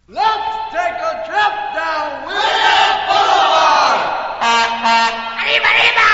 Let's take a trip down William Boulevard! ¡Arriba, arriba!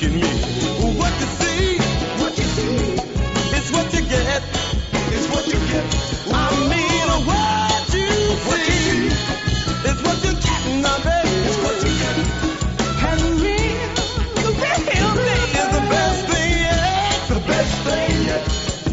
look at me. What you see, it's what you get. It's what you get. I mean, what you see, it's what you get, my baby. It's what you get. And the real thing is the best thing yet. The best thing yet.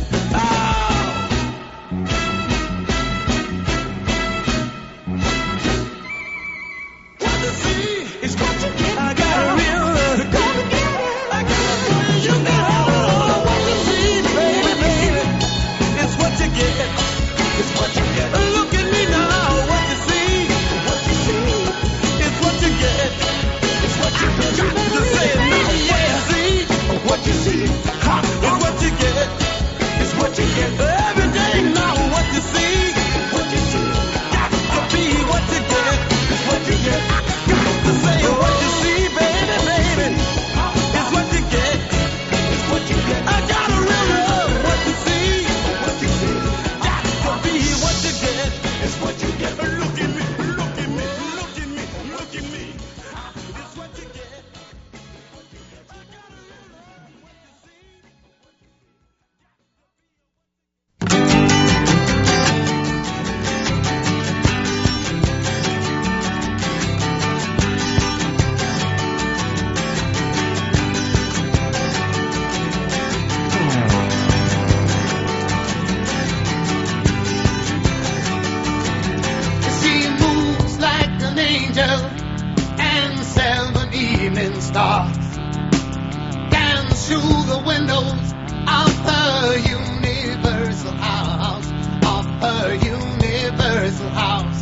What you see is what you get. I got a real love. Go to get it. I got a real you know. What you see, baby, it's what you get. It's what you get. Look at me now. What you see, it's what you get. It's what you get. Got to say it now. What you see, it's what you get. It's what you get. Every day now. What you see, got to be what you get. It's what you get. Got to say what you see, baby, it's what you get. It's what you get. I got a real love. What you see, got to be what you get. It's what you get. Look at me, look at me, look at me, look at me. It's what you get. I got a real love. What you see. She moves like an angel and 7 evening stars dance through the windows of her universal house, of her universal house.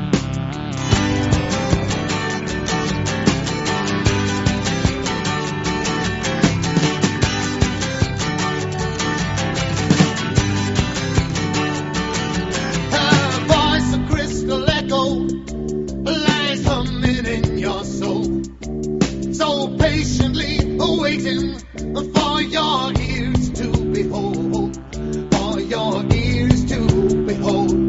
Her voice a crystal echo lies humming in your soul, so patiently awaiting for your ears to behold, for your ears to behold.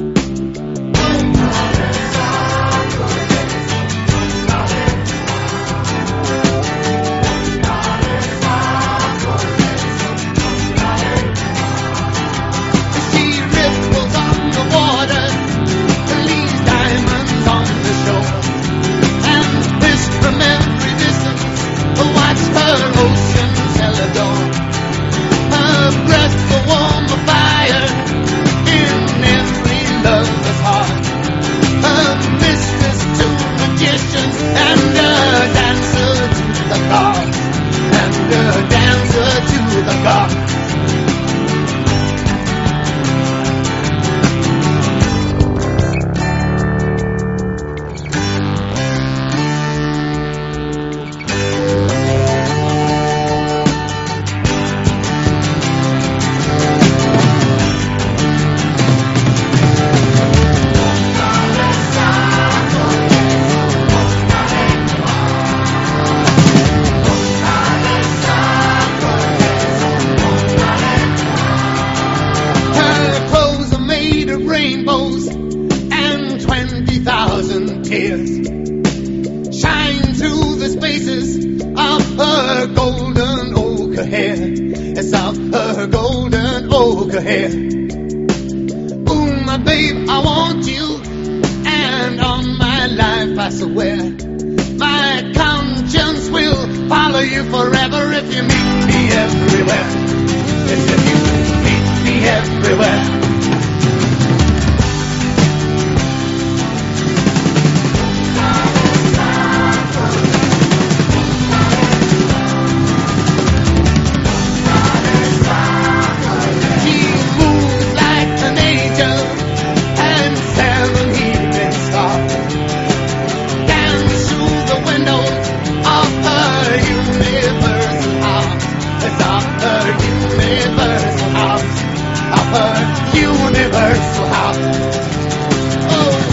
She ripples on the water, leaves diamonds on the shore, and this from every distance, watch her oceans adore. Her breath will warm the fire in every lover's heart. A mistress to magicians and a dancer to the gods, and a dancer to the gods. Her clothes are made of rainbows and 20,000 tears shine through the spaces of her golden ochre hair. It's of her golden ochre hair. Ooh, my babe, I want you, and on my life I swear, my conscience will follow you forever if you meet me everywhere. If you meet me everywhere. She moves like an angel and 7 evening stars dance through the windows of her universal house. It's of her universal house, of her universal house. Oh.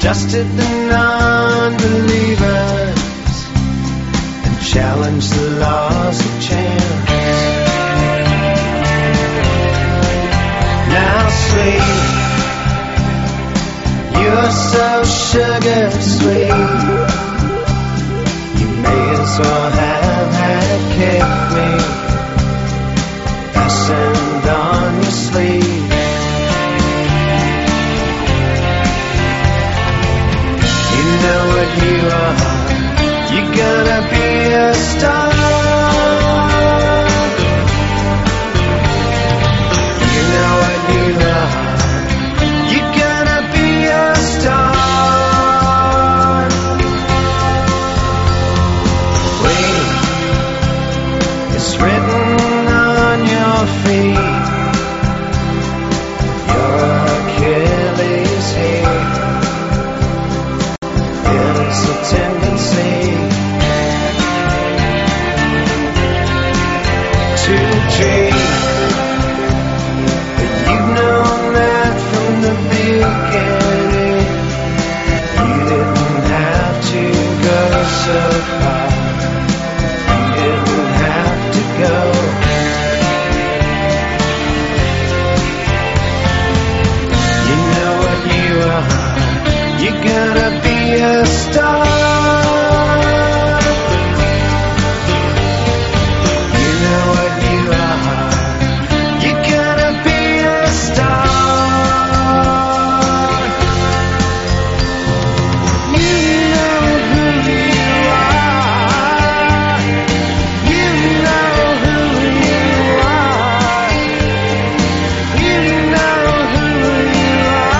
dusted the non-believers and challenged the laws of chance. Now sweet, you're so sugar sweet, you may as well have had kicked me fastened on your sleeve. You know what you are, you're gonna be a star. You know what you are, you're gonna be a star. Wait, it's written on your feet, your Achilles heel. It's a tendency to dream, but you've known that from the beginning. You didn't have to go so far. You didn't have to go. You know what you are, you're gonna be a star. You know what you are, you're gonna be a star. You know who you are. You know who you are. You know who you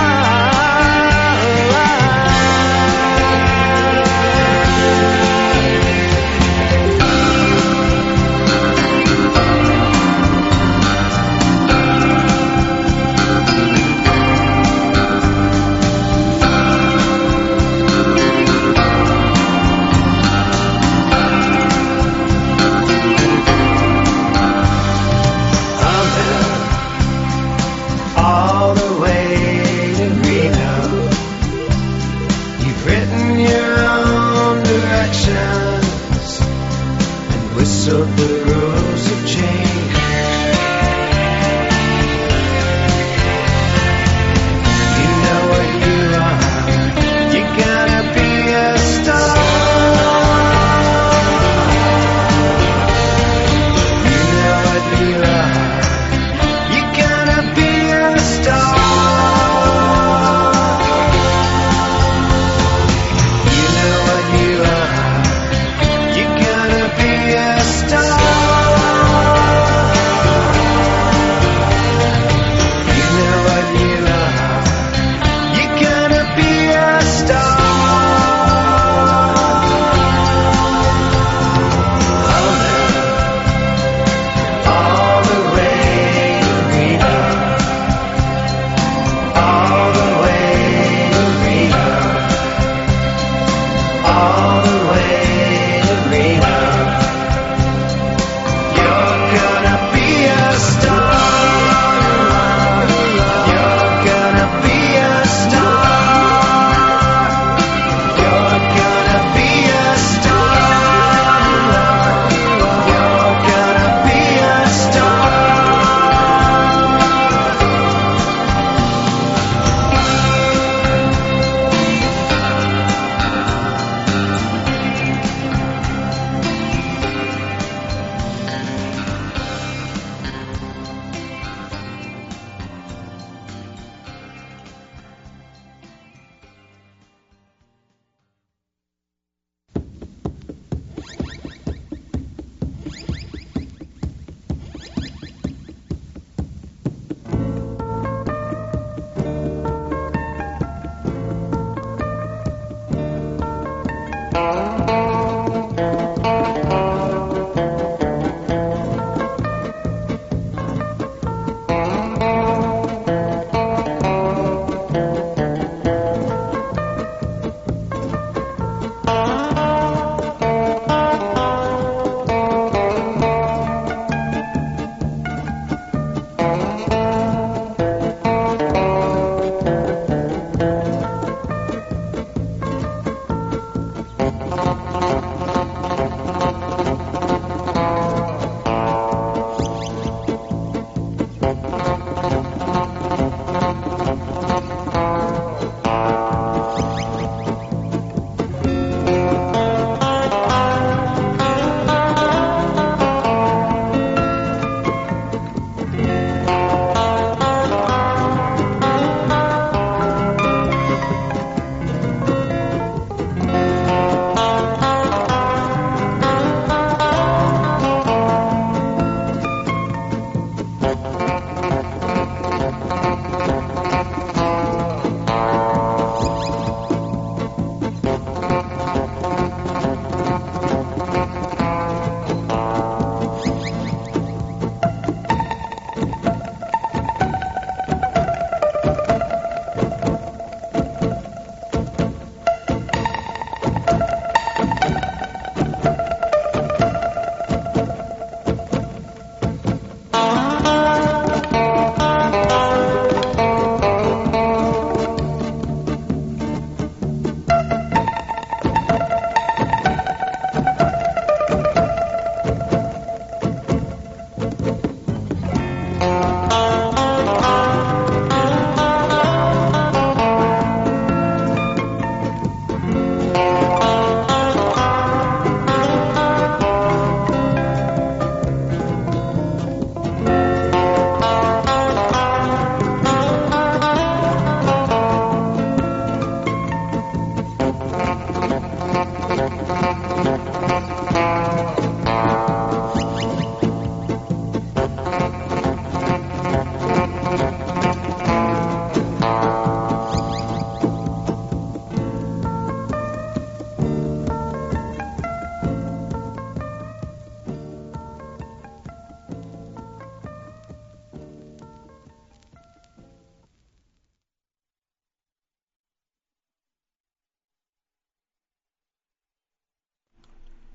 all the way to Reno. You've written your own directions and whistled the rules of change. You know what you are, you're gonna be a star. You know what you are, you're gonna be a star. You know what you are, you're gonna be a star.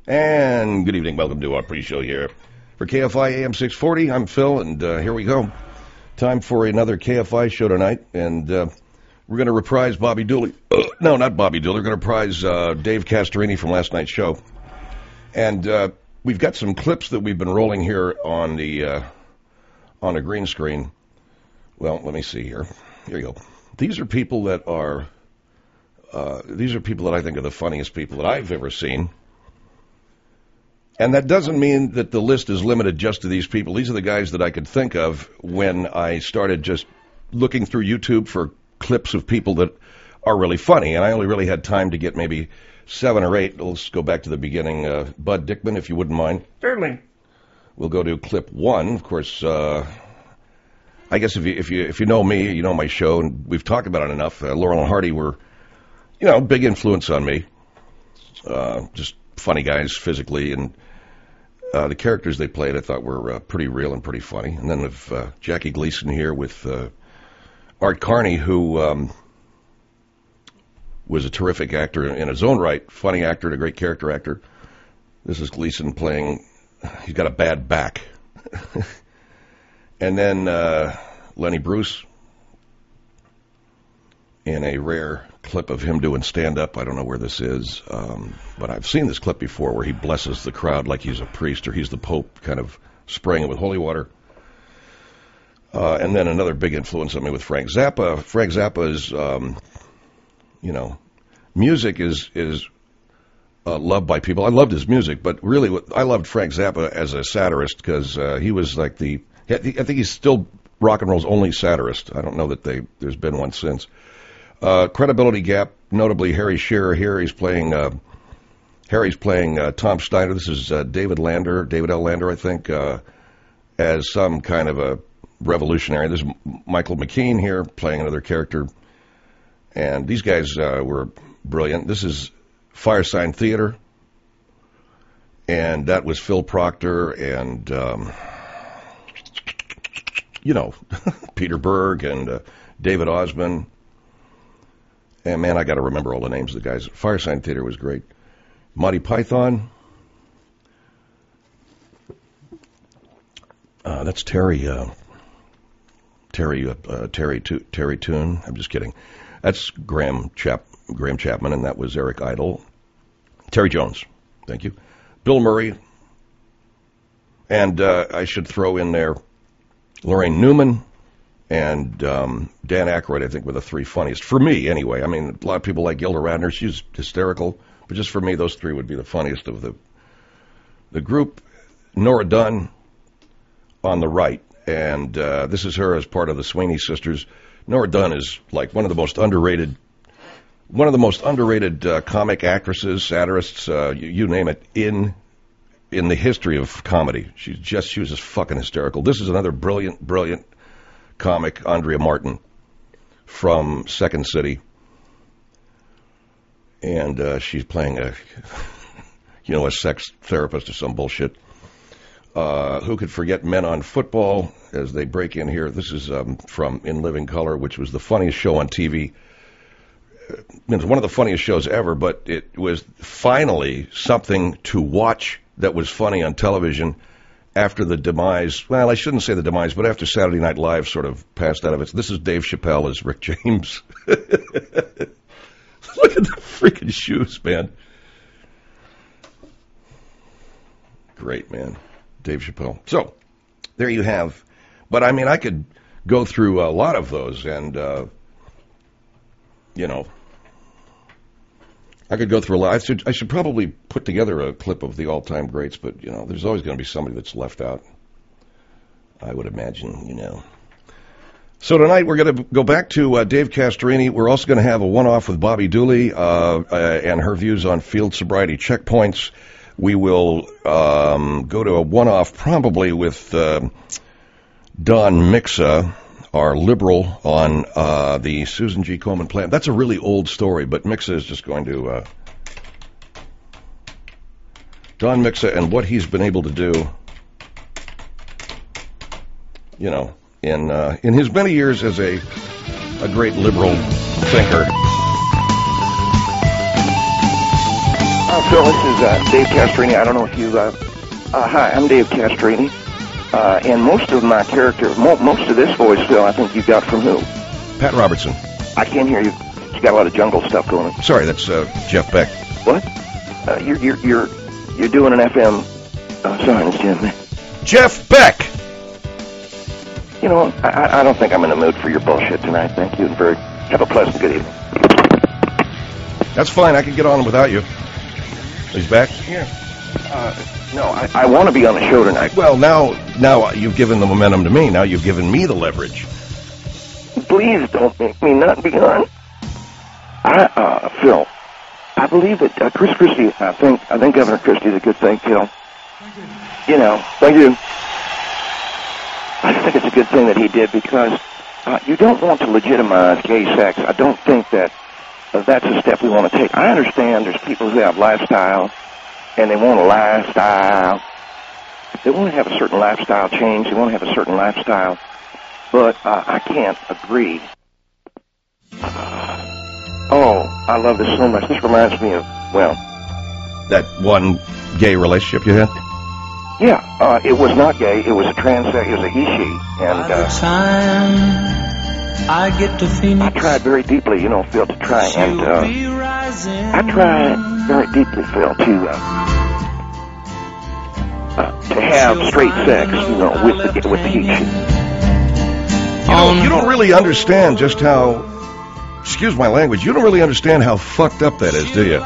And good evening. Welcome to our pre-show here for KFI AM 640. I'm Phil, and here we go. Time for another KFI show tonight, and we're going to reprise Bobby Dooley. No, not Bobby Dooley. We're going to reprise Dave Castorini from last night's show. And we've got some clips that we've been rolling here on the green screen. Well, let me see here. Here you go. These are people that I think are the funniest people that I've ever seen. And that doesn't mean that the list is limited just to these people. These are the guys that I could think of when I started just looking through YouTube for clips of people that are really funny. And I only really had time to get maybe 7 or 8. Let's go back to the beginning. Bud Dickman, if you wouldn't mind. Certainly. We'll go to clip 1. Of course, I guess if you know me, you know my show, and we've talked about it enough. Laurel and Hardy were, big influence on me. Just funny guys physically, and the characters they played I thought were pretty real and pretty funny. And then with Jackie Gleason here with Art Carney, who was a terrific actor in his own right, funny actor and a great character actor. This is Gleason playing, he's got a bad back. And then Lenny Bruce in a rare clip of him doing stand-up. I don't know where this is, but I've seen this clip before where he blesses the crowd like he's a priest or he's the Pope, kind of spraying it with holy water. And then another big influence on me with Frank Zappa. Frank Zappa is, music is loved by people. I loved his music, but really I loved Frank Zappa as a satirist because he was like I think he's still rock and roll's only satirist. I don't know that there's been one since. Credibility gap, notably Harry Shearer here. He's playing Tom Steiner. This is David L. Lander, I think, as some kind of a revolutionary. There's Michael McKean here playing another character. And these guys were brilliant. This is Firesign Theater. And that was Phil Proctor and, Peter Berg and David Osmond. And, man, I got to remember all the names of the guys. Firesign Theater was great. Monty Python. That's Terry Toon. I'm just kidding. That's Graham Chapman, and that was Eric Idle. Terry Jones. Thank you. Bill Murray. And I should throw in there Lorraine Newman and Dan Aykroyd, I think, were the 3 funniest. For me, anyway. I mean, a lot of people like Gilda Radner. She's hysterical. But just for me, those 3 would be the funniest of the group. Nora Dunn on the right. And this is her as part of the Sweeney Sisters. Nora Dunn is like one of the most underrated comic actresses, satirists, you name it, in the history of comedy. She was just fucking hysterical. This is another brilliant comic, Andrea Martin from Second City. And she's playing a sex therapist or some bullshit. Who could forget Men on Football as they break in here? This is from In Living Color, which was the funniest show on TV. It's one of the funniest shows ever, but it was finally something to watch that was funny on television after the demise. Well, I shouldn't say the demise, but after Saturday Night Live sort of passed out of it. This is Dave Chappelle as Rick James. Look at the freaking shoes, man. Great, man. Dave Chappelle. So, there you have. But, I mean, I could go through a lot of those, and, I could go through a lot. I should probably put together a clip of the all-time greats, but, there's always going to be somebody that's left out, I would imagine, So tonight we're going to go back to Dave Castorini. We're also going to have a one-off with Bobby Dooley and her views on field sobriety checkpoints. We will go to a one-off probably with Don Mixa, our liberal, on the Susan G. Komen plan. That's a really old story, but Mixa is just going to... Don Mixa and what he's been able to do, in his many years as a great liberal thinker. Phil, this is Dave Castrini. I don't know if you... hi, I'm Dave Castrini. And most of my character, most of this voice, Phil, I think you got from who? Pat Robertson. I can't hear you. You got a lot of jungle stuff going on. Sorry, that's Jeff Beck. What? You're doing an FM... sorry, it's Jim. Jeff Beck! You know, I don't think I'm in the mood for your bullshit tonight. Thank you, and have a pleasant good evening. That's fine. I can get on without you. He's back? Yeah. No, I want to be on the show tonight. Well, now you've given the momentum to me. Now you've given me the leverage. Please don't make me not be on. Phil, I believe that Chris Christie, I think Governor Christie is a good thing, Phil. You know, thank you. I think it's a good thing that he did because you don't want to legitimize gay sex. I don't think that that's a step we want to take. I understand there's people who have lifestyle, and they want a lifestyle. They want to have a certain lifestyle change. They want to have a certain lifestyle. But I can't agree. I love this so much. This reminds me of, well... That one gay relationship you had? Yeah, it was not gay. It was a transex. It was a he-she. And I get to Phoenix. I tried very deeply, you know, Phil, to try and I tried very deeply, Phil, to have straight sex, you know, with the he-she. You don't really understand just how, excuse my language, you don't really understand how fucked up that is, do you?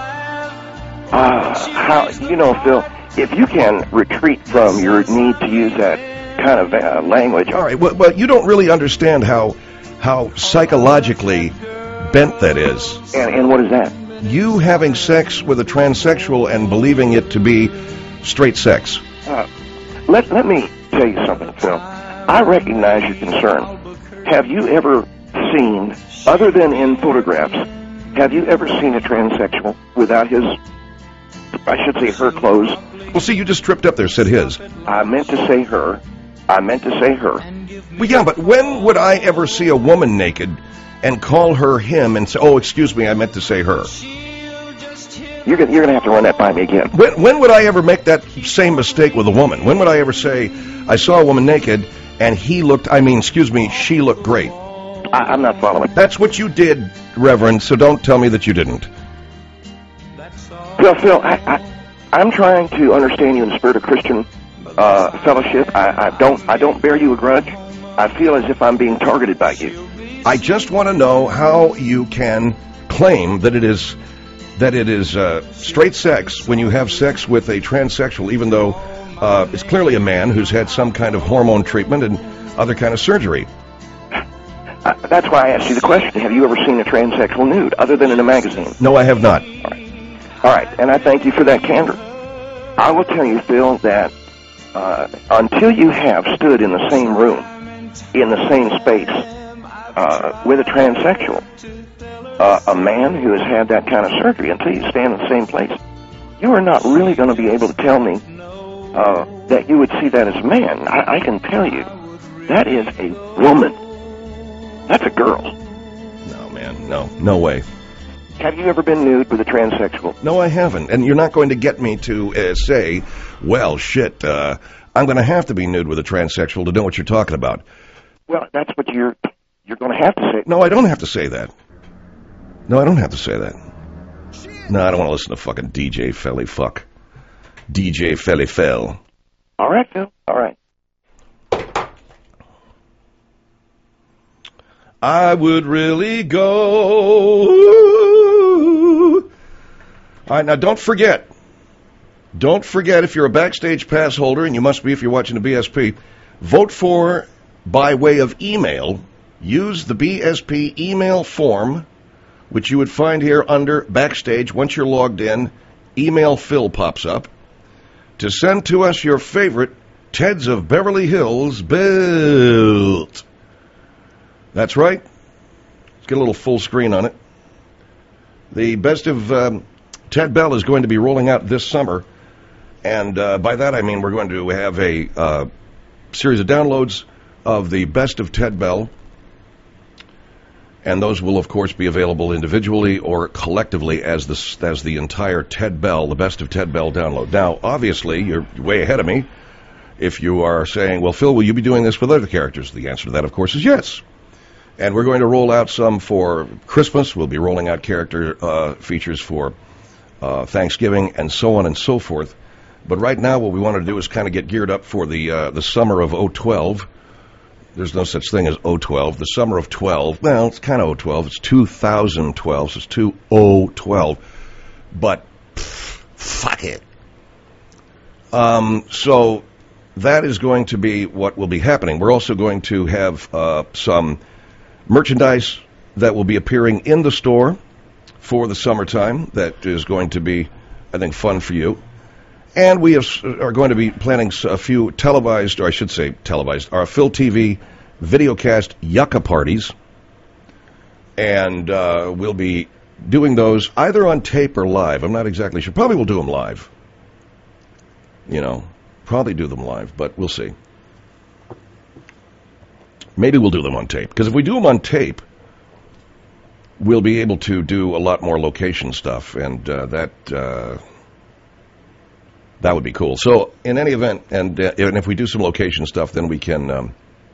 How, you know, Phil, if you can retreat from your need to use that kind of language. All right, well, you don't really understand how psychologically bent that is. And what is that? You having sex with a transsexual and believing it to be straight sex. Let me tell you something, Phil. I recognize your concern. Have you ever seen, other than in photographs, have you ever seen a transsexual without his, I should say her clothes? Well, see, you just tripped up there, said his. I meant to say her. Well, yeah, but when would I ever see a woman naked and call her him and say, oh, excuse me, I meant to say her? You're going to have to run that by me again. When would I ever make that same mistake with a woman? When would I ever say, I saw a woman naked and she looked great? I'm not following. That's what you did, Reverend, so don't tell me that you didn't. Well, Phil, I'm trying to understand you in the spirit of Christian fellowship. I don't bear you a grudge. I feel as if I'm being targeted by you. I just want to know how you can claim that it is straight sex when you have sex with a transsexual, even though it's clearly a man who's had some kind of hormone treatment and other kind of surgery. That's why I asked you the question. Have you ever seen a transsexual nude, other than in a magazine? No, I have not. All right, and I thank you for that candor. I will tell you, Phil, that until you have stood in the same room, in the same space, with a transsexual, a man who has had that kind of surgery, until you stand in the same place, you are not really going to be able to tell me that you would see that as a man. I can tell you, that is a woman. That's a girl. No, man, no way. Have you ever been nude with a transsexual? No, I haven't. And you're not going to get me to say, well, shit, I'm going to have to be nude with a transsexual to know what you're talking about. Well, that's what you're going to have to say. No, I don't have to say that. No, I don't have to say that. No, I don't want to listen to fucking DJ Felly Fuck. DJ Felly Fell. All right, Phil. All right. I would really go. All right, now don't forget if you're a Backstage Pass holder, and you must be if you're watching the BSP, vote for by way of email. Use the BSP email form, which you would find here under Backstage. Once you're logged in, Email Phil pops up, to send to us your favorite Teds of Beverly Hills built. That's right. Let's get a little full screen on it. The Best of Ted Bell is going to be rolling out this summer, and by that I mean we're going to have a series of downloads of the Best of Ted Bell, And those will, of course, be available individually or collectively as the entire Ted Bell, the Best of Ted Bell download. Now, obviously, you're way ahead of me if you are saying, well, Phil, will you be doing this with other characters? The answer to that, of course, is yes. And we're going to roll out some for Christmas. We'll be rolling out character features for Thanksgiving and so on and so forth. But right now what we want to do is kind of get geared up for the summer of 012. There's no such thing as 012. The summer of 12, well, it's kind of 012. It's 2012, so it's 2012. But fuck it. So that is going to be what will be happening. We're also going to have some merchandise that will be appearing in the store for the summertime that is going to be, I think, fun for you. And we are going to be planning a few televised, or I should say televised, our Phil TV videocast yucca parties. And we'll be doing those either on tape or live. I'm not exactly sure. Probably we'll do them live. You know, probably do them live, but we'll see. Maybe we'll do them on tape. Because if we do them on tape, we'll be able to do a lot more location stuff. And that would be cool. So, in any event, and if we do some location stuff, then we can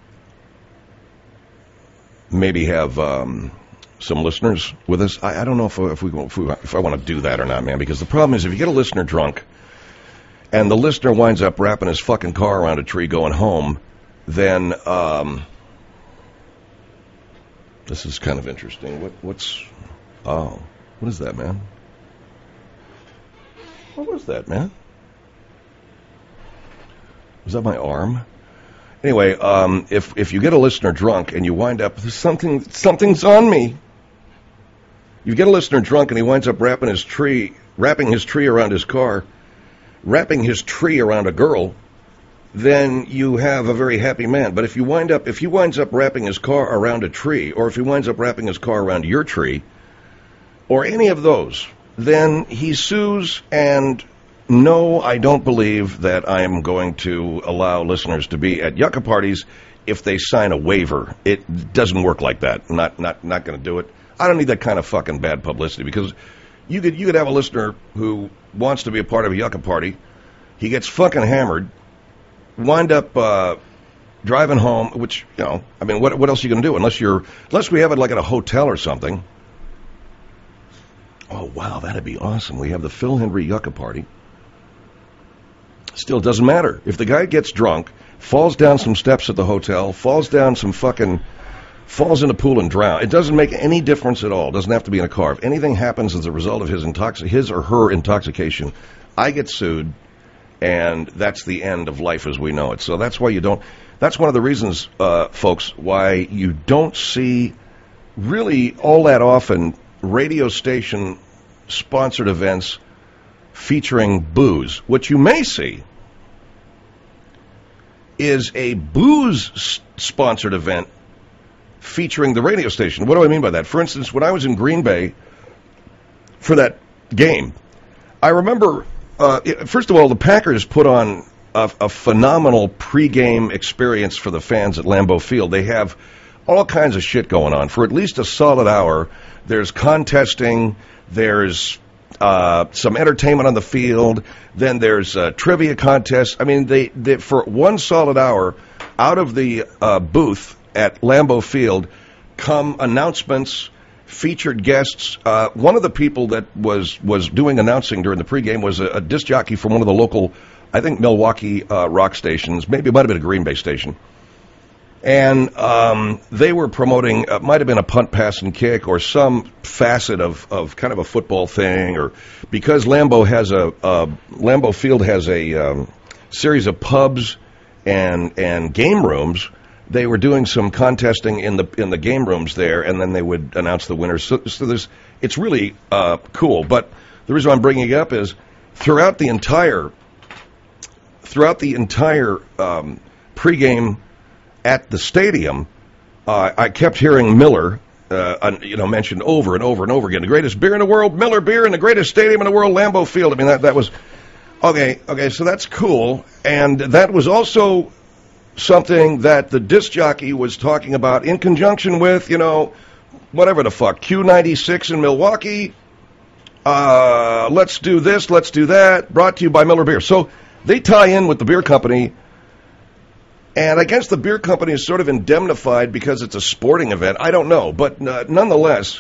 maybe have some listeners with us. I don't know if I want to do that or not, man, because the problem is if you get a listener drunk and the listener winds up wrapping his fucking car around a tree going home, then this is kind of interesting. What is that, man? What was that, man? Was that my arm? Anyway, if you get a listener drunk and you wind up, something's on me. You get a listener drunk and he winds up wrapping his tree around his car, wrapping his tree around a girl, then you have a very happy man. But if he winds up wrapping his car around a tree, or if he winds up wrapping his car around your tree, or any of those, then he sues. And no, I don't believe that I am going to allow listeners to be at yucca parties if they sign a waiver. It doesn't work like that. Not going to do it. I don't need that kind of fucking bad publicity, because you could have a listener who wants to be a part of a yucca party. He gets fucking hammered, wind up driving home, which, you know, I mean, what else are you going to do unless we have it like at a hotel or something. Oh, wow, that'd be awesome. We have the Phil Hendrie yucca party. Still, doesn't matter. If the guy gets drunk, falls down some steps at the hotel, falls in a pool and drown, it doesn't make any difference at all. It doesn't have to be in a car. If anything happens as a result of his or her intoxication, I get sued, and that's the end of life as we know it. So that's why that's one of the reasons, folks, why you don't see really all that often radio station sponsored events featuring booze. What you may see is a booze-sponsored event featuring the radio station. What do I mean by that? For instance, when I was in Green Bay for that game, I remember, first of all, the Packers put on a phenomenal pregame experience for the fans at Lambeau Field. They have all kinds of shit going on. For at least a solid hour, there's contesting, there's some entertainment on the field, then there's trivia contests. I mean, they for one solid hour, out of the booth at Lambeau Field come announcements, featured guests. One of the people that was doing announcing during the pregame was a disc jockey from one of the local, I think, Milwaukee rock stations. Maybe it might have been a Green Bay station. And they were promoting, might have been a punt, pass, and kick, or some facet of kind of a football thing, or because Lambeau Field has a series of pubs and game rooms. They were doing some contesting in the game rooms there, and then they would announce the winners. So it's really cool. But the reason I'm bringing it up is throughout the entire pregame at the stadium, I kept hearing Miller, mentioned over and over and over again. The greatest beer in the world, Miller Beer, and the greatest stadium in the world, Lambeau Field. I mean, that was okay. So that's cool, and that was also something that the disc jockey was talking about in conjunction with, whatever the fuck, Q96 in Milwaukee. Let's do this, let's do that. Brought to you by Miller Beer. So they tie in with the beer company, and I guess the beer company is sort of indemnified because it's a sporting event. I don't know, but nonetheless,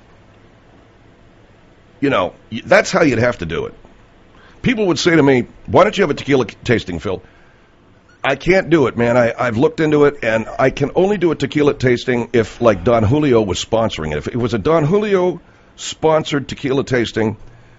you know, that's how you'd have to do it. People would say to me, why don't you have a tequila tasting, Phil? I can't do it, man. I've looked into it, and I can only do a tequila tasting if, like, Don Julio was sponsoring it. If it was a Don Julio-sponsored tequila tasting,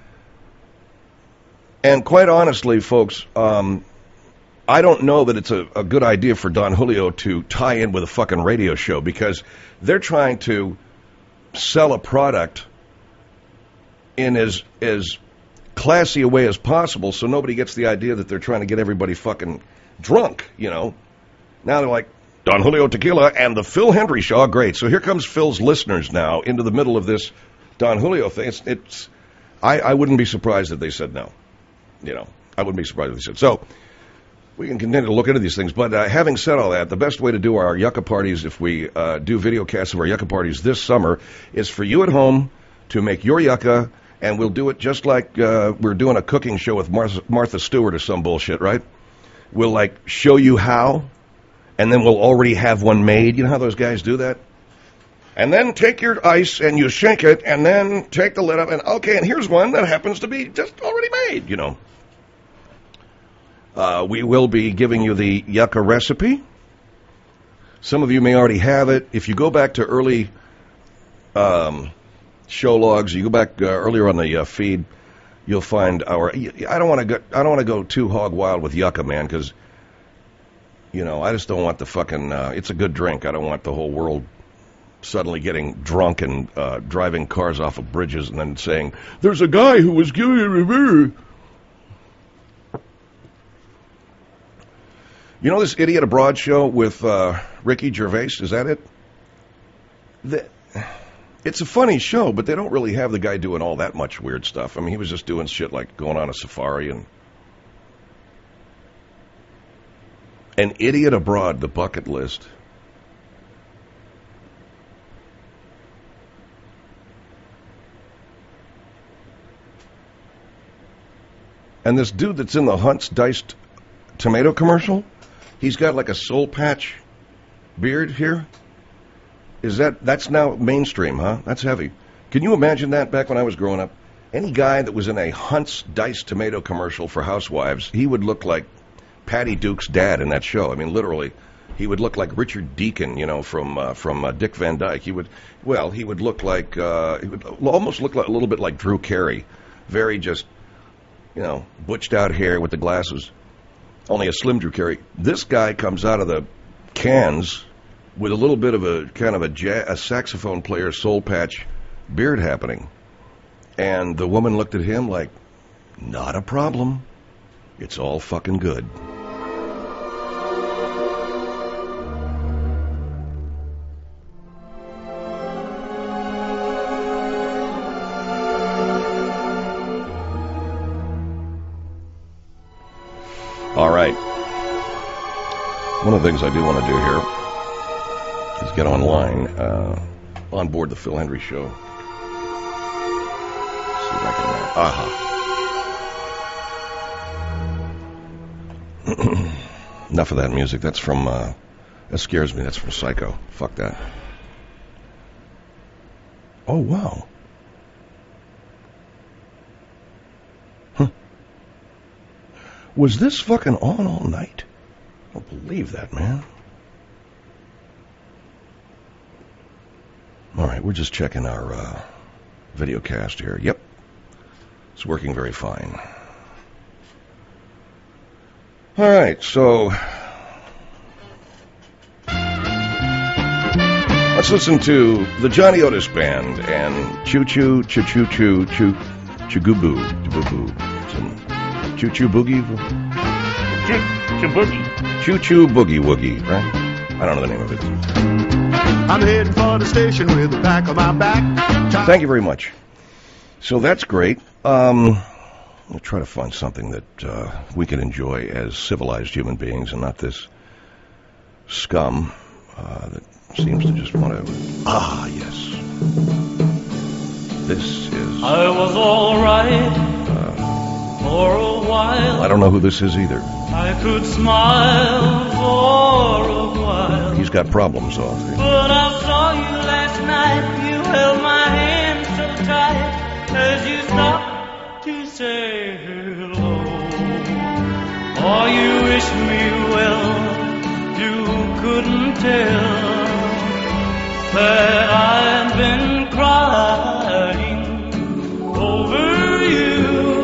and quite honestly, folks, I don't know that it's a good idea for Don Julio to tie in with a fucking radio show, because they're trying to sell a product in as classy a way as possible, so nobody gets the idea that they're trying to get everybody fucking drunk, you know. Now they're like, Don Julio Tequila and the Phil Hendry Show. Oh, great. So here comes Phil's listeners now into the middle of this Don Julio thing. I wouldn't be surprised if they said no. You know, I wouldn't be surprised if they said. So we can continue to look into these things. But having said all that, the best way to do our yucca parties, if we do video casts of our yucca parties this summer, is for you at home to make your yucca, and we'll do it just like we're doing a cooking show with Martha Stewart or some bullshit, right? We'll, like, show you how, and then we'll already have one made. You know how those guys do that? And then take your ice and you shake it, and then take the lid up, and okay, and here's one that happens to be just already made, you know. We will be giving you the yucca recipe. Some of you may already have it. If you go back to early show logs, you go back earlier on the feed, you'll find our. I don't want to go too hog wild with yucca, man, because you know I just don't want the fucking. It's a good drink. I don't want the whole world suddenly getting drunk and driving cars off of bridges and then saying there's a guy who was giving a review. You know this Idiot Abroad show with Ricky Gervais? Is that it? It's a funny show, but they don't really have the guy doing all that much weird stuff. I mean, he was just doing shit like going on a safari and... An Idiot Abroad, the bucket list. And this dude that's in the Hunt's Diced Tomato commercial, he's got like a soul patch beard here. That's now mainstream, huh? That's heavy. Can you imagine that back when I was growing up? Any guy that was in a Hunt's Diced Tomato commercial for housewives, he would look like Patty Duke's dad in that show. I mean, literally, he would look like Richard Deacon, you know, from Dick Van Dyke. He would look like, he would almost look like a little bit like Drew Carey. Very just, you know, butched out hair with the glasses. Only a slim Drew Carey. This guy comes out of the cans with a little bit of a kind of a saxophone player soul patch beard happening. And the woman looked at him like, not a problem. It's all fucking good. All right. One of the things I do want to do here is get online, on board the Phil Hendry Show. Let's see if I can... Enough of that music. That's from... that scares me. That's from Psycho. Fuck that. Oh, wow. Huh. Was this fucking on all night? I don't believe that, man. All right, we're just checking our video cast here. Yep. It's working very fine. All right, so let's listen to the Johnny Otis Band and Choo Choo Choo Choo Choo Choo Chugoo some Choo Choo Boogie Choo Boogie Choo Choo Boogie Woogie, right? I don't know the name of it. I'm heading for the station with the back of my back. Thank you very much. So that's great. We'll try to find something that we can enjoy as civilized human beings and not this scum that seems to just want to... Ah, yes. This is... I was alright for a while. I don't know who this is either. I could smile for a while. He's got problems, though. But I saw you last night. You held my hand so tight as you stopped to say hello. Oh, you wish me well. You couldn't tell that I've been crying over you,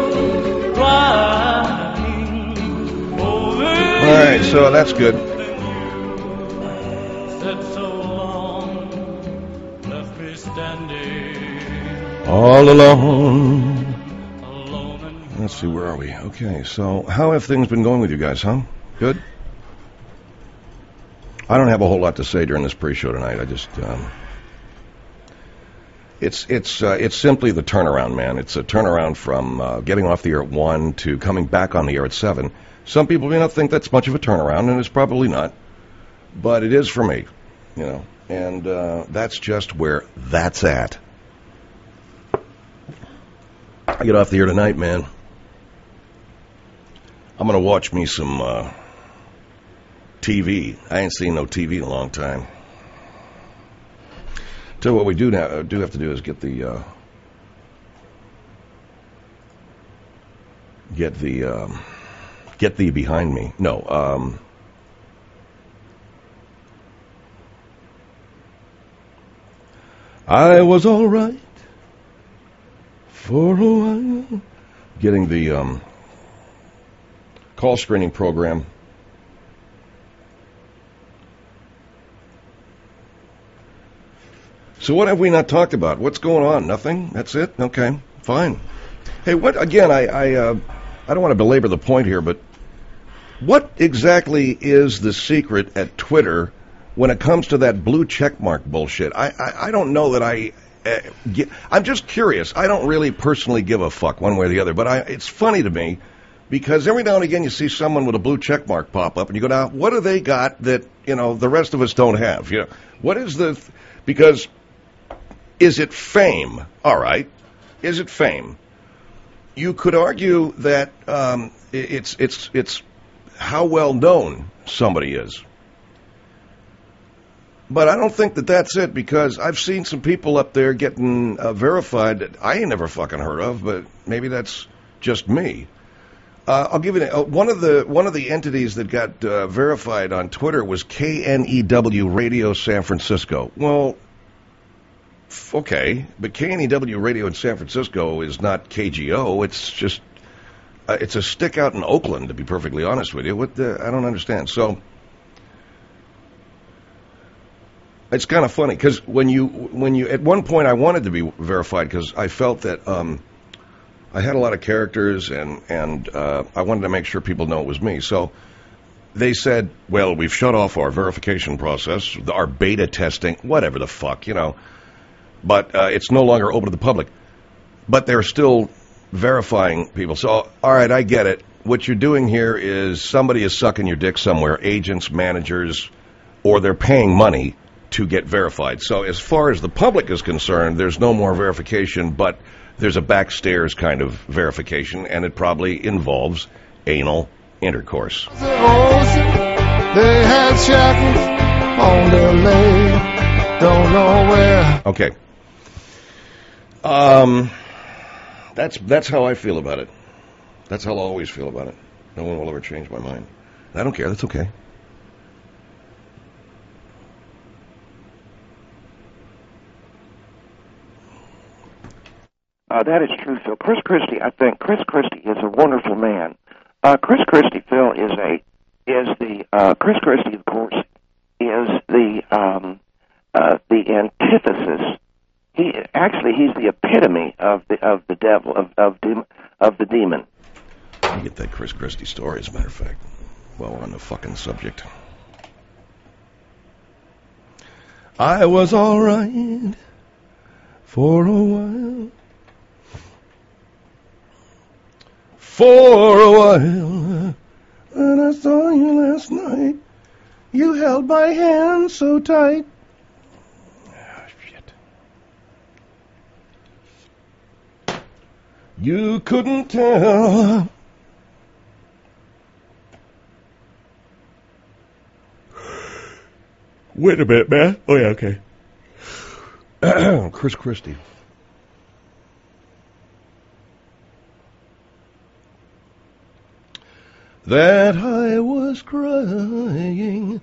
crying over you. All right, so that's good. Said so long, left me standing All alone. alone and Let's see, where are we? Okay, so how have things been going with you guys, huh? Good? I don't have a whole lot to say during this pre-show tonight. I just, it's simply the turnaround, man. It's a turnaround from getting off the air at 1 to coming back on the air at 7. Some people may not think that's much of a turnaround, and it's probably not. But it is for me, you know. And that's just where that's at. I get off the air tonight, man. I'm going to watch me some TV. I ain't seen no TV in a long time. So what we do have to do is get the behind me. No. I was all right for a while. Getting the call screening program. So what have we not talked about? What's going on? Nothing? That's it? Okay, fine. Hey, what, again, I don't want to belabor the point here, but what exactly is the secret at Twitter when it comes to that blue checkmark bullshit? I don't know that I'm just curious. I don't really personally give a fuck one way or the other, but it's funny to me because every now and again you see someone with a blue checkmark pop up and you go, now, what do they got that, you know, the rest of us don't have? You know, what is because is it fame? All right. Is it fame? You could argue that it's how well known somebody is. But I don't think that that's it, because I've seen some people up there getting verified that I ain't never fucking heard of, but maybe that's just me. I'll give you one of the entities that got verified on Twitter was KNEW Radio San Francisco. Well, okay, but KNEW Radio in San Francisco is not KGO. It's just it's a stick out in Oakland, to be perfectly honest with you. I don't understand. So it's kind of funny because when you at one point I wanted to be verified because I felt that I had a lot of characters and I wanted to make sure people know it was me. So they said, well, we've shut off our verification process, our beta testing, whatever the fuck, you know. But it's no longer open to the public. But they're still verifying people. So, all right, I get it. What you're doing here is somebody is sucking your dick somewhere, agents, managers, or they're paying money to get verified. So as far as the public is concerned, there's no more verification, but there's a backstairs kind of verification, and it probably involves anal intercourse. They had shackles on their legs, don't know where. Okay. That's how I feel about it. That's how I'll always feel about it. No one will ever change my mind. I don't care. That's okay. That is true, Phil. Chris Christie, I think Chris Christie is a wonderful man. Chris Christie, Phil, Chris Christie, of course, is the antithesis. He's the epitome of the devil, of the demon. Let me get that Chris Christie story, as a matter of fact, while we're on the fucking subject. I was all right for a while. For a while, and I saw you last night. You held my hand so tight. Oh, shit. You couldn't tell. Wait a minute, man. Oh, yeah, okay. Chris Christie. That I was crying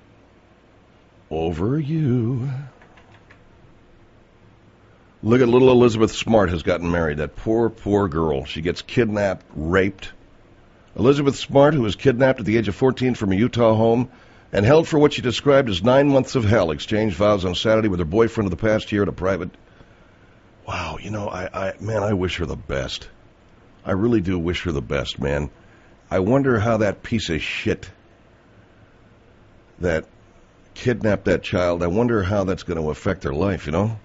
over you. Look at little Elizabeth Smart has gotten married. That poor, poor girl. She gets kidnapped, raped. Elizabeth Smart, who was kidnapped at the age of 14 from a Utah home and held for what she described as 9 months of hell, exchanged vows on Saturday with her boyfriend of the past year at a private... Wow, you know, I wish her the best. I really do wish her the best, man. I wonder how that piece of shit that kidnapped that child, I wonder how that's going to affect their life, you know?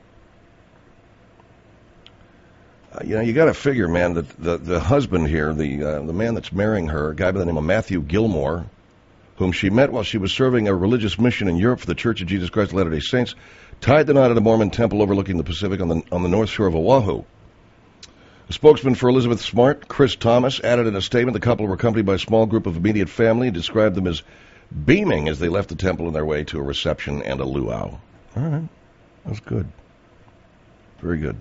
You got to figure, man, that the husband here, the man that's marrying her, a guy by the name of Matthew Gilmore, whom she met while she was serving a religious mission in Europe for the Church of Jesus Christ of Latter-day Saints, tied the knot at a Mormon temple overlooking the Pacific on the north shore of Oahu. A spokesman for Elizabeth Smart, Chris Thomas, added in a statement the couple were accompanied by a small group of immediate family and described them as beaming as they left the temple on their way to a reception and a luau. All right. That's good. Very good.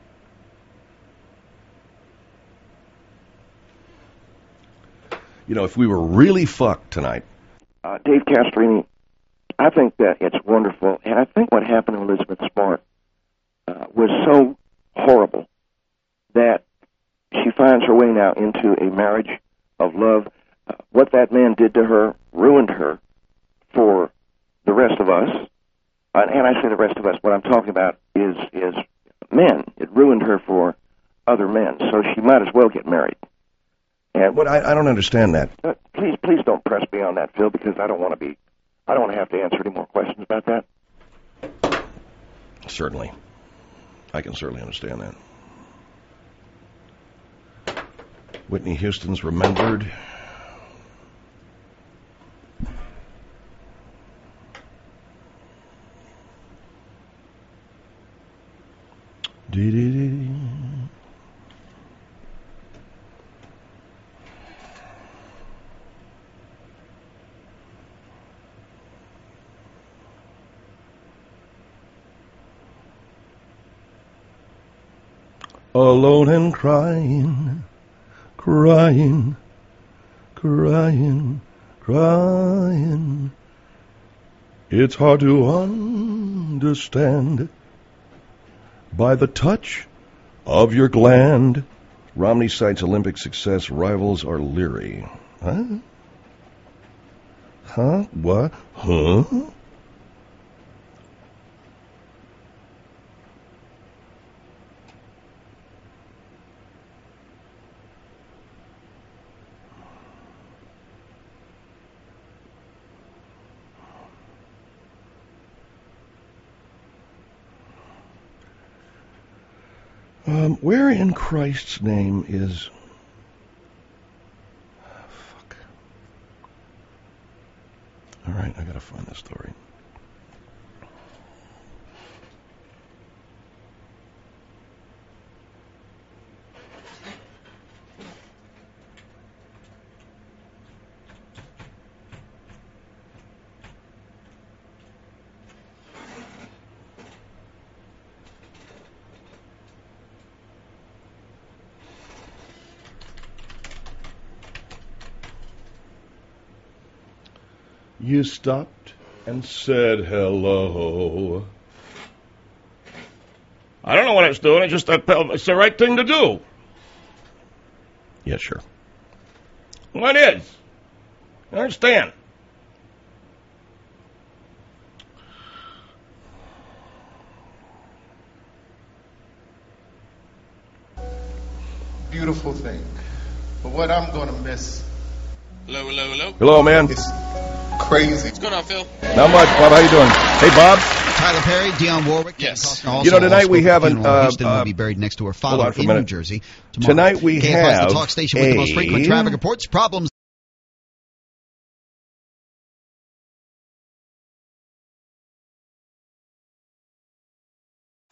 You know, if we were really fucked tonight... Dave Castrini, I think that it's wonderful, and I think what happened to Elizabeth Smart was so horrible that she finds her way now into a marriage of love. What that man did to her ruined her for the rest of us. And I say the rest of us, what I'm talking about is men. It ruined her for other men, so she might as well get married. And But I don't understand that. Please don't press me on that, Phil, because I don't want to have to answer any more questions about that. Certainly. I can certainly understand that. Whitney Houston's Remembered. Dee-dee-dee. Alone and crying, crying, crying, crying. It's hard to understand by the touch of your gland. Romney cites Olympic success. Rivals are leery. Huh? Huh? What? Huh? Where in Christ's name is... Fuck. All right, I gotta find this story. You stopped and said hello. I don't know what I was doing. It's just it's the right thing to do. Yeah, sure. What is? I understand. Beautiful thing. But what I'm going to miss... Hello, hello, hello. Hello, man. It's crazy. What's going on, Phil? Not much, Bob. How you doing? Hey, Bob. Tyler Perry, Dionne Warwick. Yes. You know, tonight we have an... Houston will be buried next to her father in New Jersey tomorrow. Tonight we KFI have is the talk station with the most frequent traffic reports, problems.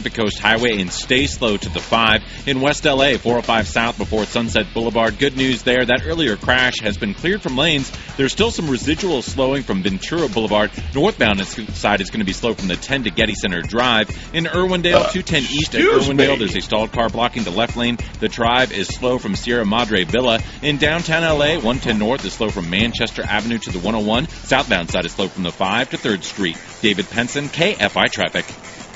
Pacific Coast Highway and stay slow to the 5. In West LA, 405 south before Sunset Boulevard. Good news there. That earlier crash has been cleared from lanes. There's still some residual slowing from Ventura Boulevard. Northbound side is going to be slow from the 10 to Getty Center Drive. In Irwindale, 210 east at Irwindale, there's a stalled car blocking the left lane. The Drive is slow from Sierra Madre Villa. In downtown LA, 110 north is slow from Manchester Avenue to the 101. Southbound side is slow from the 5 to 3rd Street. David Penson, KFI Traffic.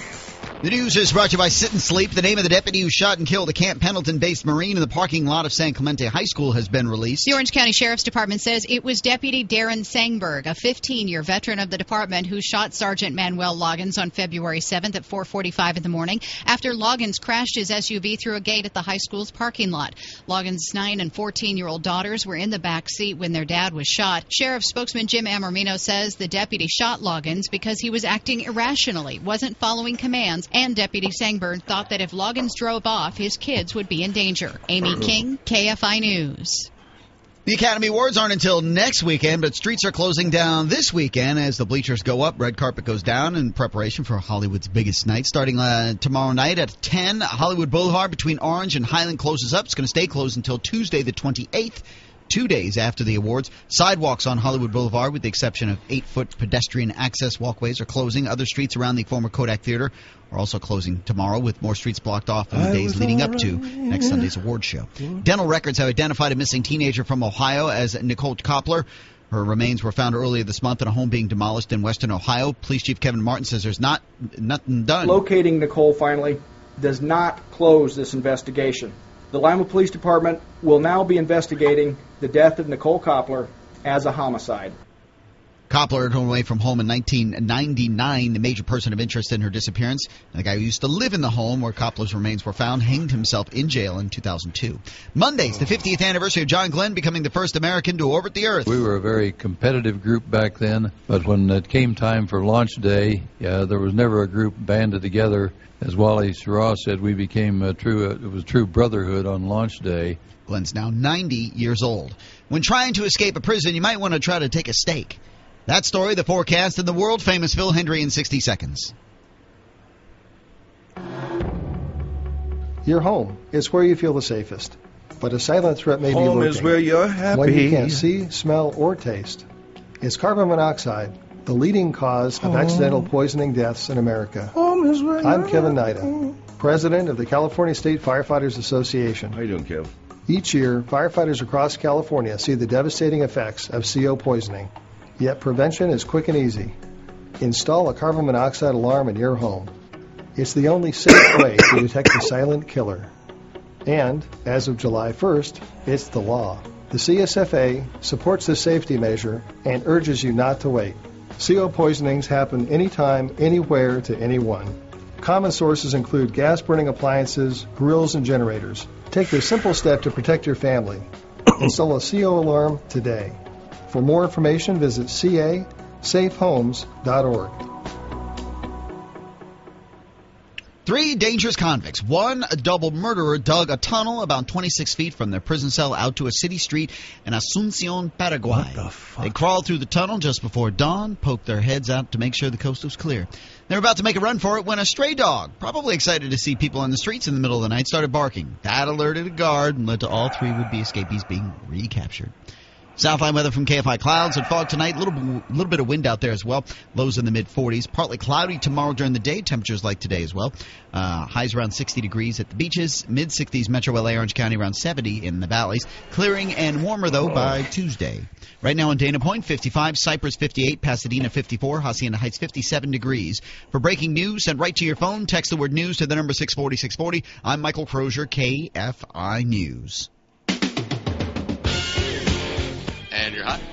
The news is brought to you by Sit and Sleep. The name of the deputy who shot and killed a Camp Pendleton-based Marine in the parking lot of San Clemente High School has been released. The Orange County Sheriff's Department says it was Deputy Darren Sangberg, a 15-year veteran of the department, who shot Sergeant Manuel Loggins on February 7th at 4:45 in the morning after Loggins crashed his SUV through a gate at the high school's parking lot. Loggins' 9 and 14-year-old daughters were in the back seat when their dad was shot. Sheriff spokesman Jim Amormino says the deputy shot Loggins because he was acting irrationally, wasn't following commands, and Deputy Sangberg thought that if Loggins drove off, his kids would be in danger. Amy King, KFI News. The Academy Awards aren't until next weekend, but streets are closing down this weekend as the bleachers go up. Red carpet goes down in preparation for Hollywood's biggest night. Starting tomorrow night at 10, Hollywood Boulevard between Orange and Highland closes up. It's going to stay closed until Tuesday the 28th. 2 days after the awards. Sidewalks on Hollywood Boulevard, with the exception of 8-foot pedestrian access walkways, are closing. Other streets around the former Kodak Theater are also closing tomorrow, with more streets blocked off in the days leading up to next Sunday's award show. Dental records have identified a missing teenager from Ohio as Nicole Koppler. Her remains were found earlier this month in a home being demolished in western Ohio. Police Chief Kevin Martin says there's nothing done. Locating Nicole finally does not close this investigation. The Lima Police Department will now be investigating the death of Nicole Koppler as a homicide. Koppler had run away from home in 1999. The major person of interest in her disappearance, the guy who used to live in the home where Koppler's remains were found, hanged himself in jail in 2002. Monday's the 50th anniversary of John Glenn becoming the first American to orbit the Earth. We were a very competitive group back then, but when it came time for launch day, there was never a group banded together. As Wally Schirra said, we became it was true brotherhood on launch day. Glenn's now 90 years old. When trying to escape a prison, you might want to try to take a steak. That story, the forecast, and the world-famous Phil Hendry in 60 seconds. Your home is where you feel the safest. But a silent threat may be lurking. Home is where you're happy. One you can't see, smell, or taste. It's carbon monoxide, the leading cause of accidental poisoning deaths in America. Home is where I'm Kevin Nida, president of the California State Firefighters Association. How you doing, Kev? Each year, firefighters across California see the devastating effects of CO poisoning. Yet prevention is quick and easy. Install a carbon monoxide alarm in your home. It's the only safe way to detect the silent killer. And, as of July 1st, it's the law. The CSFA supports this safety measure and urges you not to wait. CO poisonings happen anytime, anywhere, to anyone. Common sources include gas-burning appliances, grills, and generators. Take this simple step to protect your family. Install a CO alarm today. For more information, visit casafehomes.org. 3 dangerous convicts. One, a double murderer, dug a tunnel about 26 feet from their prison cell out to a city street in Asuncion, Paraguay. What the fuck? They crawled through the tunnel just before dawn, poked their heads out to make sure the coast was clear. They were about to make a run for it when a stray dog, probably excited to see people on the streets in the middle of the night, started barking. That alerted a guard and led to all 3 would-be escapees being recaptured. Southline weather from KFI. Clouds and fog tonight. A little bit of wind out there as well. Lows in the mid-40s. Partly cloudy tomorrow during the day. Temperatures like today as well. Highs around 60 degrees at the beaches. Mid-60s Metro LA, Orange County, around 70 in the valleys. Clearing and warmer, though, by Tuesday. Right now in Dana Point, 55. Cypress, 58. Pasadena, 54. Hacienda Heights, 57 degrees. For breaking news, send right to your phone. Text the word news to the number 640, 640. I'm Michael Crozier, KFI News. And you're hot.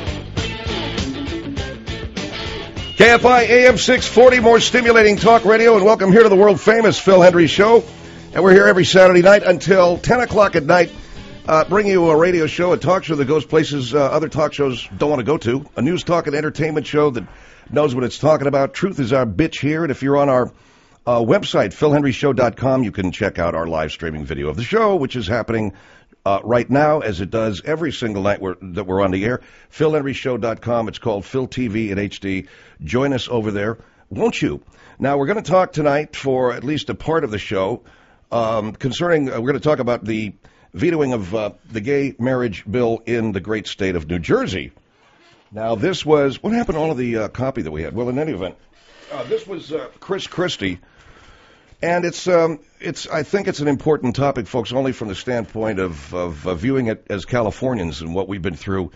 KFI AM 640, more stimulating talk radio, and welcome here to the world-famous Phil Hendry Show. And we're here every Saturday night until 10 o'clock at night, bringing you a radio show, a talk show that goes places other talk shows don't want to go to, a news, talk, and entertainment show that knows what it's talking about. Truth is our bitch here, and if you're on our website, philhenryshow.com, you can check out our live streaming video of the show, which is happening right now, as it does every single night that we're on the air. philhenryshow.com. It's called Phil TV in HD. Join us over there. won't you? Now, we're going to talk tonight for at least a part of the show concerning, we're going to talk about the vetoing of the gay marriage bill in the great state of New Jersey. Now, this was, what happened to all of the copy that we had? Well, in any event, this was Chris Christie, and it's I think it's an important topic, folks, only from the standpoint of viewing it as Californians and what we've been through,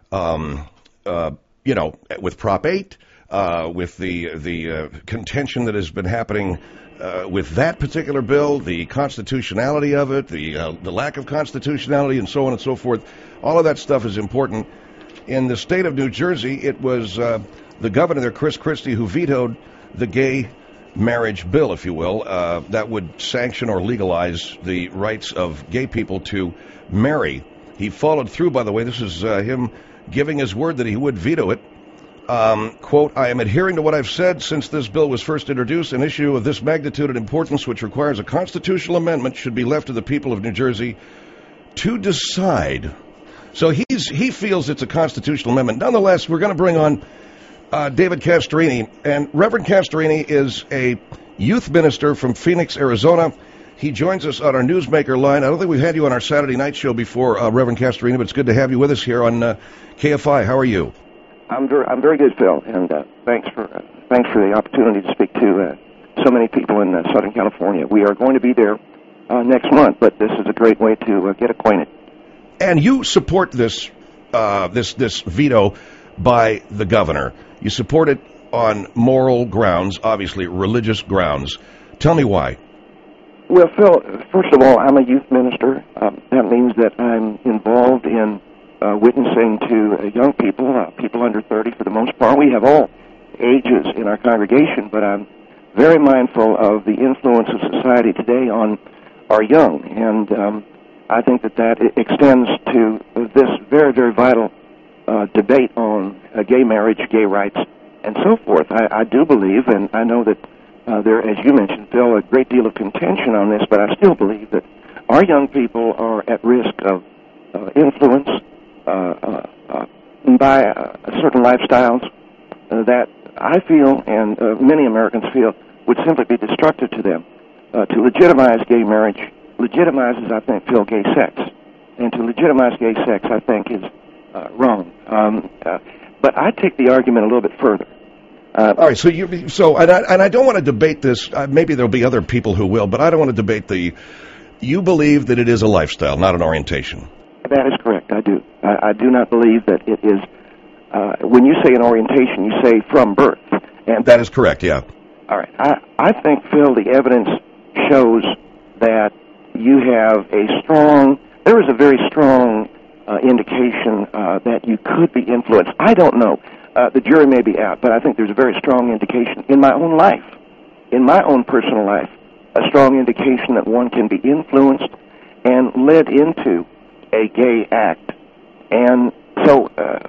with Prop 8, with the contention that has been happening with that particular bill, the constitutionality of it, the lack of constitutionality, and so on and so forth. All of that stuff is important. In the state of New Jersey, it was the governor there, Chris Christie, who vetoed the gay marriage bill, if you will, that would sanction or legalize the rights of gay people to marry. He followed through, by the way. This is him giving his word that he would veto it. Quote, I am adhering to what I've said since this bill was first introduced. An issue of this magnitude and importance, which requires a constitutional amendment, should be left to the people of New Jersey to decide. So he feels it's a constitutional amendment. Nonetheless, we're going to bring on David Castorini. And Reverend Castorini is a youth minister from Phoenix, Arizona. He joins us on our Newsmaker line. I don't think we've had you on our Saturday night show before, Reverend Castorini, but it's good to have you with us here on KFI. How are you? I'm very good, Phil, and thanks for the opportunity to speak to so many people in Southern California. We are going to be there next month, but this is a great way to get acquainted. And you support this veto by the governor. You support it on moral grounds, obviously religious grounds. Tell me why. Well, Phil, first of all, I'm a youth minister. That means that I'm involved in witnessing to young people, people under 30 for the most part. We have all ages in our congregation, but I'm very mindful of the influence of society today on our young, and I think that extends to this very, very vital debate on gay marriage, gay rights, and so forth. I do believe, and I know that there, as you mentioned, Phil, a great deal of contention on this, but I still believe that our young people are at risk of influence by certain lifestyles that I feel and many Americans feel would simply be destructive to them. To legitimize gay marriage legitimizes, I think, Phil, gay sex. And to legitimize gay sex, I think, is wrong. But I take the argument a little bit further. All right, and I don't want to debate this. Maybe there'll be other people who will, but I don't want to debate you believe that it is a lifestyle, not an orientation. That is correct, I do. I do not believe that it is, when you say an orientation, you say from birth. And that is correct, yeah. All right. I think, Phil, the evidence shows that you have there is a very strong indication that you could be influenced. I don't know. The jury may be out, but I think there's a very strong indication in my own life, in my own personal life, a strong indication that one can be influenced and led into a gay act. And so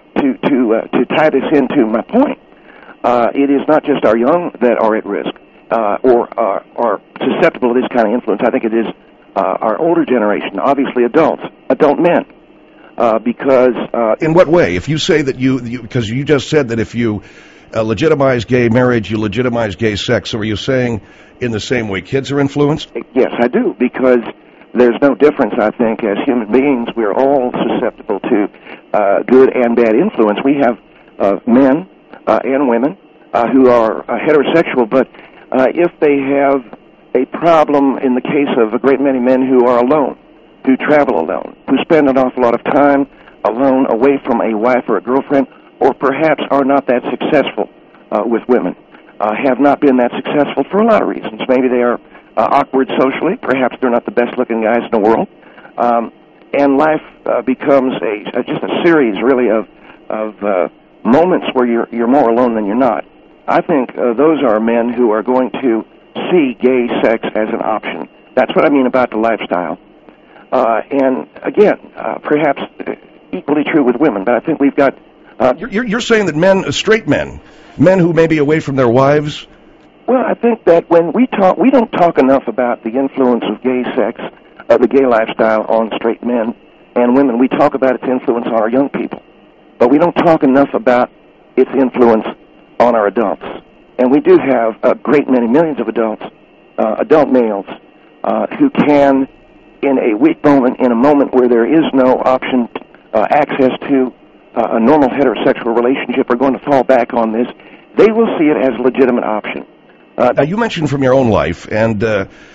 to tie this into my point, it is not just our young that are at risk or are susceptible to this kind of influence. I think it is our older generation, obviously adult men. Because in what way? If you say that because you just said that if you legitimize gay marriage, you legitimize gay sex, so are you saying in the same way kids are influenced? Yes, I do, because there's no difference, I think, as human beings. We're all susceptible to good and bad influence. We have men and women who are heterosexual, but if they have a problem, in the case of a great many men who are alone, who travel alone, who spend an awful lot of time alone away from a wife or a girlfriend, or perhaps are not that successful with women, have not been that successful for a lot of reasons. Maybe they are awkward socially, perhaps they're not the best-looking guys in the world, and life becomes just a series, really, of moments where you're more alone than you're not. I think those are men who are going to see gay sex as an option. That's what I mean about the lifestyle. And again, perhaps equally true with women, but I think we've got... You're saying that straight men who may be away from their wives... Well, I think that when we don't talk enough about the influence of gay sex, the gay lifestyle on straight men and women. We talk about its influence on our young people, but we don't talk enough about its influence on our adults. and we do have a great many millions of adults, adult males, who can, in a weak moment, in a moment where there is no option, access to a normal heterosexual relationship, are going to fall back on this. They will see it as a legitimate option. Now, you mentioned from your own life, and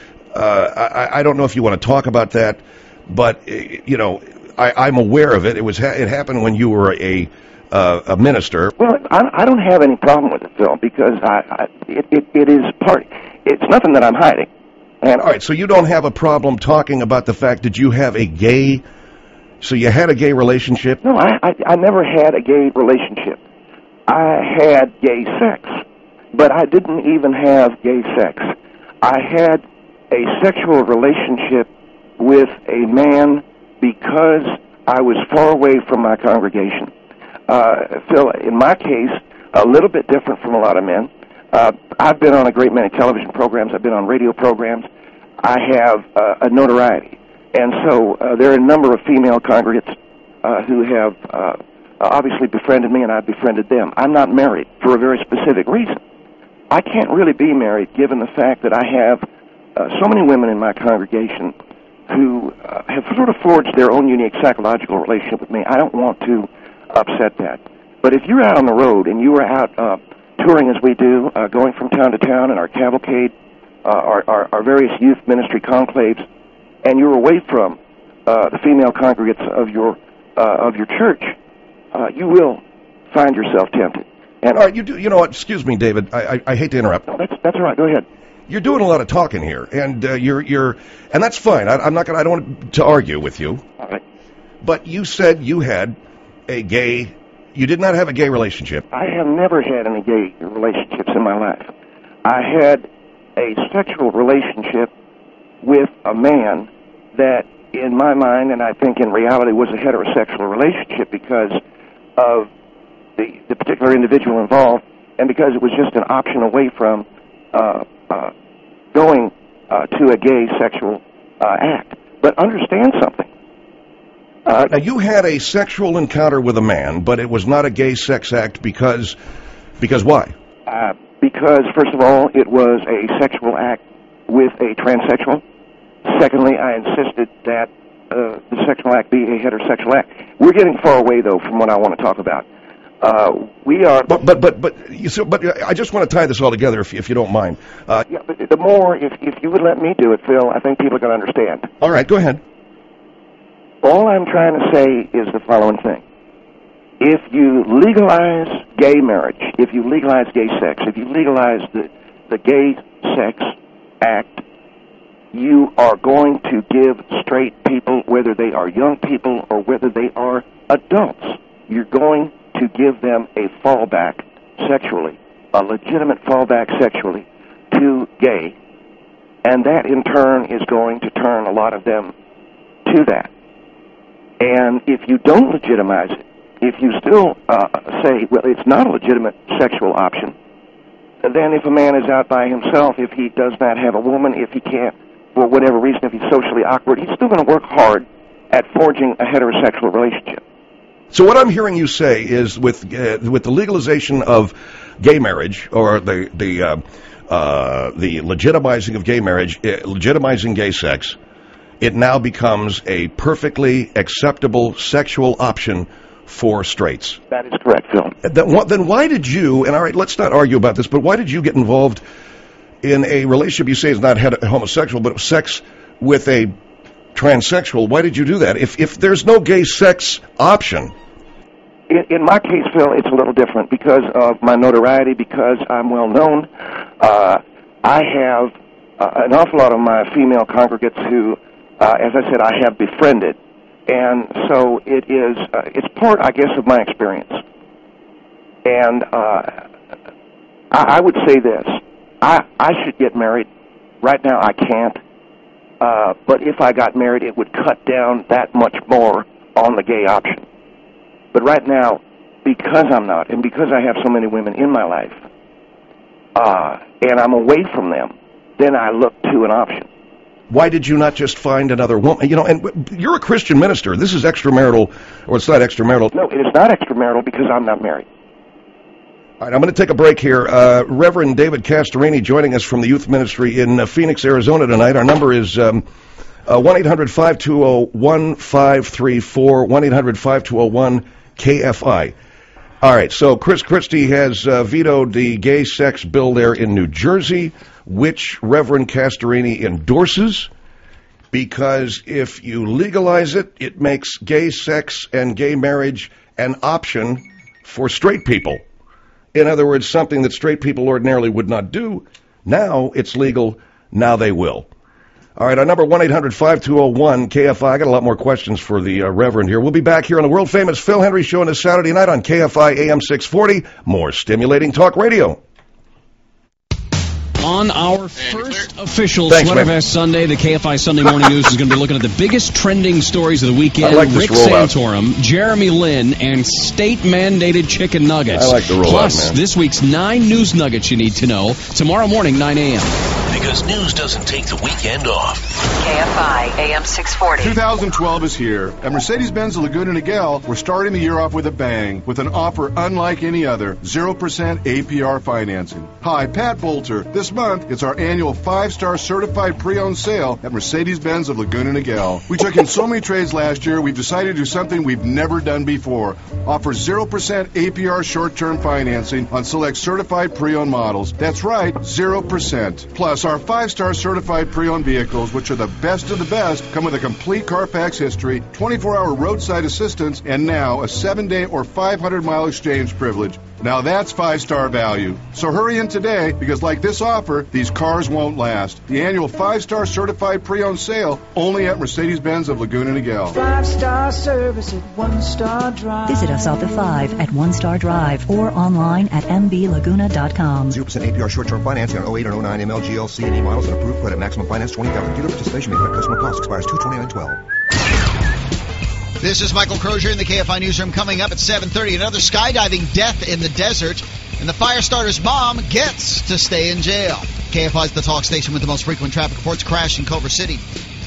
I don't know if you want to talk about that, but, you know, I'm aware of it. It happened when you were a minister. Well, I don't have any problem with it, Phil, because it is part. It's nothing that I'm hiding. And all right, so you don't have a problem talking about the fact that you have a gay. So you had a gay relationship? No, I never had a gay relationship. I had gay sex, but I didn't even have gay sex. I had a sexual relationship with a man because I was far away from my congregation. Phil, in my case, a little bit different from a lot of men. I've been on a great many television programs. I've been on radio programs. I have a notoriety. And so there are a number of female congregants who have obviously befriended me, and I've befriended them. I'm not married for a very specific reason. I can't really be married given the fact that I have so many women in my congregation who have sort of forged their own unique psychological relationship with me. I don't want to upset that. But if you're out on the road and you are out touring as we do, going from town to town in our cavalcade, our various youth ministry conclaves, and you're away from the female congregants of your church, you will find yourself tempted. And all right, you do. You know what? Excuse me, David. I hate to interrupt. No, that's all right. Go ahead. You're doing a lot of talking here, and and that's fine. I don't want to argue with you. All right. But you said you had a gay. You did not have a gay relationship. I have never had any gay relationships in my life. I had a sexual relationship with a man that, in my mind, and I think in reality, was a heterosexual relationship because of the particular individual involved, and because it was just an option away from going to a gay sexual act. But understand something. Now, you had a sexual encounter with a man, but it was not a gay sex act because why? Because, first of all, it was a sexual act with a transsexual. Secondly, I insisted that the sexual act be a heterosexual act. We're getting far away, though, from what I want to talk about. We are... But I just want to tie this all together, if you don't mind. Yeah, but the more, if you would let me do it, Phil, I think people are going to understand. All right, go ahead. All I'm trying to say is the following thing. If you legalize gay marriage, if you legalize gay sex, if you legalize the gay sex act, you are going to give straight people, whether they are young people or whether they are adults, you're going to give them a fallback sexually, a legitimate fallback sexually to gay, and that in turn is going to turn a lot of them to that. And if you don't legitimize it, if you still say, well, it's not a legitimate sexual option, then if a man is out by himself, if he does not have a woman, if he can't, for whatever reason, if he's socially awkward, he's still going to work hard at forging a heterosexual relationship. So what I'm hearing you say is with the legalization of gay marriage, or the legitimizing of gay marriage, legitimizing gay sex, it now becomes a perfectly acceptable sexual option for straights. That is correct, Phil. Then why did you, and all right, let's not argue about this, but why did you get involved in a relationship you say is not homosexual, but sex with a transsexual? Why did you do that? If there's no gay sex option. In my case, Phil, it's a little different because of my notoriety, because I'm well known. I have an awful lot of my female congregants who, as I said, I have befriended. And so it's part, I guess, of my experience. And I would say this. I should get married. Right now I can't. But if I got married, it would cut down that much more on the gay option. But right now, because I'm not, and because I have so many women in my life, and I'm away from them, then I look to an option. Why did you not just find another woman? You know, and you're a Christian minister. This is extramarital, or it's not extramarital. No, it is not extramarital because I'm not married. All right, I'm going to take a break here. Reverend David Castorini joining us from the youth ministry in Phoenix, Arizona tonight. Our number is 1-800-520-1534, 1-800-5201-KFI. All right, so Chris Christie has vetoed the gay sex bill there in New Jersey, which Reverend Castorini endorses, because if you legalize it, it makes gay sex and gay marriage an option for straight people. In other words, something that straight people ordinarily would not do. Now it's legal. Now they will. All right, our number 1-800-5201-KFI. I got a lot more questions for the Reverend here. We'll be back here on the world-famous Phil Hendry Show on a Saturday night on KFI AM 640. More stimulating talk radio. On our first official Sweatervest Sunday, the KFI Sunday Morning News is going to be looking at the biggest trending stories of the weekend. I like Rick Santorum, Jeremy Lin, and state-mandated chicken nuggets. I like the rollout, Plus, man. this week's 9 news nuggets you need to know. Tomorrow morning, 9 a.m. Because news doesn't take the weekend off. KFI AM 640. 2012 is here. At Mercedes-Benz Laguna Niguel, we're starting the year off with a bang, with an offer unlike any other, 0% APR financing. Hi, Pat Bolter. This month, it's our annual 5-star certified pre-owned sale at Mercedes-Benz of Laguna Niguel. We took in so many trades last year, we've decided to do something we've never done before. Offer 0% APR short-term financing on select certified pre-owned models. That's right, 0%. Plus, our 5-star certified pre-owned vehicles, which are the best of the best, come with a complete Carfax history, 24-hour roadside assistance, and now a 7-day or 500-mile exchange privilege. Now that's 5-star value. So hurry in today, because like this offer, these cars won't last. The annual 5-star certified pre-owned sale, only at Mercedes-Benz of Laguna Niguel. 5-star service at One Star Drive. Visit us off the 5 at One Star Drive or online at mblaguna.com. 0% APR short-term financing on 08 or 09 MLGLC and E models and approved credit. Maximum finance $20,000. Dealer participation may affect customer costs. Expires 2/29/12. This is Michael Crozier in the KFI Newsroom. Coming up at 7:30, another skydiving death in the desert, and the fire starter's mom gets to stay in jail. KFI is the talk station with the most frequent traffic reports. Crash in Culver City.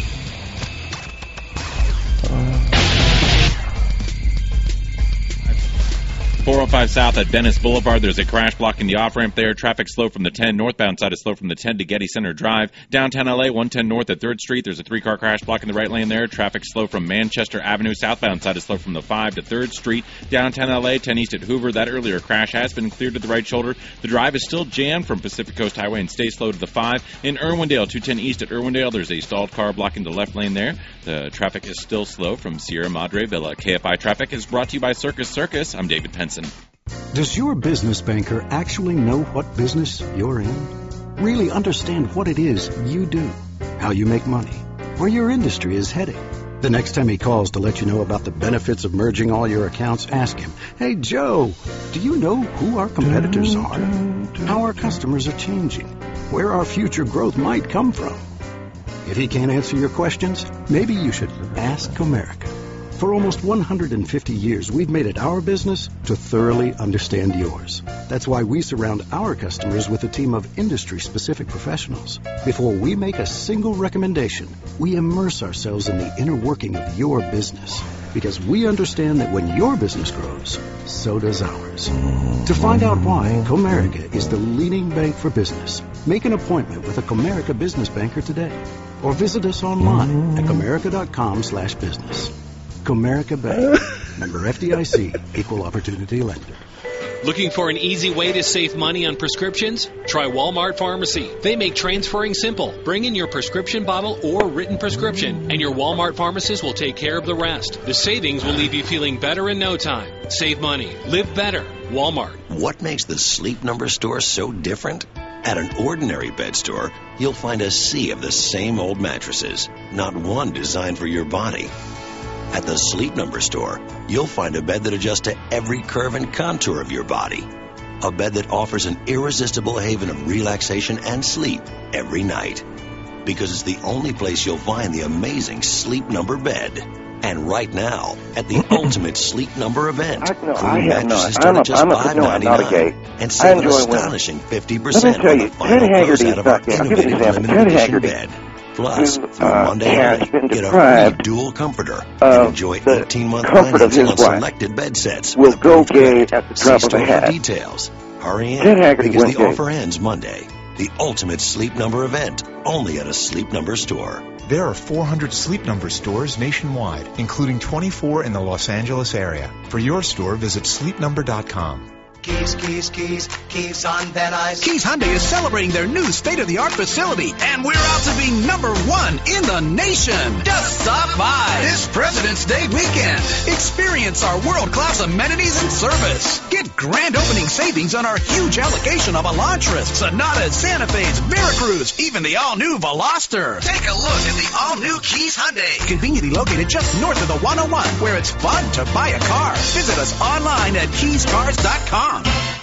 405 south at Dennis Boulevard. There's a crash blocking the off-ramp there. Traffic slow from the 10. Northbound side is slow from the 10 to Getty Center Drive. Downtown LA, 110 north at 3rd Street. There's a 3-car crash blocking the right lane there. Traffic slow from Manchester Avenue. Southbound side is slow from the 5 to 3rd Street. Downtown LA, 10 east at Hoover. That earlier crash has been cleared to the right shoulder. The drive is still jammed from Pacific Coast Highway and stays slow to the 5. In Irwindale, 210 east at Irwindale, there's a stalled car blocking the left lane there. The traffic is still slow from Sierra Madre Villa. KFI Traffic is brought to you by Circus Circus. I'm David Penson. Does your business banker actually know what business you're in? Really understand what it is you do, how you make money, where your industry is heading? The next time he calls to let you know about the benefits of merging all your accounts, ask him, "Hey, Joe, do you know who our competitors are? How our customers are changing? Where our future growth might come from?" If he can't answer your questions, maybe you should ask Comerica. For almost 150 years, we've made it our business to thoroughly understand yours. That's why we surround our customers with a team of industry-specific professionals. Before we make a single recommendation, we immerse ourselves in the inner working of your business. Because we understand that when your business grows, so does ours. To find out why, Comerica is the leading bank for business. Make an appointment with a Comerica business banker today. Or visit us online at comerica.com/business. Comerica Bank. Member FDIC. Equal Opportunity Lender. Looking for an easy way to save money on prescriptions? Try Walmart Pharmacy. They make transferring simple. Bring in your prescription bottle or written prescription, and your Walmart pharmacist will take care of the rest. The savings will leave you feeling better in no time. Save money. Live better. Walmart. What makes the Sleep Number store so different? At an ordinary bed store, you'll find a sea of the same old mattresses, not one designed for your body. At the Sleep Number store, you'll find a bed that adjusts to every curve and contour of your body. A bed that offers an irresistible haven of relaxation and sleep every night. Because it's the only place you'll find the amazing Sleep Number bed. And right now, at the Ultimate Sleep Number event, mattresses start at just $5.99 and save an astonishing 50% on the final closeout of our innovative limited edition bed. Plus, through Monday only, get a free dual comforter and enjoy 18-month financing on selected bed sets. Will go gay at the drop of a hat. Details. Hurry in, Ted Haggerty because went the gay. offer ends Monday. The ultimate Sleep Number event, only at a Sleep Number store. There are 400 Sleep Number stores nationwide, including 24 in the Los Angeles area. For your store, visit sleepnumber.com. Keys on Van Nuys. Keys Hyundai is celebrating their new state-of-the-art facility, and we're out to be number one in the nation. Just stop by this President's Day weekend. Experience our world-class amenities and service. Get grand opening savings on our huge allocation of Elantras, Sonatas, Santa Fe's, Veracruz, even the all-new Veloster. Take a look at the all-new Keys Hyundai. Conveniently located just north of the 101, where it's fun to buy a car. Visit us online at keyscars.com.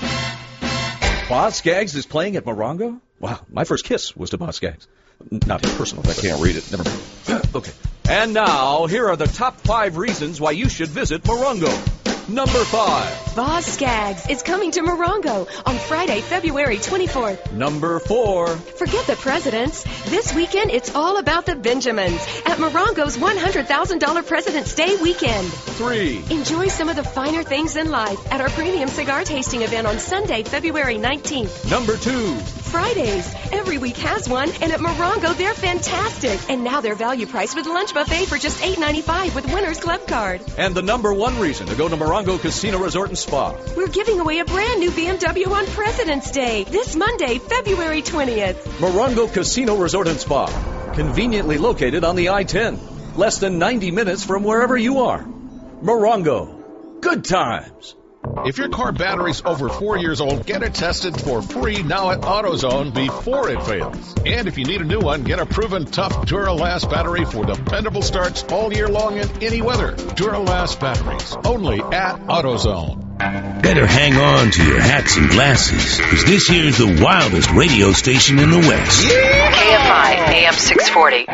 Boz Scaggs is playing at Morongo? Wow, my first kiss was to Boz Scaggs. Not his personal. I can't read it. Never mind. Okay. And now, here are the top 5 reasons why you should visit Morongo. Number 5. Boz Scaggs is coming to Morongo on Friday, February 24th. Number 4. Forget the presidents. This weekend, it's all about the Benjamins at Morongo's $100,000 President's Day weekend. 3. Enjoy some of the finer things in life at our premium cigar tasting event on Sunday, February 19th. Number 2. Fridays. Every week has one, and at Morongo, they're fantastic. And now they're value priced with lunch buffet for just $8.95 with Winner's Club card. And the number 1 reason to go to Morongo Casino Resort and Spa. We're giving away a brand new BMW on President's Day, this Monday, February 20th. Morongo Casino Resort and Spa. Conveniently located on the I-10. Less than 90 minutes from wherever you are. Morongo. Good times. If your car battery's over 4 years old, get it tested for free now at AutoZone before it fails. And if you need a new one, get a proven tough Duralast battery for dependable starts all year long in any weather. Duralast batteries, only at AutoZone. Better hang on to your hats and glasses, because this here's the wildest radio station in the West. KFI AM 640.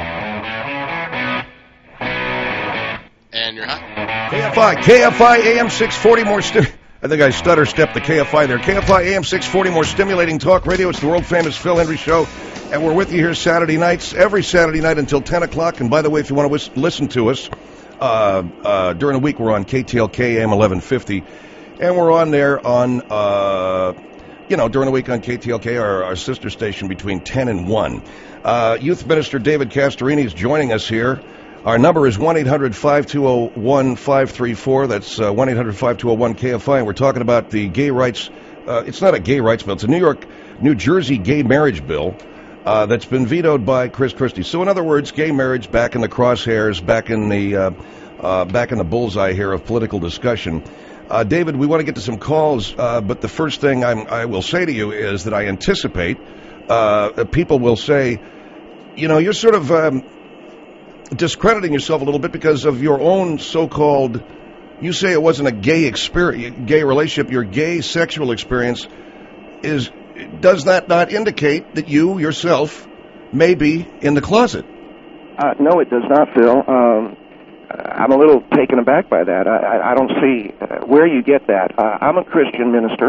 And you're hot. KFI AM 640 more I think I stutter-stepped the KFI there. KFI AM 640, more stimulating talk radio. It's the world-famous Phil Hendry Show, and we're with you here Saturday nights, every Saturday night until 10 o'clock. And by the way, if you want to listen to us during the week, we're on KTLK AM 1150, and we're on there on, during the week on KTLK, our sister station, between 10 and 1. Youth Minister David Castorini is joining us here. Our number is 1-800-5201-534. That's 1-800-5201-KFI. And we're talking about the gay rights. It's not a gay rights bill. It's a New Jersey gay marriage bill that's been vetoed by Chris Christie. So in other words, gay marriage back in the crosshairs, back in the bullseye here of political discussion. David, we want to get to some calls, but the first thing I will say to you is that I anticipate people will say, you're sort of discrediting yourself a little bit because of your own so-called, you say it wasn't a gay relationship, your gay sexual experience does that not indicate that you yourself may be in the closet? No, it does not, Phil. I'm a little taken aback by that. I don't see where you get that. I'm a Christian minister.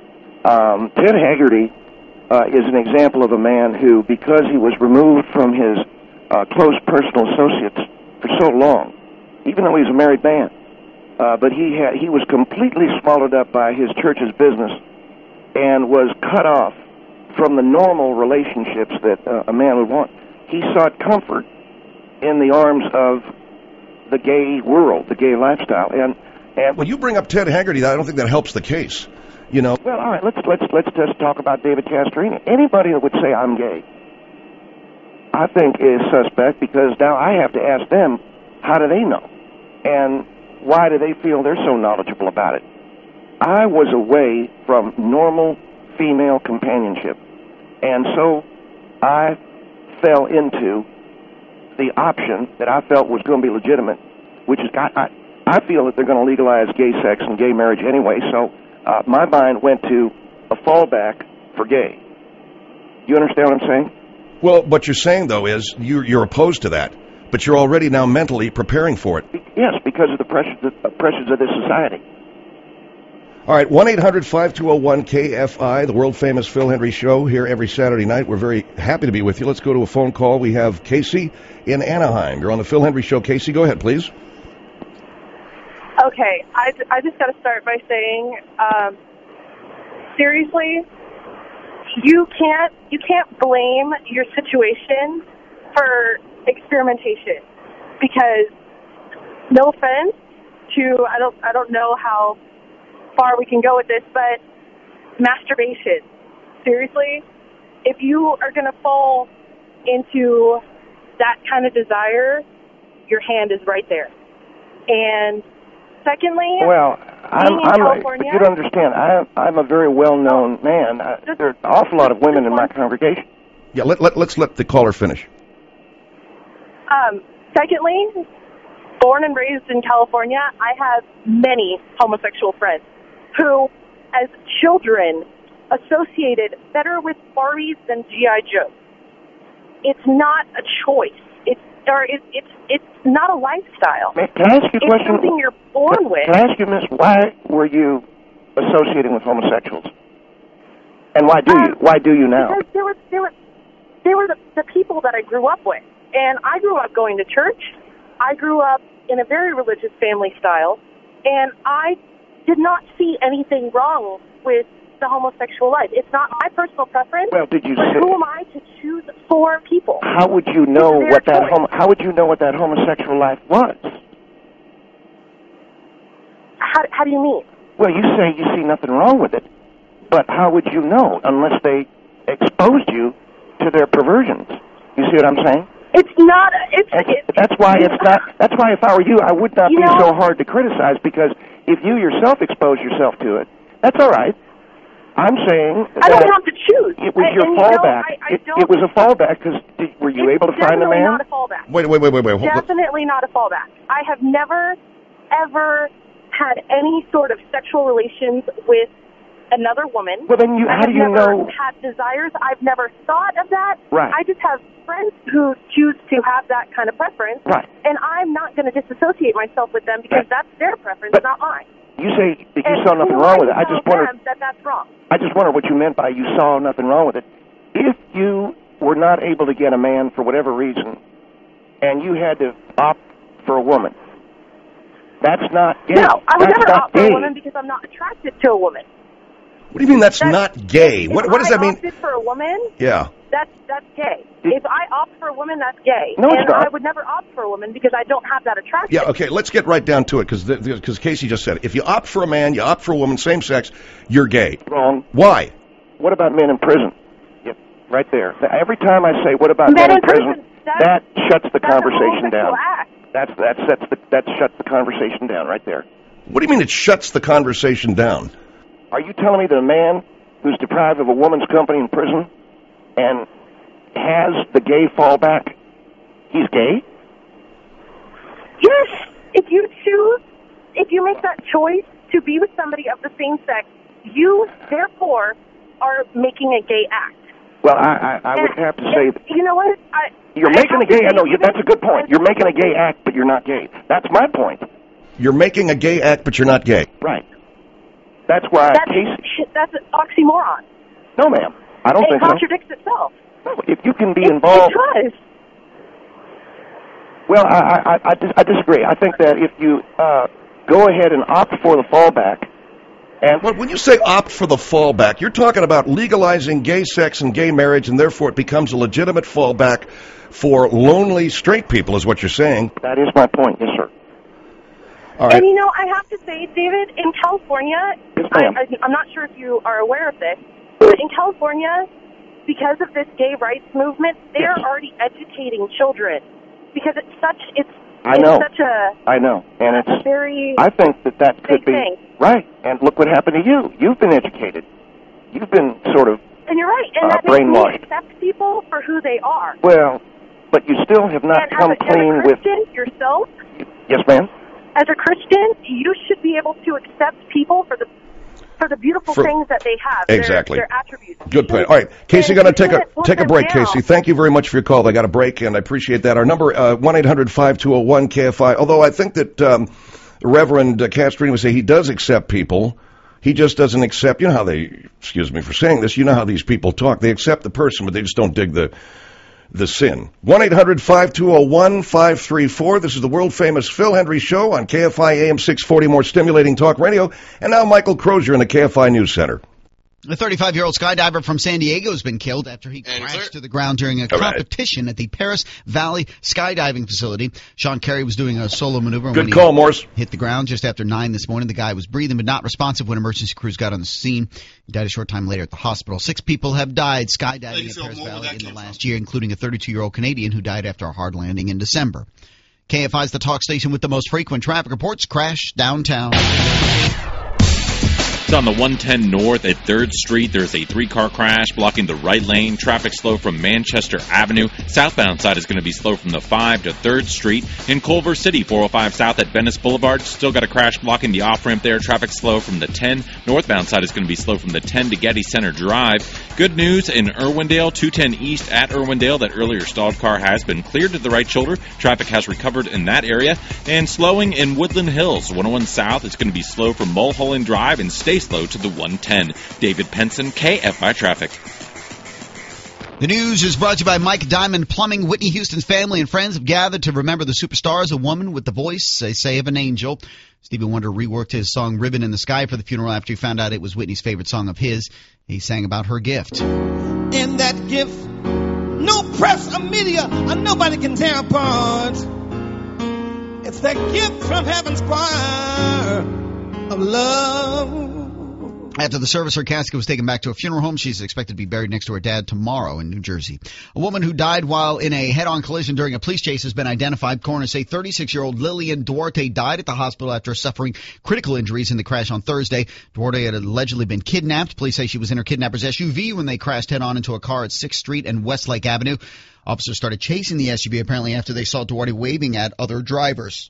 Ted Haggerty is an example of a man who, because he was removed from his close personal associates for so long, even though he's a married man, but he was completely swallowed up by his church's business and was cut off from the normal relationships that a man would want. He sought comfort in the arms of the gay world, the gay lifestyle, and when you bring up Ted Haggerty, I don't think that helps the case. Well, all right, let's just talk about David Castorini. Anybody that would say I'm gay, I think is suspect, because now I have to ask them, how do they know? And why do they feel they're so knowledgeable about it? I was away from normal female companionship, and so I fell into the option that I felt was going to be legitimate, which is I feel that they're going to legalize gay sex and gay marriage anyway, so my mind went to a fallback for gay. You understand what I'm saying? Well, what you're saying, though, is you're opposed to that, but you're already now mentally preparing for it. Yes, because of the pressures of this society. All right, 1-800-5201-KFI, the world-famous Phil Hendry Show, here every Saturday night. We're very happy to be with you. Let's go to a phone call. We have Casey in Anaheim. You're on the Phil Hendry Show. Casey, go ahead, please. Okay, I just got to start by saying seriously, you can't blame your situation for experimentation, because no offense to, I don't know how far we can go with this, but masturbation. Seriously, if you are going to fall into that kind of desire, your hand is right there. And secondly, well, California, you don't understand. I'm a very well-known man. There are an awful lot of women in my congregation. Yeah, let's let the caller finish. Secondly, born and raised in California, I have many homosexual friends who, as children, associated better with Barbies than G.I. Joe. It's not a choice. It's not a lifestyle. Can I ask you a question? It's something you're born with. Can I ask you, miss, why were you associating with homosexuals? And why do you now? Because they were the people that I grew up with. And I grew up going to church. I grew up in a very religious family style. And I did not see anything wrong with the homosexual life. It's not my personal preference. Well, did you but say, who am I to choose for people? How would you know what that How would you know what that homosexual life was? How do you mean? Well, you say you see nothing wrong with it, but how would you know unless they exposed you to their perversions? You see what I'm saying? It's not. That's why it's not. That's why if I were you, I would not be so hard to criticize, because if you yourself expose yourself to it, that's all right. I'm saying I don't have to choose. It was your fallback. It was a fallback because were you able to find a man? Not a fallback. Wait. Definitely not a fallback. I have never, ever had any sort of sexual relations with another woman. Well, then how do you know? I've never had desires. I've never thought of that. Right. I just have friends who choose to have that kind of preference. Right. And I'm not going to disassociate myself with them because that's their preference, not mine. You say that you saw nothing wrong with it. I just wondered that's wrong. I just wonder what you meant by you saw nothing wrong with it. If you were not able to get a man for whatever reason, and you had to opt for a woman, that's not gay. No, I would never opt for a woman because I'm not attracted to a woman. What do you mean that's not gay? What does that mean? If I opted for a woman, yeah, that's gay. If I opt for a woman, that's gay. No, it's not. I would never opt for a woman because I don't have that attraction. Yeah, okay, let's get right down to it, because Casey just said it. If you opt for a man, you opt for a woman, same sex, you're gay. Wrong. Why? What about men in prison? Yep, right there. Every time I say, what about men in prison, that shuts the conversation down. That shuts the conversation down right there. What do you mean it shuts the conversation down? Are you telling me that a man who's deprived of a woman's company in prison and has the gay fallback, he's gay? Yes. If you make that choice to be with somebody of the same sex, you, therefore, are making a gay act. Well, I would have to say that. You know what? You're making a gay act. No, that's a good point. You're making a gay act, but you're not gay. That's my point. You're making a gay act, but you're not gay. Right. That's why that's an oxymoron. No, ma'am. I don't think so. It contradicts itself. No, if you can be involved. It does. Well, I disagree. I think that if you go ahead and opt for the fallback, and when you say opt for the fallback, you're talking about legalizing gay sex and gay marriage, and therefore it becomes a legitimate fallback for lonely straight people, is what you're saying. That is my point, yes, sir. All right. And I have to say, David, in California, yes, ma'am. I'm not sure if you are aware of this, but in California, because of this gay rights movement, they are already educating children because it's such I know, and it's very. I think that could be thing. Right. And look what happened to you. You've been educated. You've been sort of. And you're right, and that brainwashed. makes me accept people for who they are. Well, but you still have not come clean with yourself. Yes, ma'am. As a Christian, you should be able to accept people for the beautiful things that they have. Exactly. Their attributes. Good point. All right, Casey, going to take a break. Casey, thank you very much for your call. I got a break, and I appreciate that. Our number 1-800-5201-KFI. Although I think that Reverend Castrini would say he does accept people. He just doesn't accept. You know how they. Excuse me for saying this. You know how these people talk. They accept the person, but they just don't dig the sin. 1-800-5201-534. This is the world-famous Phil Hendry Show on KFI AM 640, more stimulating talk radio. And now Michael Crozier in the KFI News Center. A 35-year-old skydiver from San Diego has been killed after he crashed to the ground during a competition at the Paris Valley skydiving facility. Sean Carey was doing a solo maneuver when he hit the ground just after 9 this morning. The guy was breathing but not responsive when emergency crews got on the scene. He died a short time later at the hospital. 6 people have died skydiving at Paris Valley in the last year, including a 32-year-old Canadian who died after a hard landing in December. KFI is the talk station with the most frequent traffic reports. Crash downtown. It's on the 110 north at 3rd Street. There's a 3-car crash blocking the right lane. Traffic slow from Manchester Avenue. Southbound side is going to be slow from the 5 to 3rd Street. In Culver City, 405 south at Venice Boulevard. Still got a crash blocking the off-ramp there. Traffic slow from the 10. Northbound side is going to be slow from the 10 to Getty Center Drive. Good news in Irwindale, 210 east at Irwindale. That earlier stalled car has been cleared to the right shoulder. Traffic has recovered in that area. And slowing in Woodland Hills, 101 south. It's going to be slow from Mulholland Drive and stay slow to the 110. David Penson, KFI Traffic. The news is brought to you by Mike Diamond Plumbing. Whitney Houston's family and friends have gathered to remember the superstars, a woman with the voice, they say, of an angel. Stevie Wonder reworked his song Ribbon in the Sky for the funeral after he found out it was Whitney's favorite song of his. He sang about her gift. And that gift, no press or media or nobody can tear apart. It's that gift from heaven's choir of love. After the service, her casket was taken back to a funeral home. She's expected to be buried next to her dad tomorrow in New Jersey. A woman who died while in a head-on collision during a police chase has been identified. Coroners say 36-year-old Lillian Duarte died at the hospital after suffering critical injuries in the crash on Thursday. Duarte had allegedly been kidnapped. Police say she was in her kidnapper's SUV when they crashed head-on into a car at 6th Street and Westlake Avenue. Officers started chasing the SUV apparently after they saw Duarte waving at other drivers.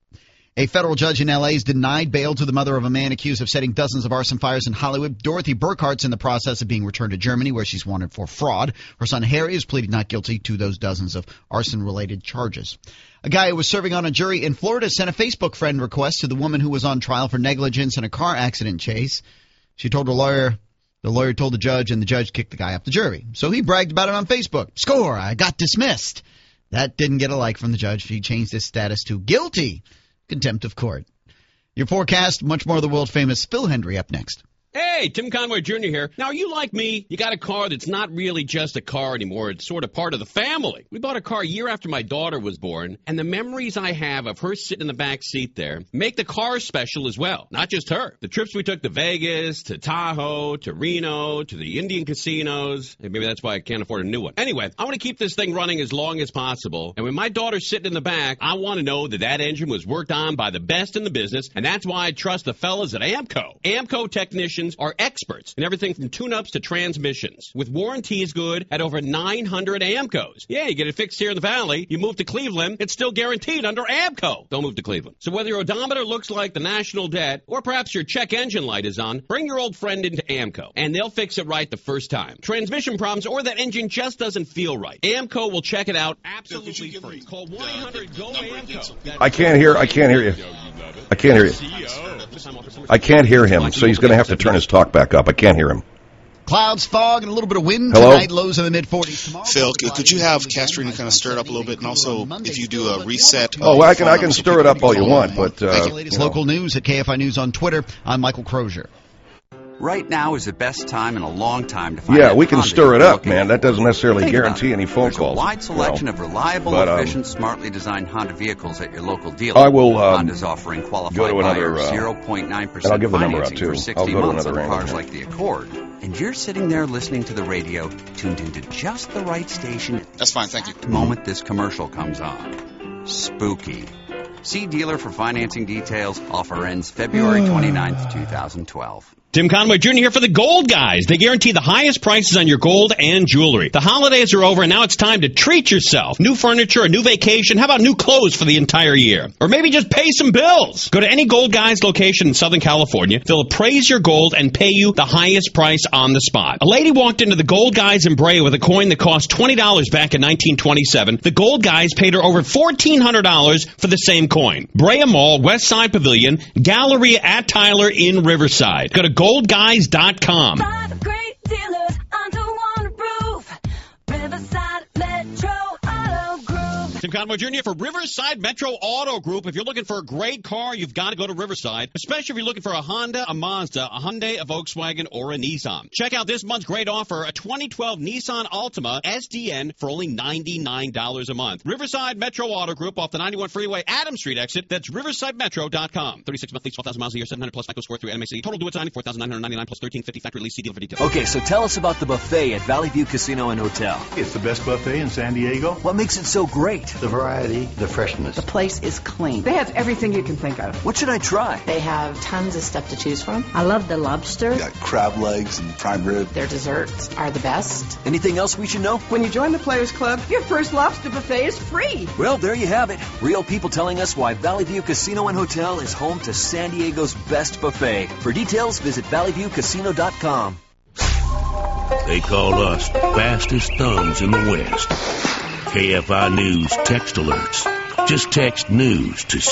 A federal judge in L.A. has denied bail to the mother of a man accused of setting dozens of arson fires in Hollywood. Dorothy Burkhart's in the process of being returned to Germany, where she's wanted for fraud. Her son Harry is pleading not guilty to those dozens of arson-related charges. A guy who was serving on a jury in Florida sent a Facebook friend request to the woman who was on trial for negligence in a car accident chase. She told her lawyer. The lawyer told the judge, and the judge kicked the guy off the jury. So he bragged about it on Facebook. Score, I got dismissed. That didn't get a like from the judge. He changed his status to guilty. Contempt of court. Your forecast, much more of the world-famous Phil Hendry up next. Hey, Tim Conway Jr. here. Now, are you like me? You got a car that's not really just a car anymore. It's sort of part of the family. We bought a car a year after my daughter was born, and the memories I have of her sitting in the back seat there make the car special as well. Not just her. The trips we took to Vegas, to Tahoe, to Reno, to the Indian casinos. Maybe that's why I can't afford a new one. Anyway, I want to keep this thing running as long as possible, and when my daughter's sitting in the back, I want to know that that engine was worked on by the best in the business, and that's why I trust the fellas at AAMCO. AAMCO technicians are experts in everything from tune-ups to transmissions, with warranties good at over 900 AAMCOs. Yeah, you get it fixed here in the Valley, you move to Cleveland, it's still guaranteed under AAMCO. Don't move to Cleveland. So whether your odometer looks like the national debt, or perhaps your check engine light is on, bring your old friend into AAMCO, and they'll fix it right the first time. Transmission problems, or that engine just doesn't feel right. AAMCO will check it out absolutely free. Call 1-800-GO-AAMCO. I can't hear you. I can't hear you. I can't hear him, so he's going to have to turn his talk back up. I can't hear him. Clouds, fog, and a little bit of wind Hello? tonight. Lows in the mid-40s tomorrow. Phil, could you have Castrina kind of stir it up a little bit, and also if you do a reset? Oh, well, I can stir it up all you want, but latest local news at KFI News on Twitter. I'm Michael Crozier. Right now is the best time in a long time to find Yeah, we can stir it up, man. That doesn't necessarily guarantee any phone calls. There's a wide selection of reliable, efficient, smartly designed Honda vehicles at your local dealer. I will Honda's offering qualified go to another, buyers 0.9% and I'll give the number out financing too. for 60 I'll go months to on another cars like the Accord. And you're sitting there listening to the radio, tuned into just the right station. That's fine, thank you. The moment this commercial comes on. Spooky. See dealer for financing details. Offer ends February 29th, 2012. Tim Conway Jr. here for the Gold Guys. They guarantee the highest prices on your gold and jewelry. The holidays are over, and now it's time to treat yourself. New furniture, a new vacation. How about new clothes for the entire year? Or maybe just pay some bills. Go to any Gold Guys location in Southern California. They'll appraise your gold and pay you the highest price on the spot. A lady walked into the Gold Guys in Brea with a coin that cost $20 back in 1927. The Gold Guys paid her over $1,400 for the same coin. Brea Mall, West Side Pavilion, Galleria at Tyler in Riverside. Go to goldguys.com. Five great dealers under one roof. Riverside Metro Auto Group. Tim Conway Jr. for Riverside Metro Auto Group. If you're looking for a great car, you've got to go to Riverside, especially if you're looking for a Honda, a Mazda, a Hyundai, a Volkswagen, or a Nissan. Check out this month's great offer, a 2012 Nissan Altima SDN for only $99 a month. Riverside Metro Auto Group off the 91 Freeway, Adams Street exit. That's riversidemetro.com. 36 monthly, 12,000 miles a year, 700 plus FICO score through NMAC. Total due at $94,999 plus $1,350 factory lease. See deal for details. Okay, so tell us about the buffet at Valley View Casino and Hotel. It's the best buffet in San Diego. What makes it so great? The variety, the freshness. The place is clean. They have everything you can think of. What should I try? They have tons of stuff to choose from. I love the lobster. We got crab legs and prime rib. Their desserts are the best. Anything else we should know? When you join the Players Club, your first lobster buffet is free. Well, there you have it. Real people telling us why Valley View Casino and Hotel is home to San Diego's best buffet. For details, visit valleyviewcasino.com. They call us the fastest thumbs in the West. KFI News text alerts. Just text news to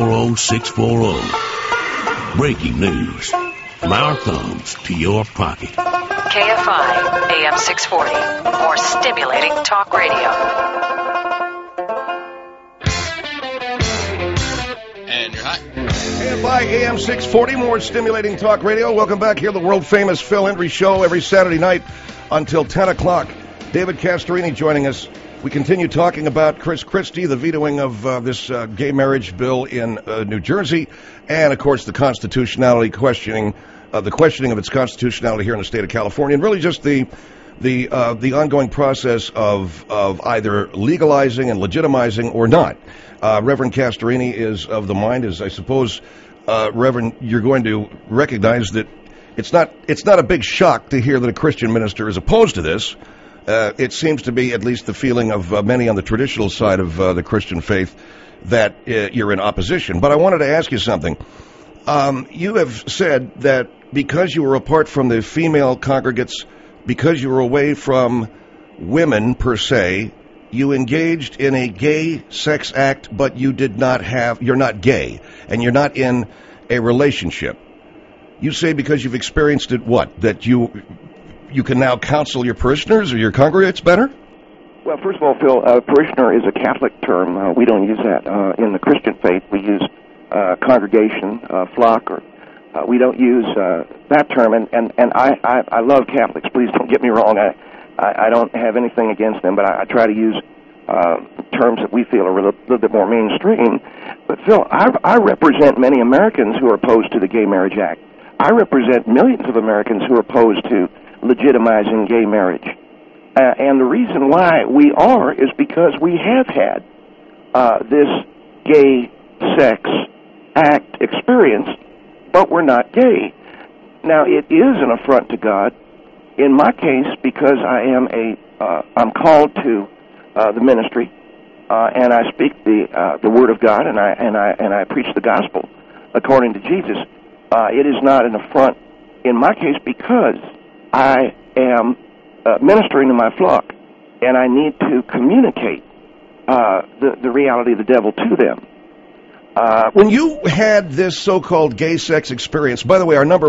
640-640. Breaking news. From our thumbs to your pocket. KFI AM 640. More stimulating talk radio. And you're hot. KFI AM 640, more stimulating talk radio. Welcome back here, the world-famous Phil Hendrie Show, every Saturday night until 10 o'clock. David Castorini joining us. We continue talking about Chris Christie, the vetoing of this gay marriage bill in New Jersey, and, of course, the constitutionality questioning of its constitutionality here in the state of California, and really just the ongoing process of either legalizing and legitimizing or not. Reverend Castorini is of the mind, as I suppose, Reverend, you're going to recognize that it's not a big shock to hear that a Christian minister is opposed to this. It seems to be at least the feeling of many on the traditional side of the Christian faith that you're in opposition. But I wanted to ask you something. You have said that because you were apart from the female congregates, because you were away from women per se, you engaged in a gay sex act, but you're not gay, and you're not in a relationship. You say because you've experienced it, what? That you can now counsel your parishioners or your congregates better? Well, first of all, Phil, parishioner is a Catholic term. We don't use that. In the Christian faith, we use congregation, flock, or we don't use that term. And I love Catholics. Please don't get me wrong. I don't have anything against them, but I try to use terms that we feel are a little bit more mainstream. But, Phil, I represent many Americans who are opposed to the Gay Marriage Act. I represent millions of Americans who are opposed to legitimizing gay marriage. And the reason why we are is because we have had this gay sex act experience, but we're not gay. Now, it is an affront to God. In my case, because I'm called to the ministry, and I speak the word of God, and I preach the gospel according to Jesus. It is not an affront in my case because I am ministering to my flock, and I need to communicate the reality of the devil to them. When you had this so-called gay sex experience, by the way, our number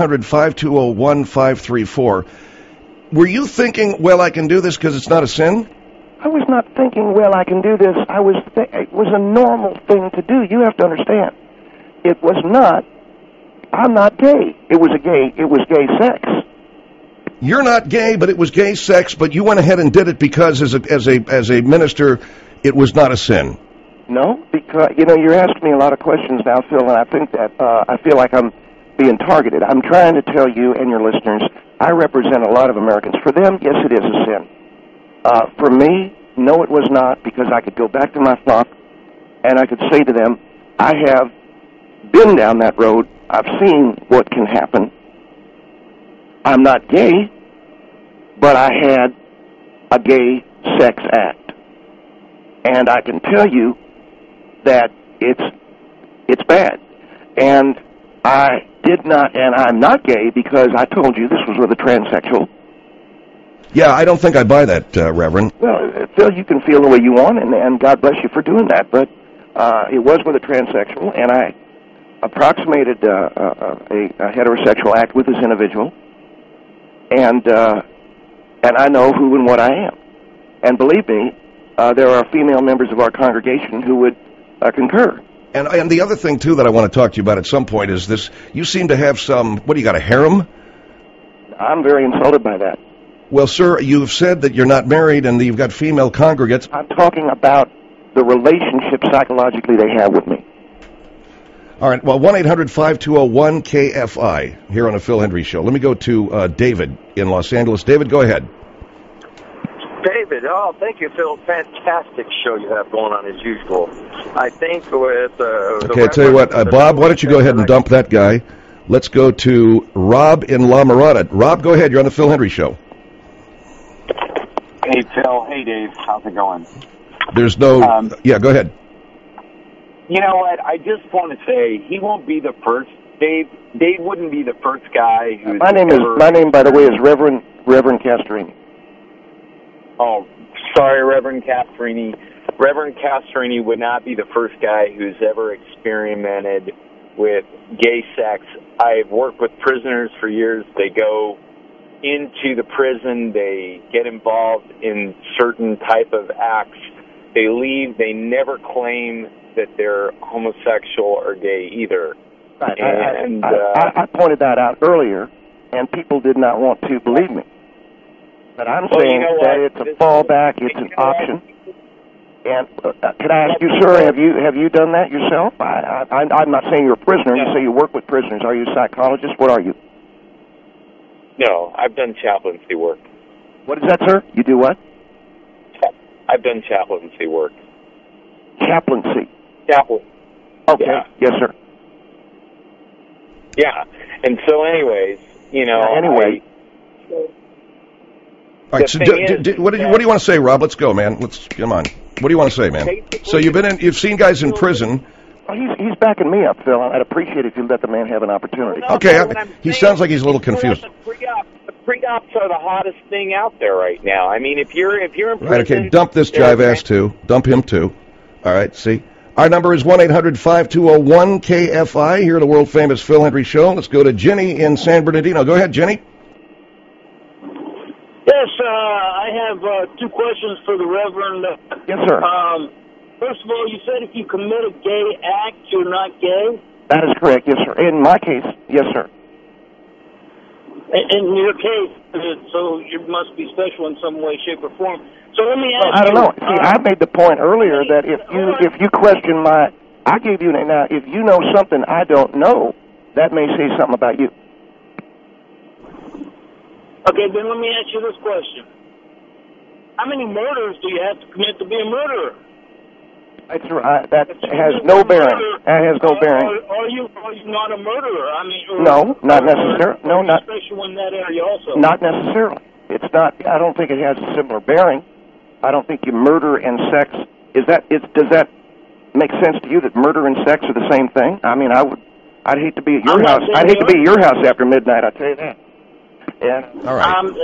1-800-520-1534, were you thinking, well, I can do this because it's not a sin? I was not thinking, well, I can do this. It was a normal thing to do. You have to understand. It was not. I'm not gay. It was gay sex. You're not gay, but it was gay sex, but you went ahead and did it because as a minister, it was not a sin. No, because, you're asking me a lot of questions now, Phil, and I think that I feel like I'm being targeted. I'm trying to tell you and your listeners, I represent a lot of Americans. For them, yes, it is a sin. For me, no, it was not, because I could go back to my flock and I could say to them, I have been down that road. I've seen what can happen. I'm not gay, but I had a gay sex act. And I can tell you that it's bad. And I did not, and I'm not gay because I told you this was with a transsexual. Yeah, I don't think I buy that, Reverend. Well, Phil, you can feel the way you want, and God bless you for doing that, but it was with a transsexual, and I approximated a heterosexual act with this individual, and I know who and what I am. And believe me, there are female members of our congregation who would concur. And the other thing, too, that I want to talk to you about at some point is this. You seem to have some, what do you got, a harem? I'm very insulted by that. Well, sir, you've said that you're not married and that you've got female congregates. I'm talking about the relationship psychologically they have with me. All right, well, 1-800-5201-KFI here on the Phil Hendry Show. Let me go to David in Los Angeles. David, go ahead. David, thank you, Phil. Fantastic show you have going on as usual. I think with... Okay, I tell you what, Bob, why don't you go ahead and dump that guy? Let's go to Rob in La Mirada. Rob, go ahead. You're on the Phil Hendry Show. Hey, Phil. Hey, Dave. How's it going? There's no... yeah, go ahead. You know what? I just want to say he won't be the first. Dave wouldn't be the first guy who's... My name, by the way, is Reverend Castrini. Oh, sorry, Reverend Castrini. Reverend Castrini would not be the first guy who's ever experimented with gay sex. I've worked with prisoners for years. They go into the prison. They get involved in certain type of acts. They leave. They never claim that they're homosexual or gay either. Right. And I pointed that out earlier, and people did not want to believe me. But I'm saying that it's a fallback, it's an option. And can I ask you, sir, have you done that yourself? I'm not saying you're a prisoner. You say you work with prisoners. Are you a psychologist? What are you? No, I've done chaplaincy work. What is that, sir? You do what? I've done chaplaincy work. Chaplaincy? Chaplain. Okay. Yeah. Yes, sir. Yeah. And so anyways, you know... All right, so what do you want to say, Rob? Let's go, man. Come on. What do you want to say, man? So you've seen guys in prison. Well, he's backing me up, Phil. I'd appreciate it if you let the man have an opportunity. Okay, he sounds like he's a little confused. The pre-ops are the hottest thing out there right now. I mean, if you're in prison... Right, okay, dump this jive ass too. Dump him too. All right, see? Our number is 1-800-5201-KFI here at the world-famous Phil Hendry Show. Let's go to Jenny in San Bernardino. Go ahead, Jenny. Yes, I have two questions for the Reverend. Yes, sir. First of all, you said if you commit a gay act, you're not gay? That is correct, yes, sir. In my case, yes, sir. In your case, so you must be special in some way, shape, or form. So let me ask you... I don't know. See, I made the point earlier that if you question I gave you... Now, if you know something I don't know, that may say something about you. Okay, then let me ask you this question. How many murders do you have to commit to be a murderer? That's right. That has no bearing. That has no bearing. Are you not a murderer? I mean, no, not necessarily. No, not special in that area also. Not necessarily. It's not. I don't think it has a similar bearing. I don't think you murder and sex. Does that make sense to you that murder and sex are the same thing? I mean, I'd hate to be at your house. I'd hate to be at your house after midnight. I tell you that. Yeah. All right. I'm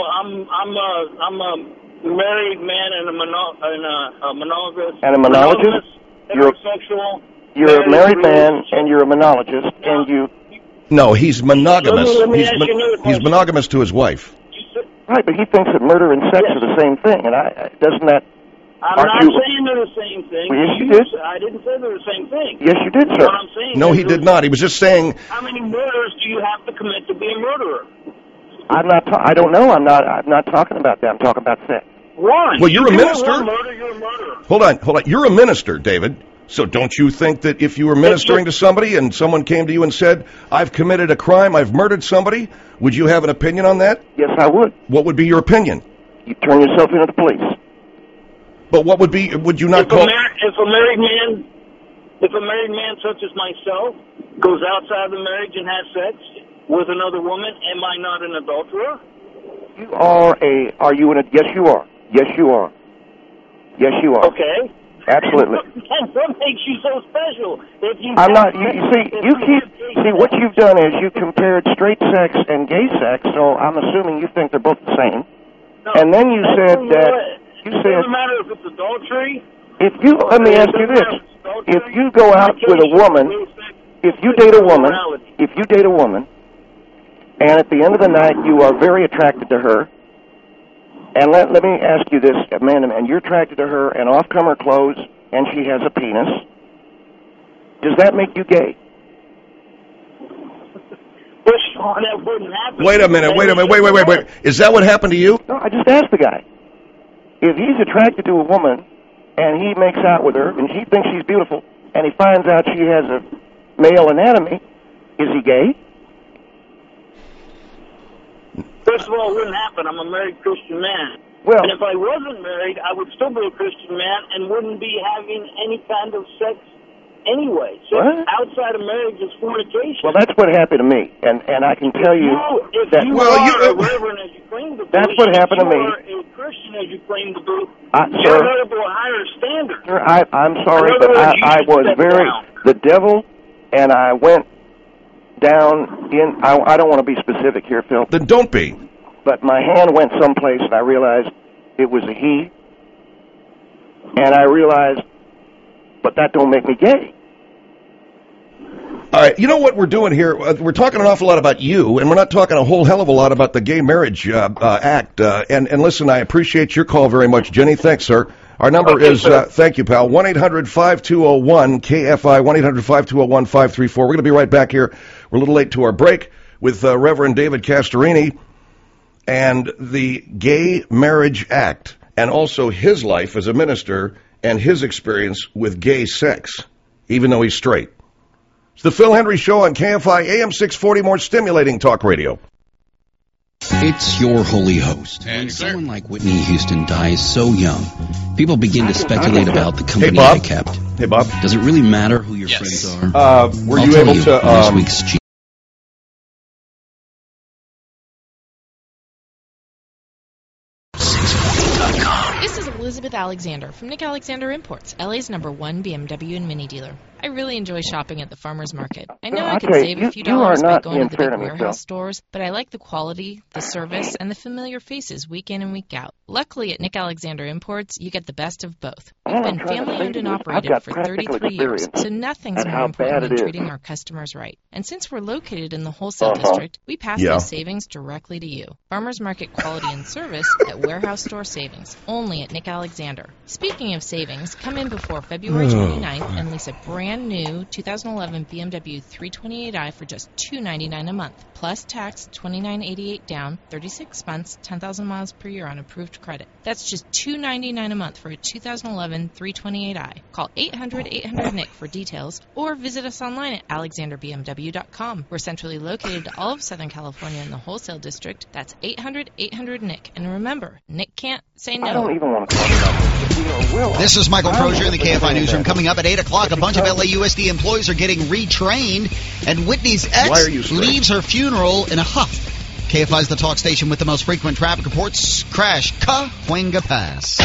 a married man and a monologist. And a monologist? You're a married man and you're a monologist, and you... No, he's monogamous. He's monogamous to his wife. Right, but he thinks that murder and sex are the same thing, and doesn't that... I'm not saying they're the same thing. Well, yes, you did. I didn't say they're the same thing. Yes, you did, sir. What I'm saying no, he did not. He was just saying... How many murders do you have to commit to be a murderer? I don't know. I'm not talking about that. I'm talking about sex. One. Well, you're a minister. You're a murderer. Hold on. You're a minister, David. So don't you think that if you were ministering to somebody and someone came to you and said, I've committed a crime, I've murdered somebody, would you have an opinion on that? Yes, I would. What would be your opinion? You turn yourself into the police. But would you not call... If a married man such as myself goes outside the marriage and has sex with another woman, am I not an adulterer? Yes, you are. Yes, you are. Yes, you are. Okay. Absolutely. What makes you so special? I'm not. See, what you've done is you compared straight sex and gay sex. So I'm assuming you think they're both the same. No, and then you said that it doesn't matter if it's adultery. Let me ask you this: if you go out with a woman, if you date a woman, and at the end of the night you are very attracted to her, And let me ask you this, Amanda, and you're attracted to her, and off come her clothes, and she has a penis. Does that make you gay? Well, Sean, that wouldn't happen. Wait a minute. Wait. Is that what happened to you? No, I just asked the guy. If he's attracted to a woman, and he makes out with her, and he thinks she's beautiful, and he finds out she has a male anatomy, is he gay? First of all, it wouldn't happen. I'm a married Christian man. Well, and if I wasn't married, I would still be a Christian man and wouldn't be having any kind of sex anyway. So outside of marriage is fornication. Well, that's what happened to me, and I can tell you if that. You are a reverend as you claim to be, that's what happened to me. If you are a Christian as you claim to be, sir, you're held to a higher standard. Sir, I'm sorry, but I was very the devil, and I went down in. I don't want to be specific here, Phil. Then don't be. But my hand went someplace, and I realized it was a he, and I realized, but that don't make me gay. All right, you know what we're doing here? We're talking an awful lot about you, and we're not talking a whole hell of a lot about the Gay Marriage Act. And listen, I appreciate your call very much, Jenny. Thanks, sir. Our number is, thank you, pal, 1-800-5201-KFI, 1-800-5201-534. We're going to be right back here. We're a little late to our break with Reverend David Castorini and the Gay Marriage Act, and also his life as a minister and his experience with gay sex, even though he's straight. It's the Phil Hendry Show on KFI AM 640, more stimulating talk radio. It's your holy host. When someone like Whitney Houston dies so young, people begin to speculate about the company they kept. Hey, Bob. Does it really matter who your friends are? Were you able to... this week's This is Elizabeth Alexander from Nick Alexander Imports, LA's #1 BMW and Mini dealer. I really enjoy shopping at the farmer's market. I know I could save a few dollars by going to the big warehouse stores, but I like the quality, the service, and the familiar faces week in and week out. Luckily at Nick Alexander Imports, you get the best of both. We've been family-owned and operated for 33 years, so nothing's more important than treating our customers right. And since we're located in the wholesale district, we pass those savings directly to you. Farmer's market quality and service at warehouse store savings, only at Nick Alexander. Speaking of savings, come in before February 29th and lease a brand new 2011 BMW 328i for just $299 a month, plus tax, $29.88 down, 36 months, 10,000 miles per year on approved credit. That's just $299 a month for a 2011 328i. Call 800-800-NIC for details, or visit us online at alexanderbmw.com. We're centrally located to all of Southern California in the wholesale district. That's 800-800-NIC. And remember, Nick can't say no. I don't even want to talk about this. This is Michael Crozier in the KFI Newsroom. Coming up at 8 o'clock, a bunch of LAUSD employees are getting retrained, and Whitney's ex leaves her funeral in a huff. KFI is the talk station with the most frequent traffic reports. Crash Cahuenga Pass.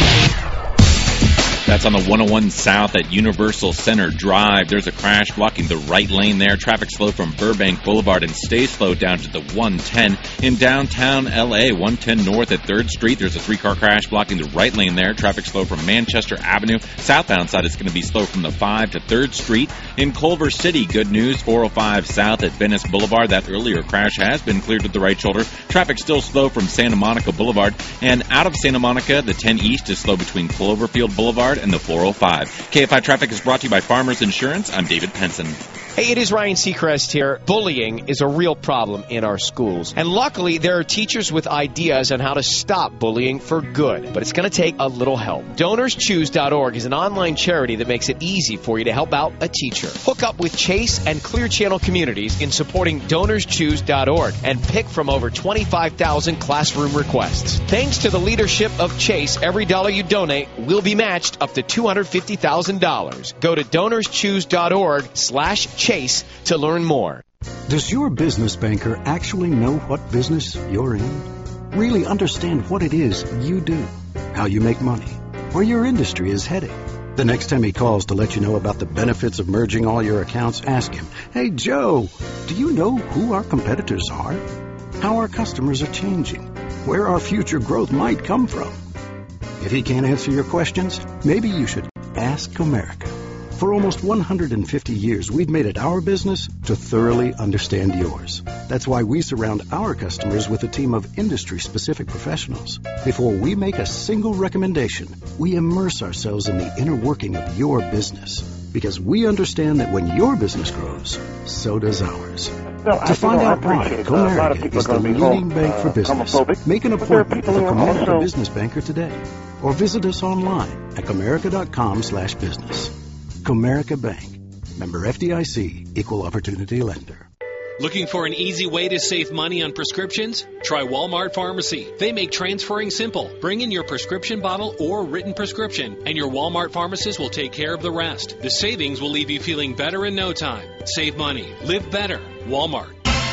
That's on the 101 South at Universal Center Drive. There's a crash blocking the right lane there. Traffic slow from Burbank Boulevard and stay slow down to the 110. In downtown L.A., 110 North at 3rd Street, there's a 3-car crash blocking the right lane there. Traffic slow from Manchester Avenue. Southbound side is going to be slow from the 5 to 3rd Street. In Culver City, good news, 405 South at Venice Boulevard. That earlier crash has been cleared to the right shoulder. Traffic still slow from Santa Monica Boulevard. And out of Santa Monica, the 10 East is slow between Cloverfield Boulevard and the 405. KFI Traffic is brought to you by Farmers Insurance. I'm David Penson. Hey, it is Ryan Seacrest here. Bullying is a real problem in our schools. And luckily, there are teachers with ideas on how to stop bullying for good. But it's going to take a little help. DonorsChoose.org is an online charity that makes it easy for you to help out a teacher. Hook up with Chase and Clear Channel Communities in supporting DonorsChoose.org and pick from over 25,000 classroom requests. Thanks to the leadership of Chase, every dollar you donate will be matched up to $250,000. Go to DonorsChoose.org/Chase to learn more. Does your business banker actually know what business you're in? Really understand what it is you do, how you make money, where your industry is heading? The next time he calls to let you know about the benefits of merging all your accounts, ask him, "Hey, Joe, do you know who our competitors are? How our customers are changing? Where our future growth might come from?" If he can't answer your questions, maybe you should ask America. For almost 150 years, we've made it our business to thoroughly understand yours. That's why we surround our customers with a team of industry-specific professionals. Before we make a single recommendation, we immerse ourselves in the inner working of your business. Because we understand that when your business grows, so does ours. To find out why Comerica is the leading bank for business, make an appointment with a Comerica business banker today. Or visit us online at comerica.com/business. Comerica Bank. Member FDIC, Equal Opportunity Lender. Looking for an easy way to save money on prescriptions? Try Walmart Pharmacy. They make transferring simple. Bring in your prescription bottle or written prescription, and your Walmart pharmacist will take care of the rest. The savings will leave you feeling better in no time. Save money. Live better. Walmart.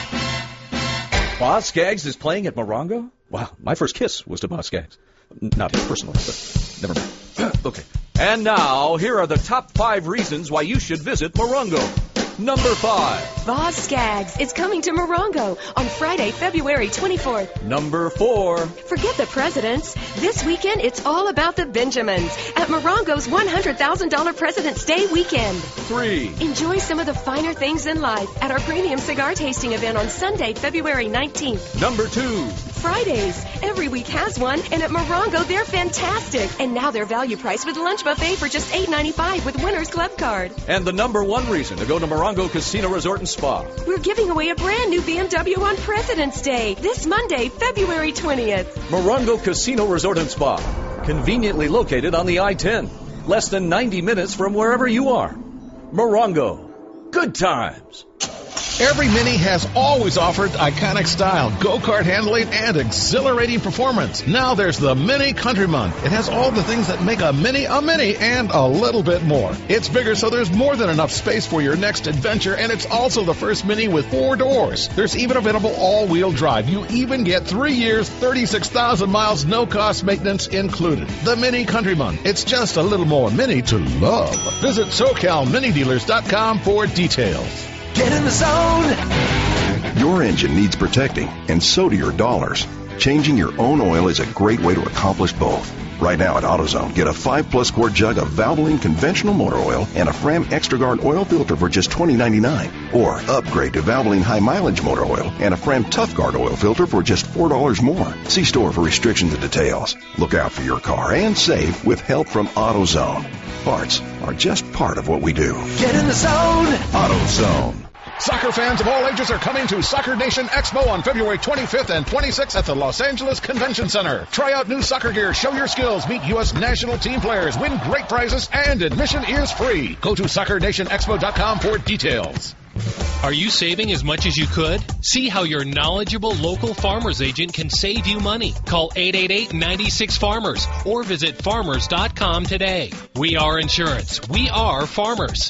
Boz Scaggs is playing at Morongo? Wow, my first kiss was to Boz Scaggs. Not personally, but never mind. Okay. And now, here are the top 5 reasons why you should visit Morongo. Number 5. Boz Scaggs is coming to Morongo on Friday, February 24th. Number 4. Forget the presidents. This weekend, it's all about the Benjamins at Morongo's $100,000 President's Day weekend. 3. Enjoy some of the finer things in life at our premium cigar tasting event on Sunday, February 19th. Number 2. Fridays. Every week has one, and at Morongo, they're fantastic. And now they're value priced with lunch buffet for just $8.95 with Winner's Club card. And the number 1 reason to go to Morongo Casino Resort and Spa. We're giving away a brand new BMW on President's Day, this Monday, February 20th. Morongo Casino Resort and Spa. Conveniently located on the I-10. Less than 90 minutes from wherever you are. Morongo. Good times. Every Mini has always offered iconic style, go-kart handling, and exhilarating performance. Now there's the Mini Countryman. It has all the things that make a Mini and a little bit more. It's bigger, so there's more than enough space for your next adventure, and it's also the first Mini with 4 doors. There's even available all-wheel drive. You even get 3 years, 36,000 miles, no-cost maintenance included. The Mini Countryman. It's just a little more Mini to love. Visit SoCalMiniDealers.com for details. Get in the zone! Your engine needs protecting, and so do your dollars. Changing your own oil is a great way to accomplish both. Right now at AutoZone, get a 5+ quart jug of Valvoline conventional motor oil and a Fram Extra Guard oil filter for just $20.99. Or upgrade to Valvoline high mileage motor oil and a Fram Tough Guard oil filter for just $4 more. See store for restrictions and details. Look out for your car and save with help from AutoZone. Parts are just part of what we do. Get in the zone! AutoZone. Soccer fans of all ages are coming to Soccer Nation Expo on February 25th and 26th at the Los Angeles Convention Center. Try out new soccer gear, show your skills, meet U.S. national team players, win great prizes, and admission is free. Go to SoccerNationExpo.com for details. Are you saving as much as you could? See how your knowledgeable local farmer's agent can save you money. Call 888-96-FARMERS or visit farmers.com today. We are insurance. We are farmers.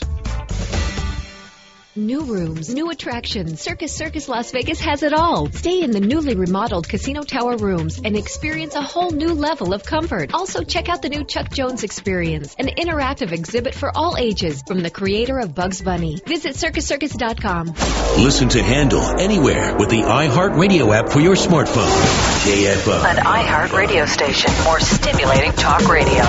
New rooms, new attractions. Circus Las Vegas has it all. Stay in the newly remodeled Casino Tower rooms and experience a whole new level of comfort. Also, check out the new Chuck Jones Experience, an interactive exhibit for all ages from the creator of Bugs Bunny. Visit circuscircus.com. Listen to Handle anywhere with the iHeartRadio app for your smartphone. KFI. An iHeartRadio station. More stimulating talk radio.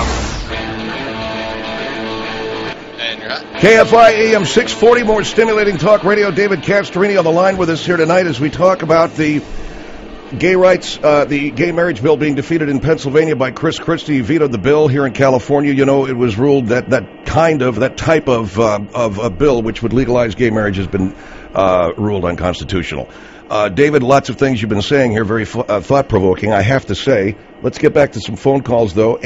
KFI AM 640, more stimulating talk radio. David Castorini on the line with us here tonight as we talk about the gay rights, the gay marriage bill being defeated in Pennsylvania by Chris Christie. He vetoed the bill here in California. You know, it was ruled that that type of a bill which would legalize gay marriage has been ruled unconstitutional. David, lots of things you've been saying here, very thought-provoking, I have to say. Let's get back to some phone calls, though.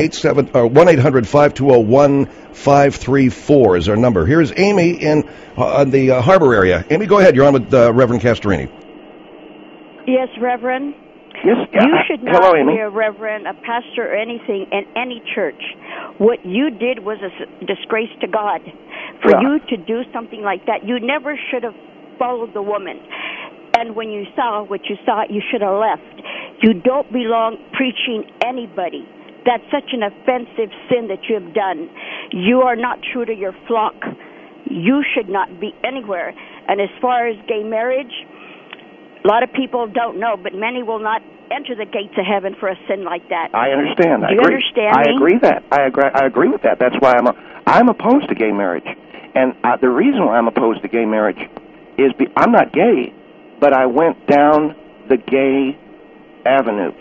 1-800-520-1534 is our number. Here's Amy in the Harbor area. Amy, go ahead. You're on with Reverend Castorini. Yes, Reverend. Yes, you should not Hello, Amy. be a reverend, a pastor, or anything in any church. What you did was a disgrace to God. For you to do something like that, you never should have followed the woman. And when you saw what you saw, you should have left. You don't belong preaching anybody. That's such an offensive sin that you have done. You are not true to your flock. You should not be anywhere. And as far as gay marriage, a lot of people don't know, but many will not enter the gates of heaven for a sin like that. I understand. Do you understand me? I agree with that. That's why I'm opposed to gay marriage. And the reason why I'm opposed to gay marriage is I'm not gay, but I went down the gay avenue.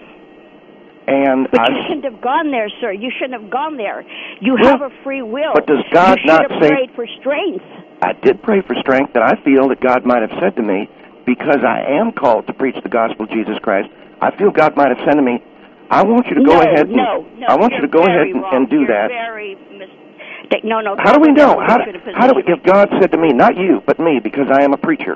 But you shouldn't have gone there, sir. You shouldn't have gone there. You have a free will. But does God not say... You should have prayed for strength. I did pray for strength, and I feel that God might have said to me, because I am called to preach the gospel of Jesus Christ, I feel God might have said to me, I want you to go ahead and... I want you to go ahead and do that. No. How do we know? If God said to me, not you, but me, because I am a preacher,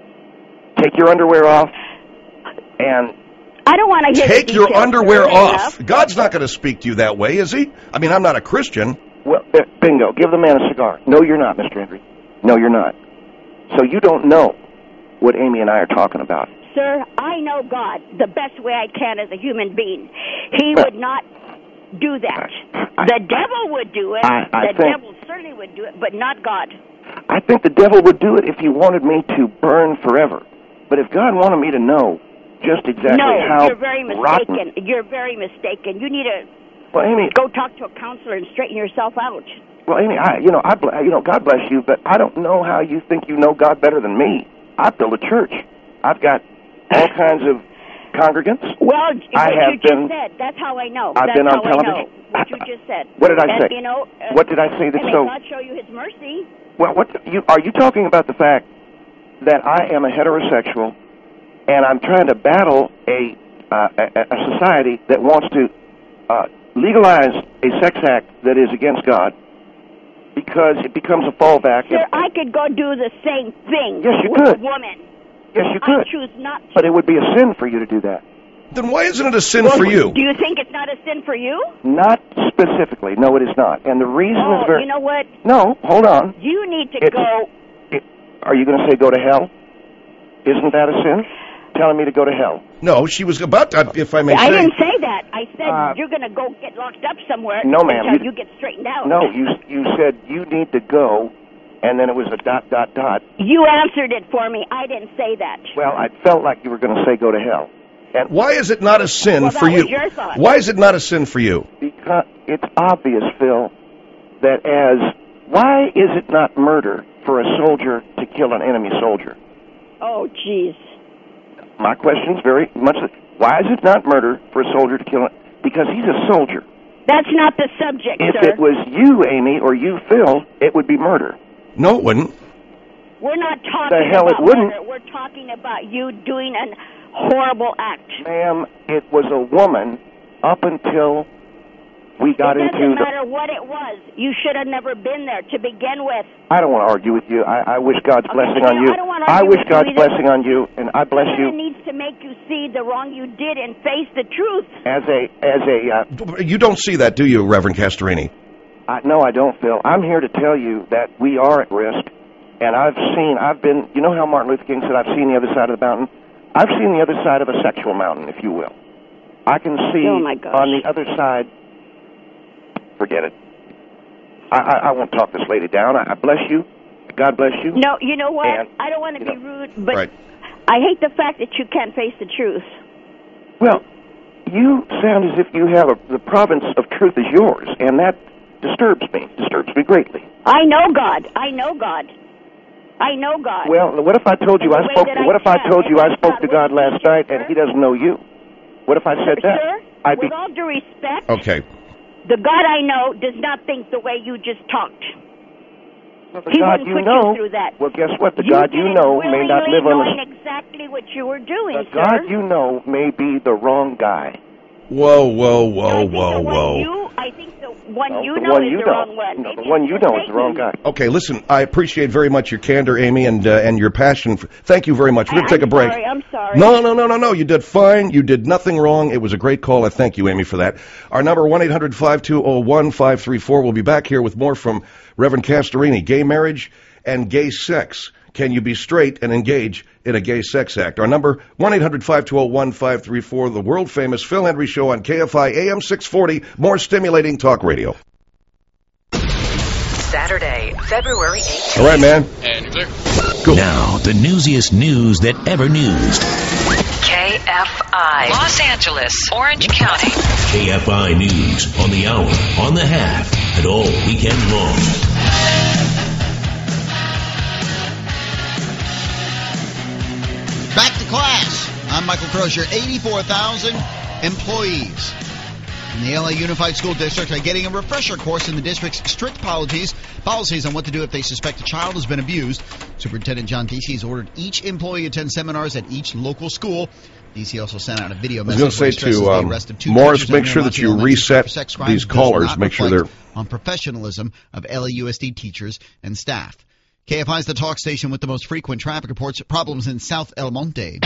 take your underwear off and... I don't want to hear take your underwear off. God's not going to speak to you that way, is he? I mean, I'm not a Christian. Well, bingo. Give the man a cigar. No, you're not, Mr. Henry. No, you're not. So you don't know what Amy and I are talking about. Sir, I know God the best way I can as a human being. He would not do that. The devil would do it. The devil certainly would do it, but not God. I think the devil would do it if he wanted me to burn forever. But if God wanted me to know just exactly how you're very mistaken. You're very mistaken. You need to Amy, go talk to a counselor and straighten yourself out. Well, Amy, God bless you, but I don't know how you think you know God better than me. I built a church. I've got all kinds of congregants. Well, you just said. That's how I know. I've been on television. What you just said. What did I say? What did I say that's so? God show you His mercy. Well, are you talking about the fact that I am a heterosexual? And I'm trying to battle a society that wants to legalize a sex act that is against God because it becomes a fallback. Sir, I could go do the same thing with a woman. Yes, you could. I choose not to. But it would be a sin for you to do that. Then why isn't it a sin for you? Do you think it's not a sin for you? Not specifically. No, it is not. And the reason is very... you know what? No, hold on. You need to go... Are you going to say go to hell? Isn't that a sin? Telling me to go to hell. No, she was about to, if I may say... I didn't say that. I said you're going to go get locked up somewhere until you get straightened out. No, you said you need to go, and then it was a ... You answered it for me. I didn't say that. Well, I felt like you were going to say go to hell. And why is it not a sin for you? Was your thought. Why is it not a sin for you? Because it's obvious, Phil, that why is it not murder for a soldier to kill an enemy soldier? Oh, jeez. My question's very much, why is it not murder for a soldier to kill him? Because he's a soldier. That's not the subject, sir. If it was you, Amy, or you, Phil, it would be murder. No, it wouldn't. We're not talking about murder. We're talking about you doing a horrible act. Ma'am, it was a woman up until we got into... It doesn't matter what it was. You should have never been there to begin with. I don't want to argue with you. I wish God's blessing on you. I wish God's blessing on you, and I bless you. It needs to make you see the wrong you did and face the truth. You don't see that, do you, Reverend Castorini? No, I don't, Phil. I'm here to tell you that we are at risk, and I've been, you know how Martin Luther King said, I've seen the other side of the mountain? I've seen the other side of a sexual mountain, if you will. I can see on the other side... Forget it. I won't talk this lady down. I bless you. God bless you. No, you know what? I don't want to be rude, but I hate the fact that you can't face the truth. Well, you sound as if you have the province of truth is yours, and that disturbs me greatly. I know God. I know God. I know God. Well, what if I told you I spoke to God last night and He doesn't know you? What if I said that? Sir, with all due respect. Okay. The God I know does not think the way you just talked. Well, the God you know, through that. Well, guess what? The God you know may not live on the... exactly what you were doing, the God you know may be the wrong guy. Whoa. I think the one you know is the wrong one. No, the one you know is the wrong guy. Okay, listen, I appreciate very much your candor, Amy, and your passion. Thank you very much. We're going to take a break. I'm sorry. No. You did fine. You did nothing wrong. It was a great call. I thank you, Amy, for that. Our number, 1-800-520-1534. We'll be back here with more from Reverend Castorini. Gay marriage and gay sex. Can you be straight and engage in a gay sex act? Our number, 1-800-520-1534, the world-famous Phil Hendry Show on KFI AM 640, more stimulating talk radio. Saturday, February 18th. All right, man. And clear. Go. Now, the newsiest news that ever newsed. KFI, Los Angeles, Orange County. KFI News, on the hour, on the half, and all weekend long. I'm Michael Crozier. 84,000 employees in the LA Unified School District are getting a refresher course in the district's strict policies on what to do if they suspect a child has been abused. Superintendent John Deasy has ordered each employee to attend seminars at each local school. Deasy also sent out a video message. I was going to say to Morris, make sure that you reset these callers. Make sure they're on professionalism of LAUSD teachers and staff. KFI is the talk station with the most frequent traffic reports. Problems in South El Monte.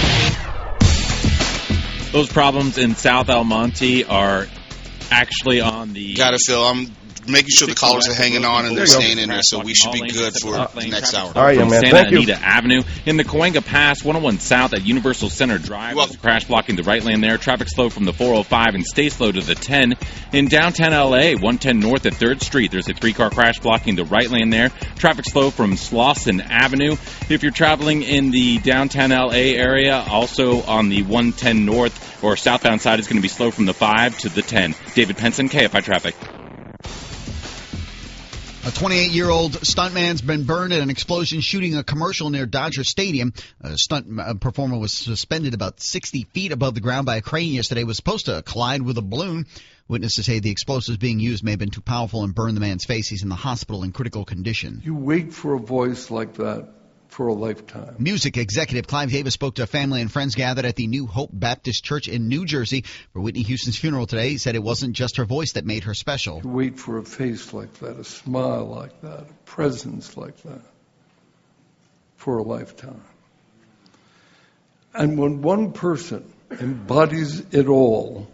Those problems in South El Monte are actually on the... Got it, Phil. I'm making sure the callers are hanging on and they're staying in there, so we should be good for the next hour. All right, man. Santa Thank you. Anita Avenue. In the Cahuenga Pass, 101 South at Universal Center Drive. There's a crash blocking the right lane there. Traffic slow from the 405 and stay slow to the 10. In downtown L.A., 110 North at 3rd Street. There's a 3-car crash blocking the right lane there. Traffic slow from Slauson Avenue. If you're traveling in the downtown L.A. area, also on the 110 North or southbound side, it's going to be slow from the 5 to the 10. David Penson, KFI Traffic. A 28-year-old stuntman's been burned in an explosion shooting a commercial near Dodger Stadium. A stunt performer was suspended about 60 feet above the ground by a crane yesterday. Was supposed to collide with a balloon. Witnesses say the explosives being used may have been too powerful and burned the man's face. He's in the hospital in critical condition. You wait for a voice like that for a lifetime. Music executive Clive Davis spoke to family and friends gathered at the New Hope Baptist Church in New Jersey for Whitney Houston's funeral today. He said it wasn't just her voice that made her special. You wait for a face like that, a smile like that, a presence like that for a lifetime. And when one person embodies it all,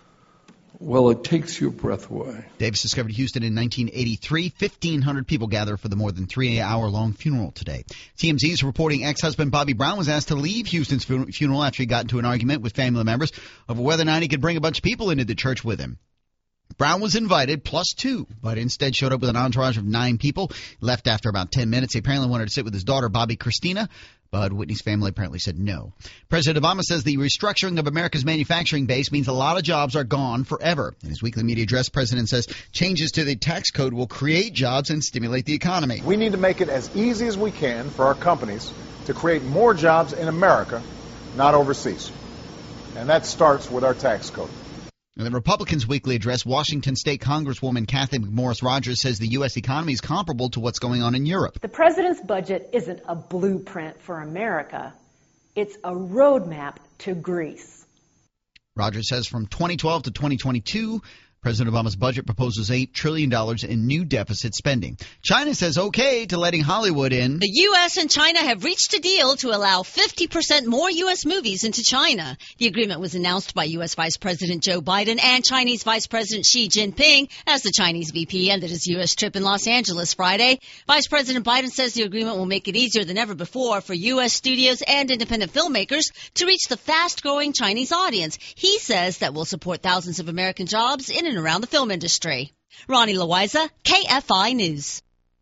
well, it takes your breath away. Davis discovered Houston in 1983. 1,500 people gathered for the more than 3-hour-long funeral today. TMZ is reporting ex-husband Bobby Brown was asked to leave Houston's funeral after he got into an argument with family members over whether or not he could bring a bunch of people into the church with him. Brown was invited, +2, but instead showed up with an entourage of 9 people. Left after about 10 minutes. He apparently wanted to sit with his daughter, Bobby Christina, but Whitney's family apparently said no. President Obama says the restructuring of America's manufacturing base means a lot of jobs are gone forever. In his weekly media address, the president says changes to the tax code will create jobs and stimulate the economy. We need to make it as easy as we can for our companies to create more jobs in America, not overseas. And that starts with our tax code. In the Republicans' weekly address, Washington State Congresswoman Kathy McMorris Rodgers says the U.S. economy is comparable to what's going on in Europe. The president's budget isn't a blueprint for America. It's a roadmap to Greece. Rodgers says from 2012 to 2022, President Obama's budget proposes $8 trillion in new deficit spending. China says okay to letting Hollywood in. The U.S. and China have reached a deal to allow 50% more U.S. movies into China. The agreement was announced by U.S. Vice President Joe Biden and Chinese Vice President Xi Jinping as the Chinese VP ended his U.S. trip in Los Angeles Friday. Vice President Biden says the agreement will make it easier than ever before for U.S. studios and independent filmmakers to reach the fast-growing Chinese audience. He says that will support thousands of American jobs in and around the film industry. Ronnie Loiza, KFI News.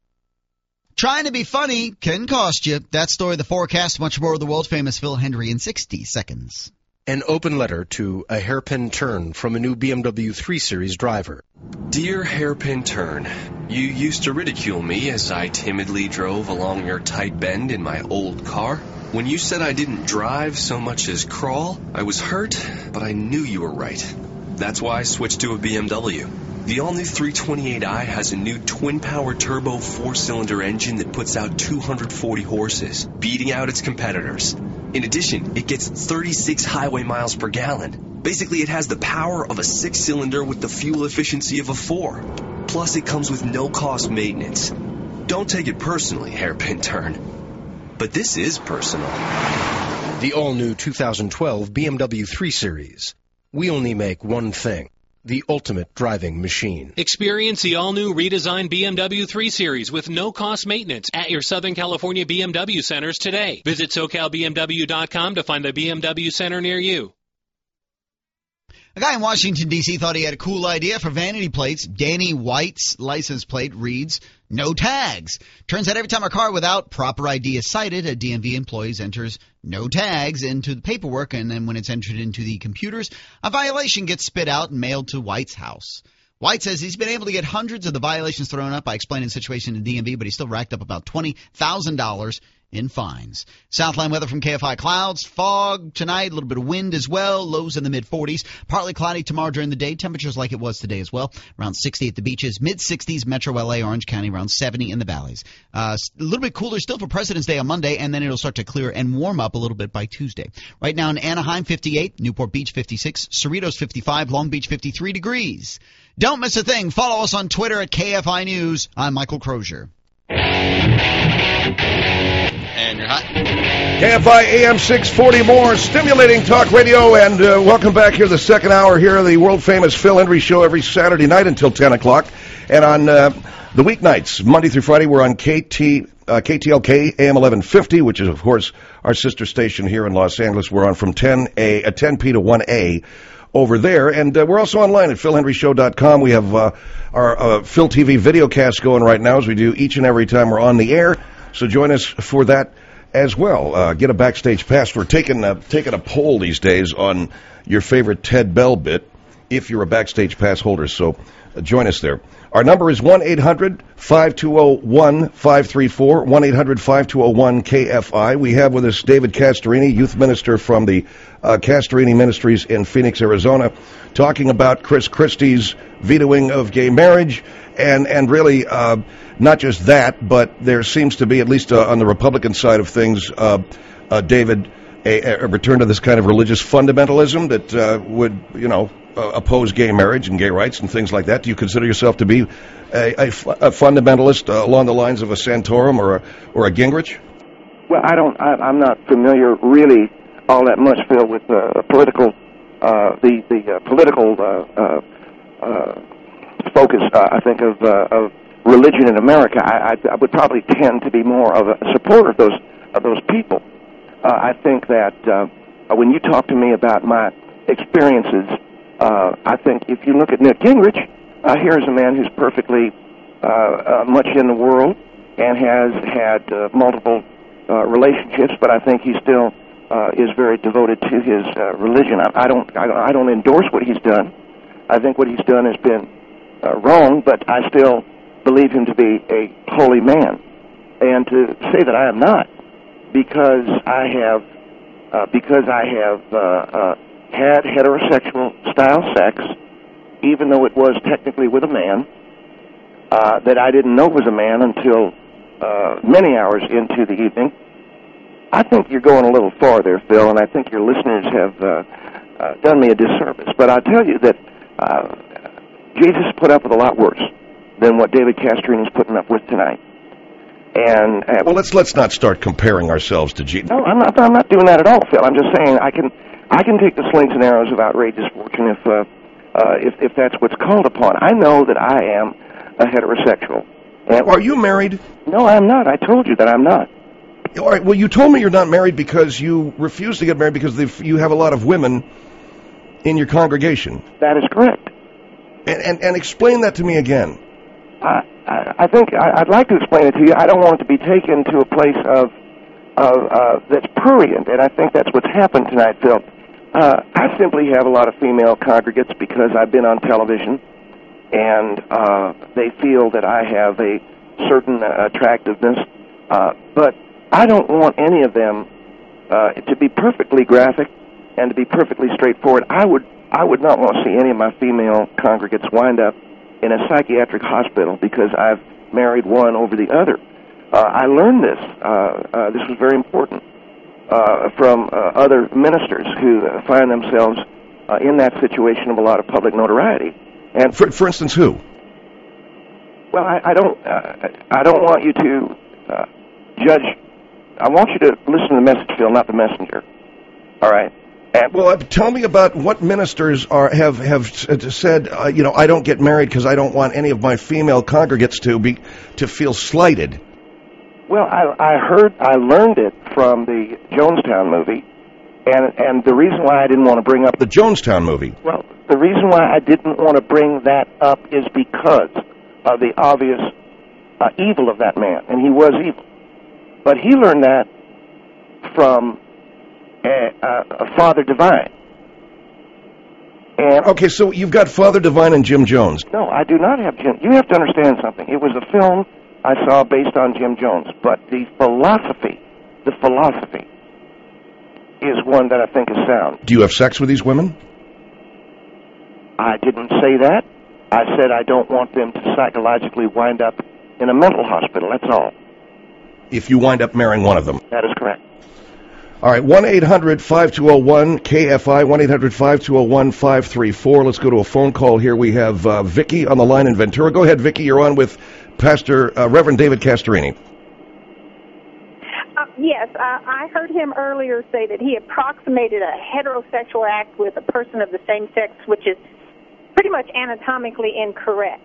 Trying to be funny can cost you. That story, the forecast, much more of the world-famous Phil Hendry in 60 seconds. An open letter to a hairpin turn from a new BMW 3 Series driver. Dear hairpin turn, you used to ridicule me as I timidly drove along your tight bend in my old car. When you said I didn't drive so much as crawl, I was hurt, but I knew you were right. That's why I switched to a BMW. The all-new 328i has a new twin-power turbo 4-cylinder engine that puts out 240 horses, beating out its competitors. In addition, it gets 36 highway miles per gallon. Basically, it has the power of a 6-cylinder with the fuel efficiency of a 4. Plus, it comes with no-cost maintenance. Don't take it personally, hairpin turn. But this is personal. The all-new 2012 BMW 3 Series. We only make one thing, the ultimate driving machine. Experience the all-new redesigned BMW 3 Series with no-cost maintenance at your Southern California BMW centers today. Visit SoCalBMW.com to find the BMW center near you. A guy in Washington, D.C. thought he had a cool idea for vanity plates. Danny White's license plate reads, no tags. Turns out every time a car without proper ID is cited, a DMV employee enters no tags into the paperwork, and then when it's entered into the computers, a violation gets spit out and mailed to White's house. White says he's been able to get hundreds of the violations thrown up by explaining the situation to DMV, but he still racked up about $20,000 in fines. Southland weather from KFI. Clouds, fog tonight, a little bit of wind as well. Lows in the mid-40s. Partly cloudy tomorrow during the day. Temperatures like it was today as well. Around 60 at the beaches. Mid-60s, Metro LA, Orange County, around 70 in the valleys. A little bit cooler still for President's Day on Monday, and then it'll start to clear and warm up a little bit by Tuesday. Right now in Anaheim, 58. Newport Beach, 56. Cerritos, 55. Long Beach, 53 degrees. Don't miss a thing. Follow us on Twitter at KFI News. I'm Michael Crozier. And you're hot. KFI AM 640, more stimulating talk radio, and welcome back here, the second hour here, the world-famous Phil Hendrie Show every Saturday night until 10 o'clock. And on the weeknights, Monday through Friday, we're on KTLK AM 1150, which is, of course, our sister station here in Los Angeles. We're on from 10P to 1A over there. And we're also online at PhilHendrieShow.com. We have our Phil TV videocast going right now, as we do each and every time we're on the air. So join us for that as well. Get a backstage pass. We're taking a poll these days on your favorite Ted Bell bit if you're a backstage pass holder. So join us there. Our number is 1-800-5201-534, 1-800-5201-KFI. We have with us David Castorini, youth minister from the Castorini Ministries in Phoenix, Arizona, talking about Chris Christie's vetoing of gay marriage, and really not just that, but there seems to be, at least on the Republican side of things, David, a return to this kind of religious fundamentalism that would, oppose gay marriage and gay rights and things like that. Do you consider yourself to be a fundamentalist along the lines of a Santorum or a Gingrich? Well, I'm not familiar really all that much, Phil, with political focus. I think of religion in America. I would probably tend to be more of a supporter of those people. I think that when you talk to me about my experiences, I think if you look at Newt Gingrich, here's a man who's perfectly much in the world and has had multiple relationships, but I think he still is very devoted to his religion. I don't endorse what he's done. I think what he's done has been wrong, but I still believe him to be a holy man. And to say that I am not, because I have had heterosexual style sex, even though it was technically with a man, that I didn't know was a man until many hours into the evening. I think you're going a little far there, Phil, and I think your listeners have done me a disservice. But I'll tell you that Jesus put up with a lot worse than what David Castorini is putting up with tonight. And well, let's not start comparing ourselves to Jesus. No, I'm not doing that at all, Phil. I'm just saying I can take the slings and arrows of outrageous fortune if that's what's called upon. I know that I am a heterosexual. And are you married? No, I'm not. I told you that I'm not. All right. Well, you told me you're not married because you refuse to get married because you have a lot of women in your congregation. That is correct. And explain that to me again. I think I'd like to explain it to you. I don't want it to be taken to a place of that's prurient, and I think that's what's happened tonight, Phil. I simply have a lot of female congregates because I've been on television, and they feel that I have a certain attractiveness, but I don't want any of them to be perfectly graphic and to be perfectly straightforward. I would not want to see any of my female congregates wind up in a psychiatric hospital because I've married one over the other. I learned this. This was very important from other ministers who find themselves in that situation of a lot of public notoriety. And for instance, who? Well, I don't want you to judge. I want you to listen to the message, Phil, not the messenger. All right. Well, tell me about what ministers have said. I don't get married because I don't want any of my female congregates to feel slighted. Well, I learned it from the Jonestown movie, and the reason why I didn't want to bring up the Jonestown movie. Well, the reason why I didn't want to bring that up is because of the obvious evil of that man, and he was evil. But he learned that from Father Divine. And okay, so you've got Father Divine and Jim Jones. No, I do not have Jim. You have to understand something. It was a film I saw based on Jim Jones, but the philosophy the philosophy is one that I think is sound. Do you have sex with these women? I didn't say that. I said I don't want them to psychologically wind up in a mental hospital. That's all. If you wind up marrying one of them. That is correct. All right, 1-800-5201-KFI, 1-800-5201-534. Let's go to a phone call here. We have Vicky on the line in Ventura. Go ahead, Vicky. You're on with Pastor Reverend David Castorini. Yes, I heard him earlier say that he approximated a heterosexual act with a person of the same sex, which is pretty much anatomically incorrect.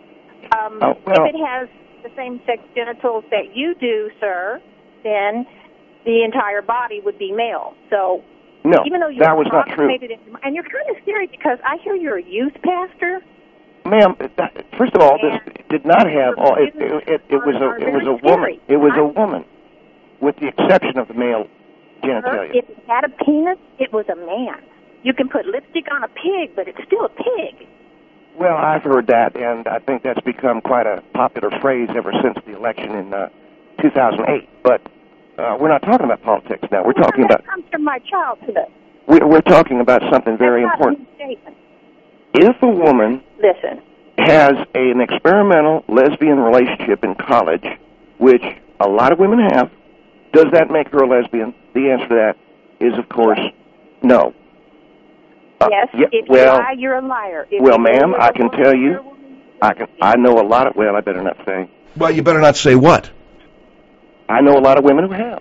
If it has the same sex genitals that you do, sir, then the entire body would be male. So no, even though you that was not true. And you're kind of scary because I hear you're a youth pastor. Ma'am, first of all, this did not have all. It was a woman. It was a woman, with the exception of the male genitalia. If it had a penis, it was a man. You can put lipstick on a pig, but it's still a pig. Well, I've heard that, and I think that's become quite a popular phrase ever since the election in 2008. But we're not talking about politics now. We're talking about. That comes from my childhood. We're talking about something very important. If a woman has an experimental lesbian relationship in college, which a lot of women have, does that make her a lesbian? The answer to that is, of course, no. Yes, if you lie, you're a liar. Well, ma'am, I can tell you, I know a lot of, well, I better not say. Well, you better not say what? I know a lot of women who have.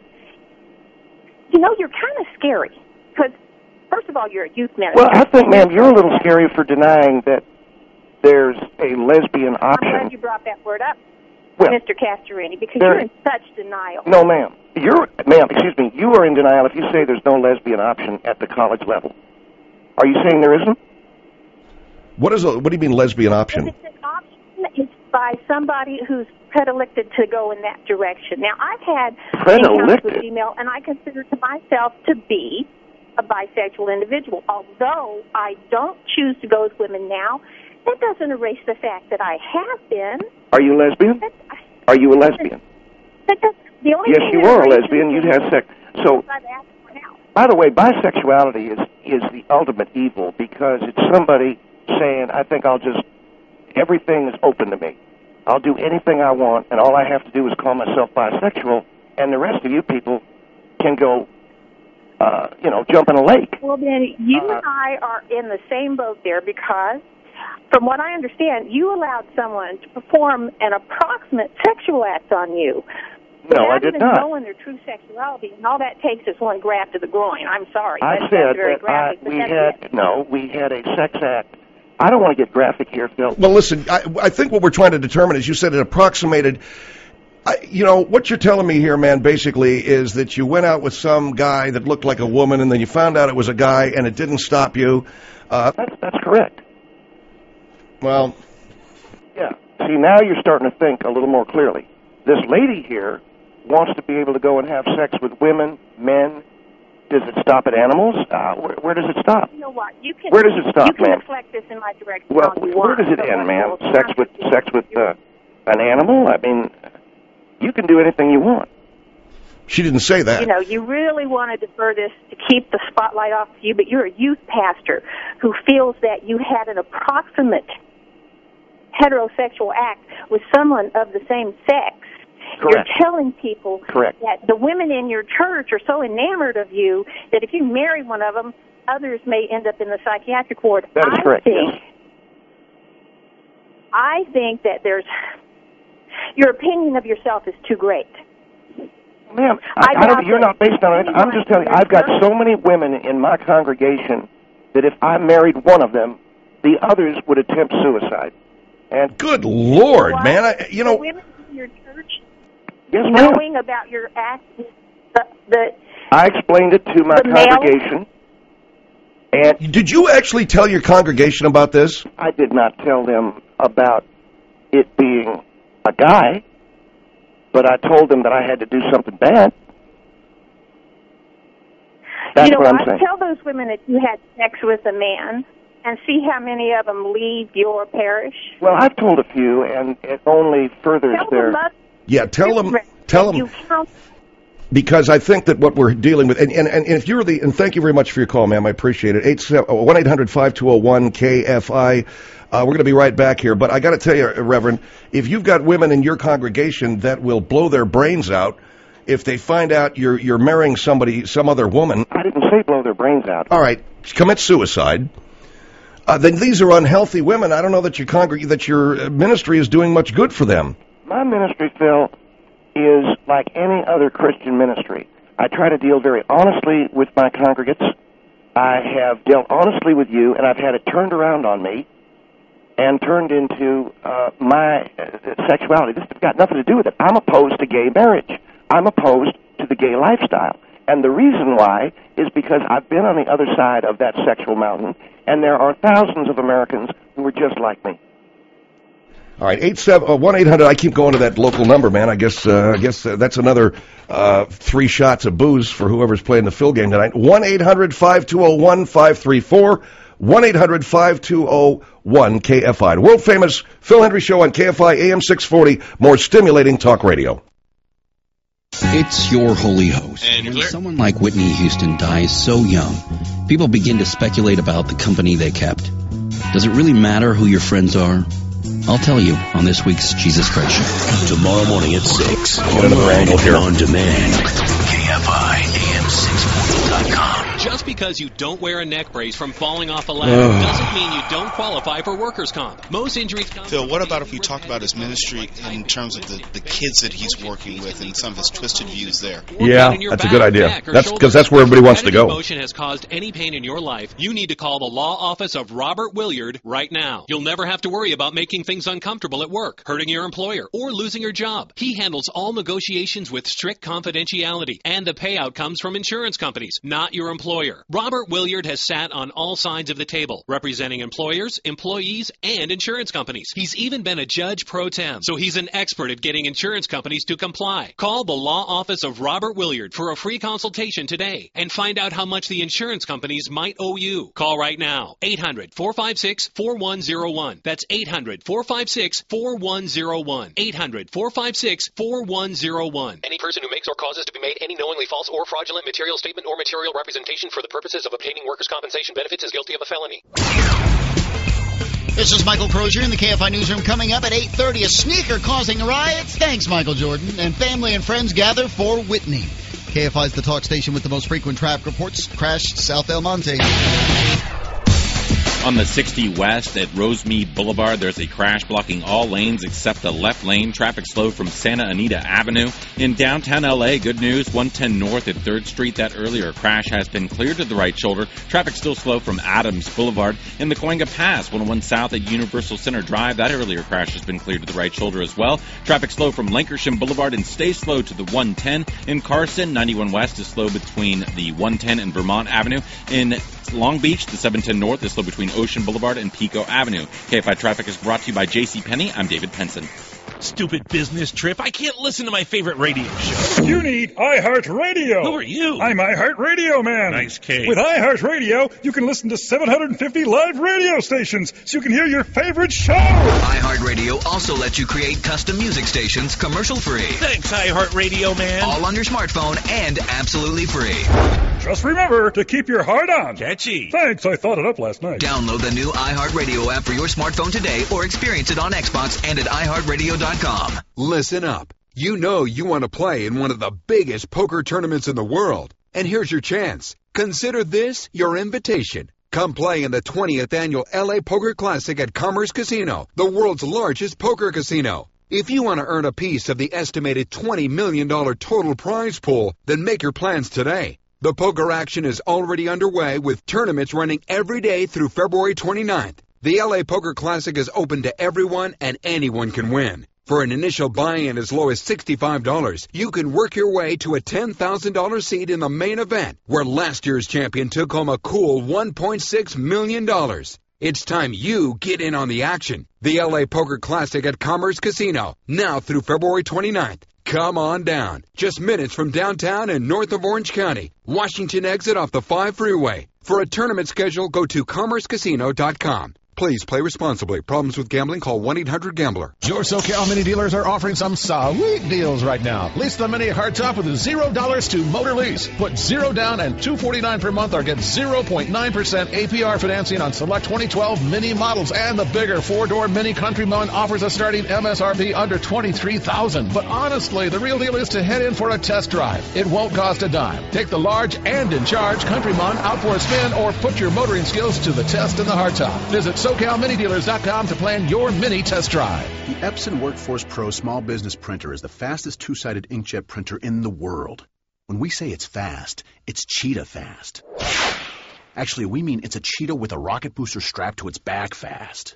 You know, you're kind of scary, because, first of all, you're a youth minister. Well, I think, ma'am, you're a little scary for denying that there's a lesbian option. I'm glad you brought that word up, Mr. Castorini, because you're in such denial. No, ma'am. Excuse me, you are in denial if you say there's no lesbian option at the college level. Are you saying there isn't? What do you mean lesbian option? If it's an option, it's by somebody who's predilected to go in that direction. Now, I've had encounters with female, and I consider to myself to be a bisexual individual. Although I don't choose to go with women now, that doesn't erase the fact that I have been. Are you lesbian? Are you a lesbian? The only yes, you are a lesbian. You'd have sex. So, by the way, bisexuality is the ultimate evil because it's somebody saying, I think everything is open to me. I'll do anything I want, and all I have to do is call myself bisexual, and the rest of you people can go, jump in a lake. Well, then, you and I are in the same boat there because, from what I understand, you allowed someone to perform an approximate sexual act on you. No, I did not. Knowing their true sexuality, and all that takes is one grab to the groin. I'm sorry. I said that we had a sex act. I don't want to get graphic here, Phil. Well, listen, I think what we're trying to determine is you said it approximated. What you're telling me here, man, basically is that you went out with some guy that looked like a woman, and then you found out it was a guy, and it didn't stop you. That's correct. Well. Yeah. See, now you're starting to think a little more clearly. This lady here wants to be able to go and have sex with women, men. Does it stop at animals? Where does it stop? You know what? Where does it stop, ma'am? You can deflect this in my direction. Well, where does it end, ma'am? Sex with an animal? I mean, you can do anything you want. She didn't say that. You really want to defer this to keep the spotlight off you, but you're a youth pastor who feels that you had an approximate heterosexual act with someone of the same sex. Correct. You're telling people that the women in your church are so enamored of you that if you marry one of them, others may end up in the psychiatric ward. That is correct. I think that your opinion of yourself is too great. Ma'am, you're not based on it. I'm just telling you, I've got so many women in my congregation that if I married one of them, the others would attempt suicide. And good Lord, man! Women in your church, yes, ma'am. Knowing about your act, I explained it to my congregation. And did you actually tell your congregation about this? I did not tell them about it being a guy, but I told them that I had to do something bad. That's what I'm saying. Tell those women that you had sex with a man and see how many of them leave your parish. Well, I've told a few, and it only furthers their... Yeah, tell them. because I think that what we're dealing with, and if you're and thank you very much for your call, ma'am. I appreciate it. 1-800-5201-KFI. We're going to be right back here. But I got to tell you, Reverend, if you've got women in your congregation that will blow their brains out if they find out you're marrying some other woman. I didn't say blow their brains out. All right, commit suicide. Then these are unhealthy women. I don't know that your ministry is doing much good for them. My ministry, Phil, is like any other Christian ministry. I try to deal very honestly with my congregants. I have dealt honestly with you, and I've had it turned around on me and turned into my sexuality. This has got nothing to do with it. I'm opposed to gay marriage. I'm opposed to the gay lifestyle. And the reason why is because I've been on the other side of that sexual mountain, and there are thousands of Americans who are just like me. All right, 1-800. I keep going to that local number, man. I guess that's another 3 shots of booze for whoever's playing the Phil game tonight. 1-800-5201-534. 1-800-5201-KFI. The world famous Phil Hendrie Show on KFI AM 640. More stimulating talk radio. It's your holy host. When someone like Whitney Houston dies so young, people begin to speculate about the company they kept. Does it really matter who your friends are? I'll tell you on this week's Jesus Christ Show. Tomorrow morning at 6. Get another angle here. On demand. KFI AM640.com. Just because you don't wear a neck brace from falling off a ladder doesn't mean you don't qualify for workers' comp. Most injuries come... Phil, what about if we talk about his ministry in terms of the kids that he's working with and some of his twisted views there? Yeah, that's a good idea. That's because that's where everybody wants to go. If motion has caused any pain in your life, you need to call the law office of Robert Williard right now. You'll never have to worry about making things uncomfortable at work, hurting your employer, or losing your job. He handles all negotiations with strict confidentiality, and the payout comes from insurance companies, not your employer. Robert Williard has sat on all sides of the table, representing employers, employees, and insurance companies. He's even been a judge pro tem, so he's an expert at getting insurance companies to comply. Call the law office of Robert Williard for a free consultation today and find out how much the insurance companies might owe you. Call right now. 800-456-4101. That's 800-456-4101. 800-456-4101. Any person who makes or causes to be made any knowingly false or fraudulent material statement or material representation for the purposes of obtaining workers' compensation benefits is guilty of a felony. This is Michael Crozier in the KFI Newsroom. Coming up at 8:30, a sneaker causing riots. Thanks, Michael Jordan. And family and friends gather for Whitney. KFI is the talk station with the most frequent traffic reports. Crashed South El Monte. On the 60 West at Rosemead Boulevard, there's a crash blocking all lanes except the left lane. Traffic slow from Santa Anita Avenue. In downtown L.A., good news, 110 North at 3rd Street. That earlier crash has been cleared to the right shoulder. Traffic still slow from Adams Boulevard. In the Cahuenga Pass, 101 South at Universal Center Drive. That earlier crash has been cleared to the right shoulder as well. Traffic slow from Lankershim Boulevard and stay slow to the 110. In Carson, 91 West is slow between the 110 and Vermont Avenue. In Long Beach, the 710 North is slow between Ocean Boulevard and Pico Avenue. KFI Traffic is brought to you by JCPenney. I'm David Penson. Stupid business trip. I can't listen to my favorite radio show. You need iHeartRadio. Who are you? I'm iHeartRadio Man. Nice case. With iHeartRadio, you can listen to 750 live radio stations so you can hear your favorite show. iHeartRadio also lets you create custom music stations commercial-free. Thanks, iHeartRadio Man. All on your smartphone and absolutely free. Just remember to keep your heart on. Catchy. Thanks, I thought it up last night. Download the new iHeartRadio app for your smartphone today or experience it on Xbox and at iHeartRadio.com. Listen up. You know you want to play in one of the biggest poker tournaments in the world. And here's your chance. Consider this your invitation. Come play in the 20th annual LA Poker Classic at Commerce Casino, the world's largest poker casino. If you want to earn a piece of the estimated $20 million total prize pool, then make your plans today. The poker action is already underway with tournaments running every day through February 29th. The LA Poker Classic is open to everyone and anyone can win. For an initial buy-in as low as $65, you can work your way to a $10,000 seat in the main event, where last year's champion took home a cool $1.6 million. It's time you get in on the action. The LA Poker Classic at Commerce Casino, now through February 29th. Come on down. Just minutes from downtown and north of Orange County. Washington exit off the 5 freeway. For a tournament schedule, go to commercecasino.com. Please play responsibly. Problems with gambling? Call 1-800-GAMBLER. Your SoCal Mini dealers are offering some sweet deals right now. Lease the Mini hardtop with $0 to motor lease. Put 0 down and $249 per month or get 0.9% APR financing on select 2012 Mini models. And the bigger 4-door Mini Countryman offers a starting MSRP under $23,000. But honestly, the real deal is to head in for a test drive. It won't cost a dime. Take the large and in charge Countryman out for a spin or put your motoring skills to the test in the hardtop. Visit SoCalMiniDealers.com to plan your Mini test drive. The Epson Workforce Pro small business printer is the fastest two-sided inkjet printer in the world. When we say it's fast, it's cheetah fast. Actually, we mean it's a cheetah with a rocket booster strapped to its back fast.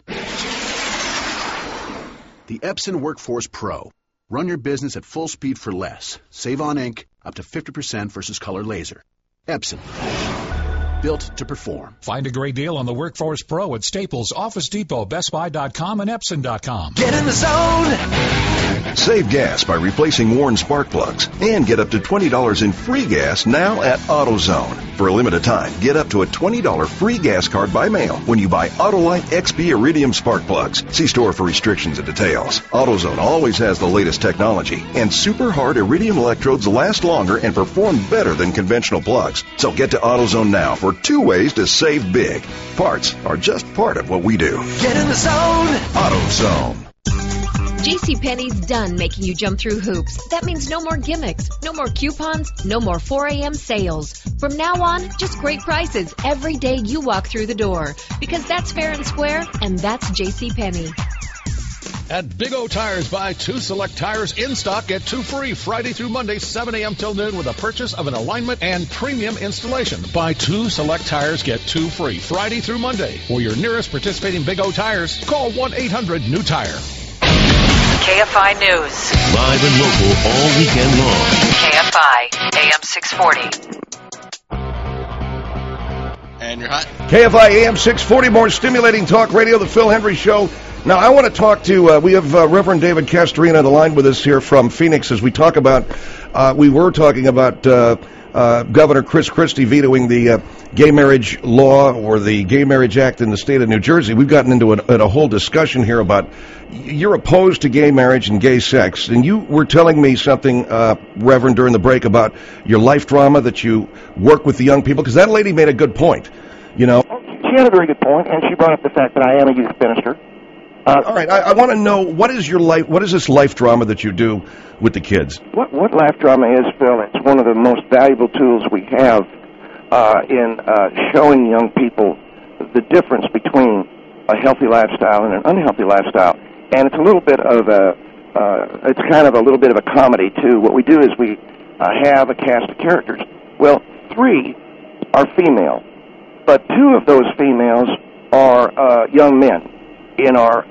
The Epson Workforce Pro. Run your business at full speed for less. Save on ink up to 50% versus color laser. Epson. Built to perform. Find a great deal on the Workforce Pro at Staples, Office Depot, BestBuy.com, and Epson.com. Get in the zone! Save gas by replacing worn spark plugs and get up to $20 in free gas now at AutoZone. For a limited time, get up to a $20 free gas card by mail when you buy Autolite XP Iridium spark plugs. See store for restrictions and details. AutoZone always has the latest technology, and super hard Iridium electrodes last longer and perform better than conventional plugs. So get to AutoZone now for 2 ways to save big. Parts are just part of what we do. Get in the zone! AutoZone. JCPenney's done making you jump through hoops. That means no more gimmicks, no more coupons, no more 4 a.m. sales. From now on, just great prices every day you walk through the door. Because that's fair and square, and that's JCPenney. At Big O Tires, buy 2 select tires in stock, get 2 free Friday through Monday, 7 a.m. till noon with a purchase of an alignment and premium installation. Buy 2 select tires, get 2 free Friday through Monday. For your nearest participating Big O Tires, call 1-800-NEW-TIRE. KFI News. Live and local all weekend long. KFI, AM 640. And you're hot. KFI AM 640, more stimulating talk radio, the Phil Hendry Show. Now, I want to talk to, we have Reverend David Castorina on the line with us here from Phoenix as we talk about, we were talking about Governor Chris Christie vetoing the gay marriage law or the Gay Marriage Act in the state of New Jersey. We've gotten into a whole discussion here about you're opposed to gay marriage and gay sex, and you were telling me something, Reverend, during the break about your life drama that you work with the young people, because that lady made a good point, you know. She had a very good point, and she brought up the fact that I am a youth minister. All right, I want to know, what is this life drama that you do with the kids? What life drama is, Phil, it's one of the most valuable tools we have in showing young people the difference between a healthy lifestyle and an unhealthy lifestyle. And it's a little bit of it's kind of a little bit of a comedy, too. What we do is we have a cast of characters. Well, 3 are female, but 2 of those females are young men. In our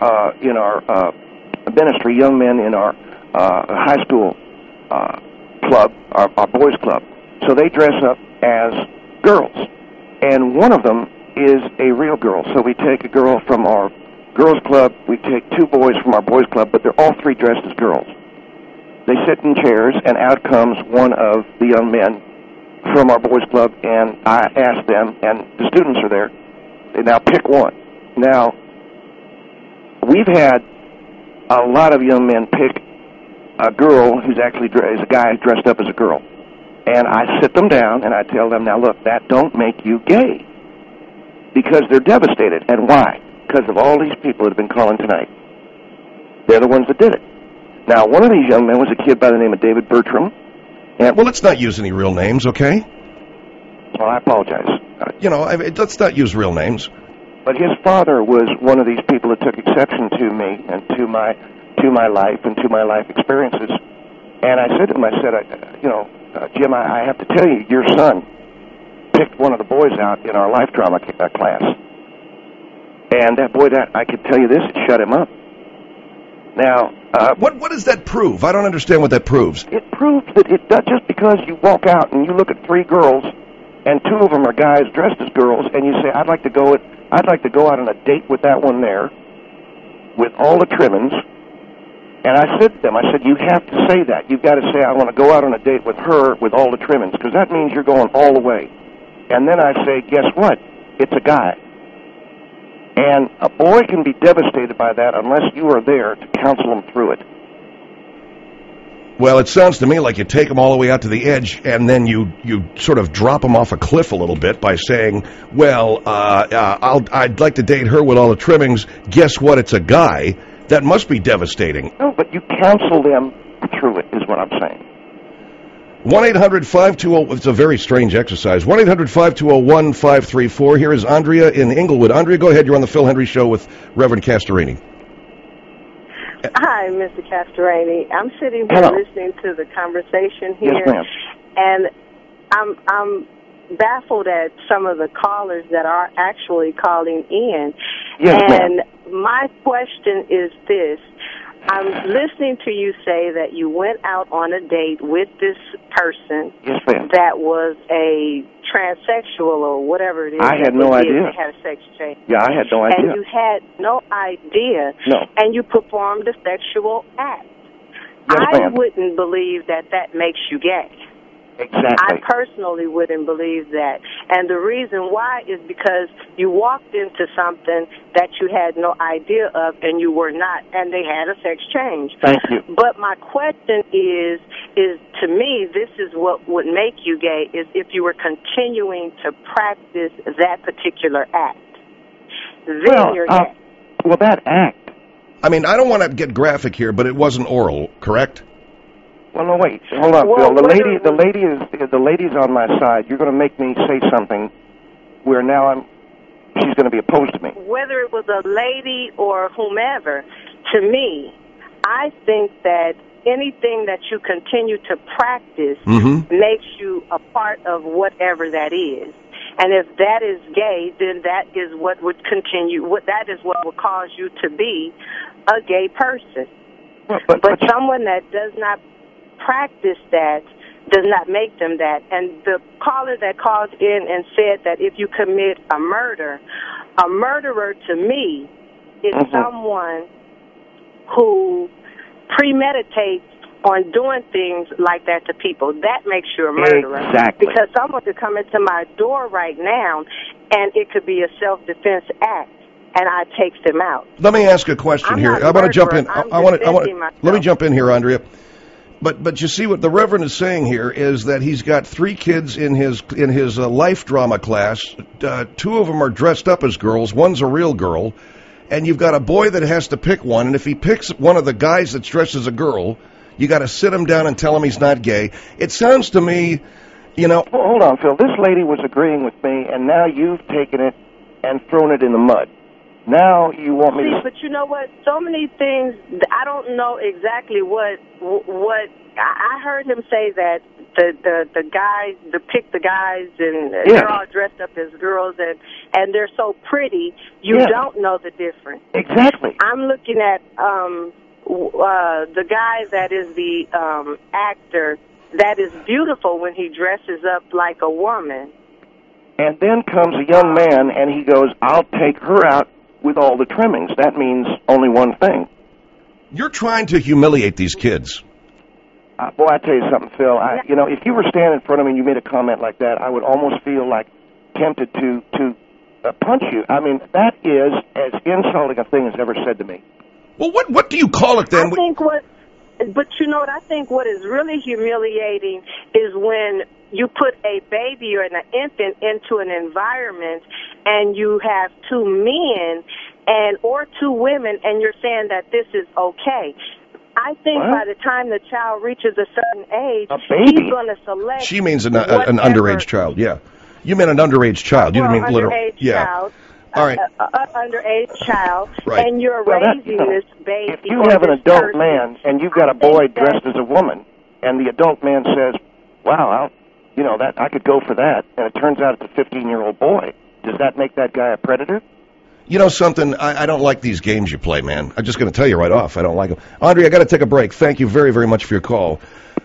ministry, young men in our high school club, our boys club. So they dress up as girls, and one of them is a real girl. So we take a girl from our girls club, we take 2 boys from our boys club, but they're all 3 dressed as girls. They sit in chairs, and out comes one of the young men from our boys club, and I ask them, and the students are there, they now pick one. Now, we've had a lot of young men pick a girl who's actually is a guy dressed up as a girl. And I sit them down and I tell them, now look, that don't make you gay. Because they're devastated. And why? Because of all these people that have been calling tonight. They're the ones that did it. Now, one of these young men was a kid by the name of David Bertram. And well, let's not use any real names, okay? Well, I apologize. Let's not use real names. But his father was one of these people that took exception to me and to my life and to my life experiences. And I said to him, Jim, I have to tell you, your son picked one of the boys out in our life drama class. And that boy, I could tell you this, it shut him up. Now, what does that prove? I don't understand what that proves. It proves that just because you walk out and you look at 3 girls, and 2 of them are guys dressed as girls, and you say, I'd like to go out on a date with that one there, with all the trimmings. And I said to them, you have to say that. You've got to say, I want to go out on a date with her with all the trimmings, because that means you're going all the way. And then I say, guess what? It's a guy. And a boy can be devastated by that unless you are there to counsel him through it. Well, it sounds to me like you take them all the way out to the edge, and then you sort of drop them off a cliff a little bit by saying, well, I'd like to date her with all the trimmings. Guess what? It's a guy. That must be devastating. No, but you counsel them through it, is what I'm saying. 1-800-520, it's a very strange exercise. 1-800-520-1534. Here is Andrea in Inglewood. Andrea, go ahead. You're on the Phil Hendry Show with Reverend Castorini. Hi, Mr. Castorini. I'm sitting here listening to the conversation here. Yes, ma'am. And I'm baffled at some of the callers that are actually calling in. Yes, and ma'am. My question is this. I'm listening to you say that you went out on a date with this person that was a transsexual or whatever it is. I had no idea. They had a sex change. Yeah, I had no idea. And you had no idea. No. And you performed a sexual act. Yes, I ma'am. wouldn't believe that makes you gay. Exactly. I personally wouldn't believe that. And the reason why is because you walked into something that you had no idea of and you were not, and they had a sex change. Thank you. But my question is to me, this is what would make you gay, is if you were continuing to practice that particular act. Then you're gay. Well, that act. I mean, I don't want to get graphic here, but it wasn't oral, correct? Well, no, wait. Hold on, Phil. The lady's on my side. You're going to make me say something where now she's going to be opposed to me. Whether it was a lady or whomever, to me, I think that anything that you continue to practice makes you a part of whatever that is. And if that is gay, then that is what would continue. That is what will cause you to be a gay person. But someone that does not practice that does not make them that. And the caller that called in and said that if you commit a murderer to me is someone who premeditates on doing things like that to people. That makes you a murderer. Exactly. Because someone could come into my door right now and it could be a self-defense act. And I take them out. Let me ask a question here. I'm going to jump in. Let me jump in here, Andrea. But you see what the Reverend is saying here is that he's got 3 kids in his life drama class. 2 of them are dressed up as girls. One's a real girl. And you've got a boy that has to pick one. And if he picks one of the guys that's dressed as a girl, you got to sit him down and tell him he's not gay. It sounds to me, Hold on, Phil. This lady was agreeing with me, and now you've taken it and thrown it in the mud. Now you want me to... But you know what? So many things, I don't know exactly what I heard him say that the guys, pick the guys, and they're all dressed up as girls, and they're so pretty, you don't know the difference. Exactly. I'm looking at the guy that is the actor that is beautiful when he dresses up like a woman. And then comes a young man, and he goes, I'll take her out with all the trimmings. That means only one thing. You're trying to humiliate these kids. Boy, I tell you something, Phil. If you were standing in front of me and you made a comment like that, I would almost feel like tempted to punch you. I mean, that is as insulting a thing as ever said to me. Well, what do you call it then? But you know what? I think what is really humiliating is when you put a baby or an infant into an environment and you have 2 men or 2 women and you're saying that this is okay. I think by the time the child reaches a certain age, he's going to select... She means an underage child, yeah. You meant an underage child. You didn't mean literal. Child. All right. Underage child, right. And you're raising this baby. If you have an adult man and you've got a boy dressed as a woman, and the adult man says, wow, that I could go for that, and it turns out it's a 15-year-old boy, does that make that guy a predator? You know something? I don't like these games you play, man. I'm just going to tell you right off. I don't like them. Andre, I got to take a break. Thank you very, very much for your call.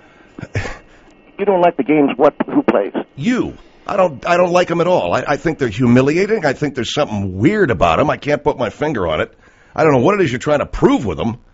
You don't like the games who plays? You. I don't like them at all. I think they're humiliating. I think there's something weird about them. I can't put my finger on it. I don't know what it is you're trying to prove with them.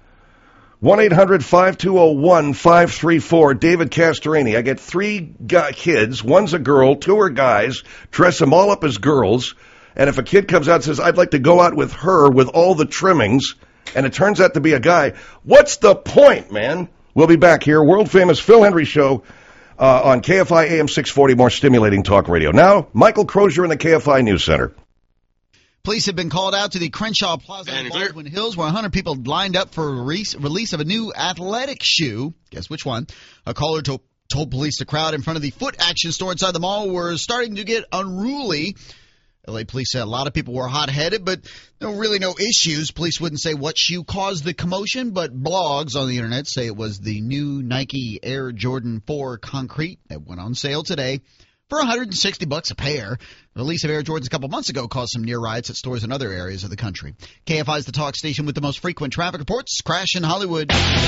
1-800-520-1534. David Castorini. I get 3 kids. One's a girl, 2 are guys. Dress them all up as girls. And if a kid comes out and says, I'd like to go out with her with all the trimmings, and it turns out to be a guy, what's the point, man? We'll be back here, world-famous Phil Hendrie Show on KFI AM 640, more stimulating talk radio. Now, Michael Crozier in the KFI News Center. Police have been called out to the Crenshaw Plaza in Baldwin Hills, where 100 people lined up for release of a new athletic shoe. Guess which one? A caller told police the crowd in front of the Foot Action store inside the mall were starting to get unruly. LA police said a lot of people were hot-headed, but there were really no issues. Police wouldn't say what shoe caused the commotion, but blogs on the internet say it was the new Nike Air Jordan 4 Concrete that went on sale today for $160 a pair. The release of Air Jordans a couple months ago caused some near riots at stores in other areas of the country. KFI is the talk station with the most frequent traffic reports. Crash in Hollywood.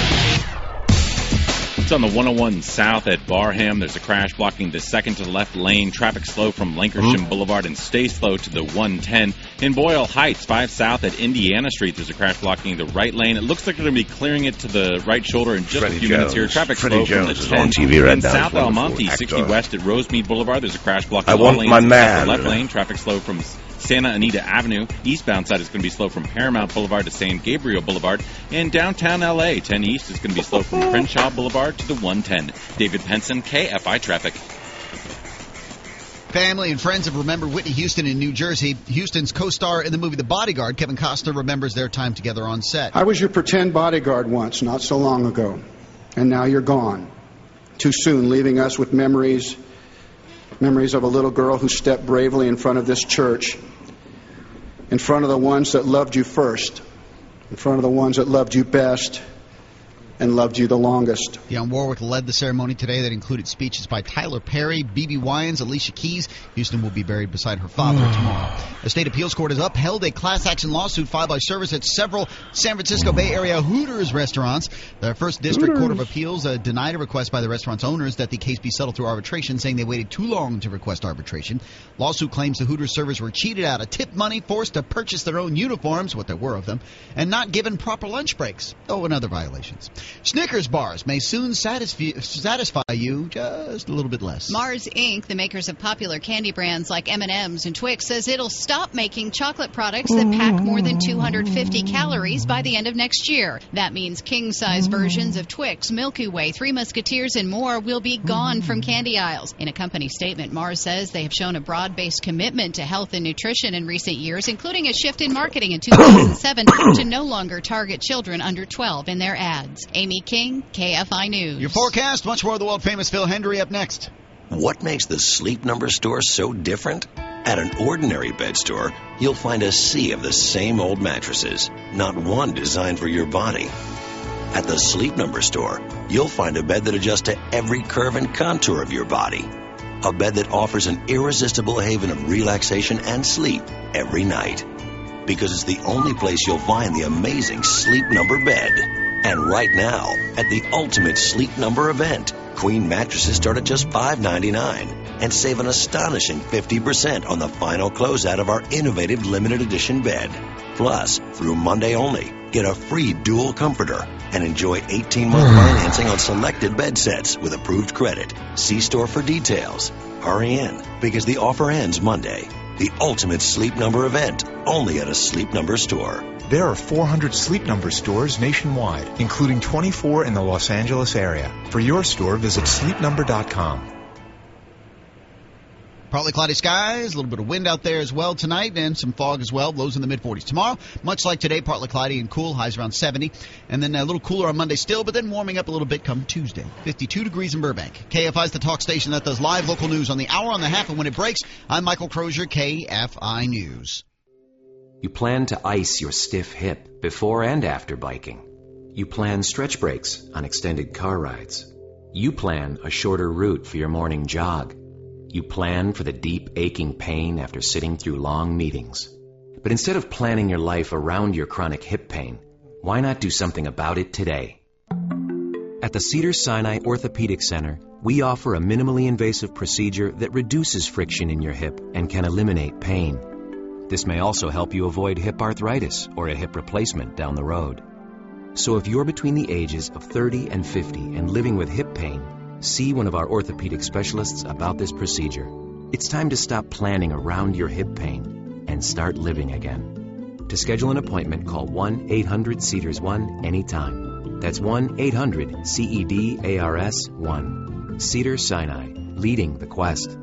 It's on the 101 south at Barham. There's a crash blocking the second to the left lane. Traffic slow from Lankershim Boulevard and stay slow to the 110. In Boyle Heights, 5 south at Indiana Street, there's a crash blocking the right lane. It looks like they're going to be clearing it to the right shoulder in just a few minutes here. Traffic slow from the 10. On TV right in now. South Almonte, 60 west at Rosemead Boulevard, there's a crash blocking I all want lanes my except man. the left lane. Traffic slow from Santa Anita Avenue. Eastbound side is going to be slow from Paramount Boulevard to San Gabriel Boulevard. And downtown L.A., 10 East is going to be slow from Crenshaw Boulevard to the 110. David Penson, KFI Traffic. Family and friends have remembered Whitney Houston in New Jersey. Houston's co-star in the movie The Bodyguard, Kevin Costner, remembers their time together on set. I was your pretend bodyguard once, not so long ago. And now you're gone. Too soon, leaving us with memories of a little girl who stepped bravely in front of this church, in front of the ones that loved you first, in front of the ones that loved you best and loved you the longest. Dionne Warwick led the ceremony today that included speeches by Tyler Perry, B.B. Wyans, Alicia Keys. Houston will be buried beside her father tomorrow. A state appeals court has upheld a class action lawsuit filed by servers at several San Francisco Bay Area Hooters restaurants. The First District Court of Appeals denied a request by the restaurant's owners that the case be settled through arbitration, saying they waited too long to request arbitration. Lawsuit claims the Hooters servers were cheated out of tip money, forced to purchase their own uniforms, what there were of them, and not given proper lunch breaks. Oh, and other violations. Snickers bars may soon satisfy you just a little bit less. Mars Inc., the makers of popular candy brands like M&M's and Twix, says it'll stop making chocolate products that pack more than 250 calories by the end of next year. That means king-size versions of Twix, Milky Way, Three Musketeers, and more will be gone from candy aisles. In a company statement, Mars says they have shown a broad-based commitment to health and nutrition in recent years, including a shift in marketing in 2007 to no longer target children under 12 in their ads. Amy King, KFI News. Your forecast, much more of the world-famous Phil Hendrie up next. What makes the Sleep Number store so different? At an ordinary bed store, you'll find a sea of the same old mattresses, not one designed for your body. At the Sleep Number store, you'll find a bed that adjusts to every curve and contour of your body. A bed that offers an irresistible haven of relaxation and sleep every night. Because it's the only place you'll find the amazing Sleep Number bed. And right now, at the Ultimate Sleep Number event, Queen mattresses start at just $5.99 and save an astonishing 50% on the final closeout of our innovative limited edition bed. Plus, through Monday only, get a free dual comforter and enjoy 18-month financing on selected bed sets with approved credit. See store for details. Hurry in, because the offer ends Monday. The Ultimate Sleep Number event, only at a Sleep Number store. There are 400 Sleep Number stores nationwide, including 24 in the Los Angeles area. For your store, visit sleepnumber.com. Partly cloudy skies, a little bit of wind out there as well tonight, and some fog as well. Lows in the mid-40s. Tomorrow, much like today, partly cloudy and cool, highs around 70. And then a little cooler on Monday still, but then warming up a little bit come Tuesday. 52 degrees in Burbank. KFI is the talk station that does live local news on the hour, on the half, and when it breaks. I'm Michael Crozier, KFI News. You plan to ice your stiff hip before and after biking. You plan stretch breaks on extended car rides. You plan a shorter route for your morning jog. You plan for the deep, aching pain after sitting through long meetings. But instead of planning your life around your chronic hip pain, why not do something about it today? At the Cedars-Sinai Orthopedic Center, we offer a minimally invasive procedure that reduces friction in your hip and can eliminate pain. This may also help you avoid hip arthritis or a hip replacement down the road. So if you're between the ages of 30 and 50 and living with hip pain, see one of our orthopedic specialists about this procedure. It's time to stop planning around your hip pain and start living again. To schedule an appointment, call 1-800-CEDARS-1 anytime. That's 1-800-CEDARS-1. Cedars-Sinai, leading the quest.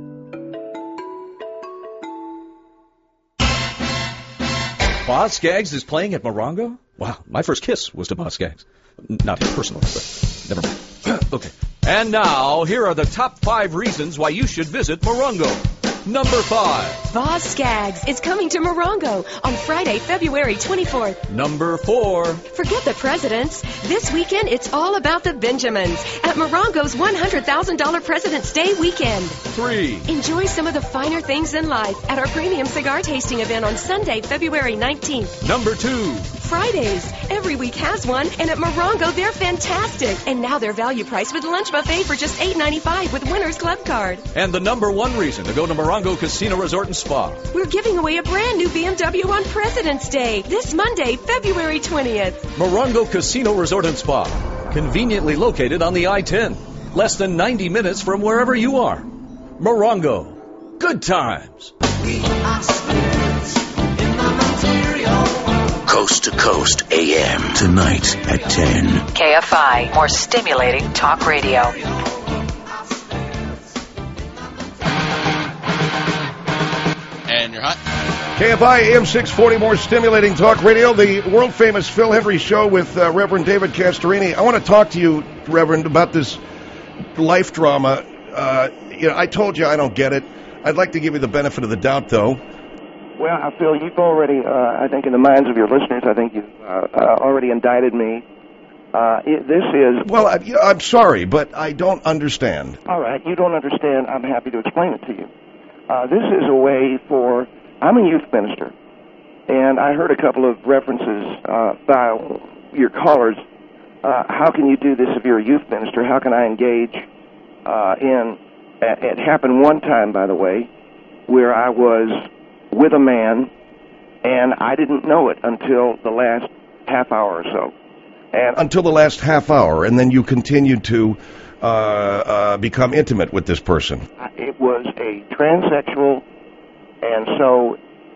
Boz Scaggs is playing at Morongo? Wow, my first kiss was to Boz Scaggs. Not him personally, but never mind. Okay. And now, here are the top 5 reasons why you should visit Morongo. Number 5. Boz Scaggs is coming to Morongo on Friday, February 24th. Number 4. Forget the presidents. This weekend, it's all about the Benjamins at Morongo's $100,000 President's Day weekend. 3. Enjoy some of the finer things in life at our premium cigar tasting event on Sunday, February 19th. Number 2. Fridays. Every week has one, and at Morongo, they're fantastic. And now they're value priced with lunch buffet for just $8.95 with Winners Club card. And the number 1 reason to go to Morongo Casino Resort and Spa. We're giving away a brand new BMW on President's Day this Monday, February 20th. Morongo Casino Resort and Spa. Conveniently located on the I-10. Less than 90 minutes from wherever you are. Morongo. Good times. Coast to Coast AM tonight at 10. KFI, more stimulating talk radio. And you're hot. KFI AM 640, more stimulating talk radio, the world-famous Phil Hendry Show with Reverend David Castorini. I want to talk to you, Reverend, about this life drama. I told you I don't get it. I'd like to give you the benefit of the doubt, though. Well, I feel you've already, I think in the minds of your listeners, I think you've already indicted me. This is... Well, I'm sorry, but I don't understand. All right, you don't understand. I'm happy to explain it to you. This is a way for... I'm a youth minister, and I heard a couple of references by your callers. How can you do this if you're a youth minister? How can I engage in... It happened one time, by the way, where I was with a man, and I didn't know it until the last half hour or so. And until the last half hour, and then you continued to become intimate with this person. It was a transsexual, and so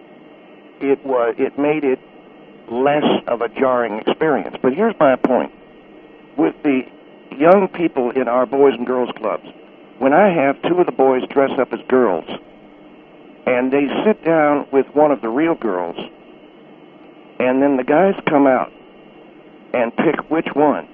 it made it less of a jarring experience. But here's my point. With the young people in our Boys and Girls Clubs, when I have 2 of the boys dress up as girls, and they sit down with one of the real girls, and then the guys come out and pick which one.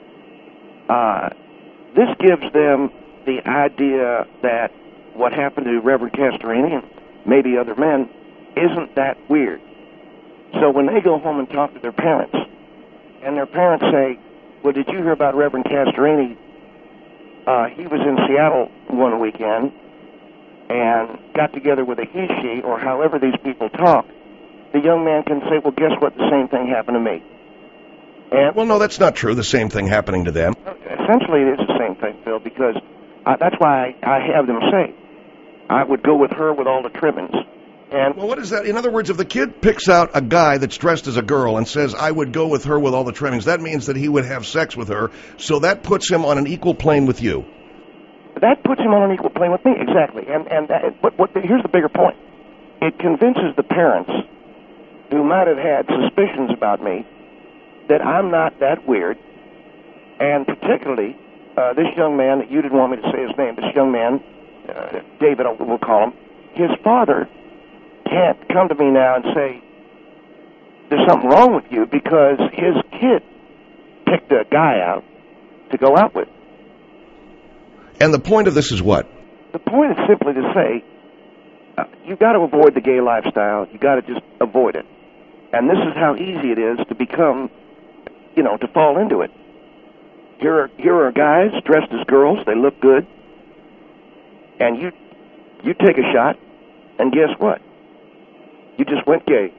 This gives them the idea that what happened to Reverend Castorini and maybe other men isn't that weird. So when they go home and talk to their parents, and their parents say, well, did you hear about Reverend Castorini? He was in Seattle one weekend and got together with a he-she, or however these people talk. The young man can say, well, guess what? The same thing happened to me. And well, no, that's not true. The same thing happening to them. Essentially, it is the same thing, Phil, because that's why I have them say, I would go with her with all the trimmings. And well, what is that? In other words, if the kid picks out a guy that's dressed as a girl and says, I would go with her with all the trimmings, that means that he would have sex with her, so that puts him on an equal plane with you. That puts him on an equal plane with me, exactly. But here's the bigger point. It convinces the parents who might have had suspicions about me that I'm not that weird, and particularly this young man that you didn't want me to say his name, this young man, David, we'll call him, his father can't come to me now and say, there's something wrong with you, because his kid picked a guy out to go out with. And the point of this is what? The point is simply to say, you've got to avoid the gay lifestyle. You've got to just avoid it. And this is how easy it is to become, to fall into it. Here are guys dressed as girls. They look good. And you take a shot, and guess what? You just went gay.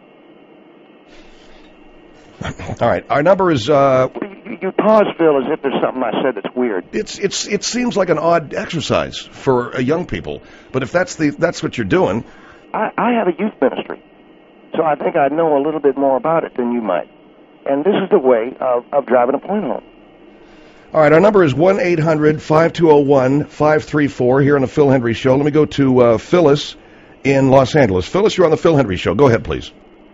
All right. Our number is... You pause, Phil, as if there's something I said that's weird. It seems like an odd exercise for young people. But if that's what you're doing... I have a youth ministry, so I think I know a little bit more about it than you might. And this is the way of driving a point home. All right, our number is 1-800-5201-534 here on the Phil Hendry Show. Let me go to Phyllis in Los Angeles. Phyllis, you're on the Phil Hendry Show. Go ahead, please.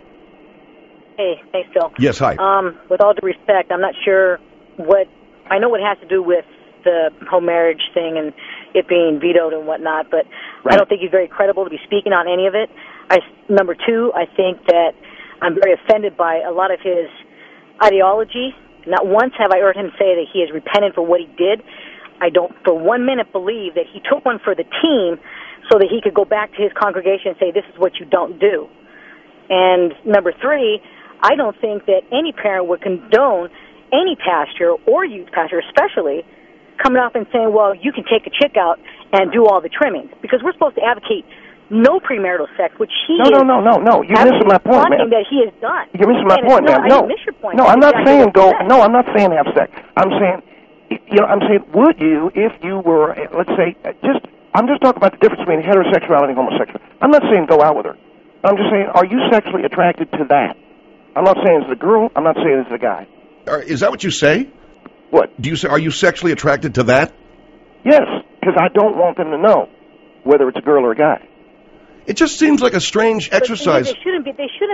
Hey, thanks, Phil. Yes, hi. With all due respect, I'm not sure I know what it has to do with the whole marriage thing and it being vetoed and whatnot, but I don't think he's very credible to be speaking on any of it. Number two, I think that I'm very offended by a lot of his ideology. Not once have I heard him say that he is repentant for what he did. I don't for 1 minute believe that he took one for the team so that he could go back to his congregation and say, this is what you don't do. And number three, I don't think that any parent would condone any pastor or youth pastor especially coming up and saying, well, you can take a chick out and do all the trimmings. Because we're supposed to advocate no premarital sex, which he No. You're missing my point, man. that he has done. You're missing my point, man. I didn't miss your point. No, I'm not exactly saying go. No, I'm not saying have sex. I'm saying, would you, if you were, let's say, I'm just talking about the difference between heterosexuality and homosexuality. I'm not saying go out with her. I'm just saying, are you sexually attracted to that? I'm not saying it's the girl. I'm not saying it's the guy. Is that what you say? What? Do you say, are you sexually attracted to that? Yes, because I don't want them to know whether it's a girl or a guy. It just seems like a strange exercise. They shouldn't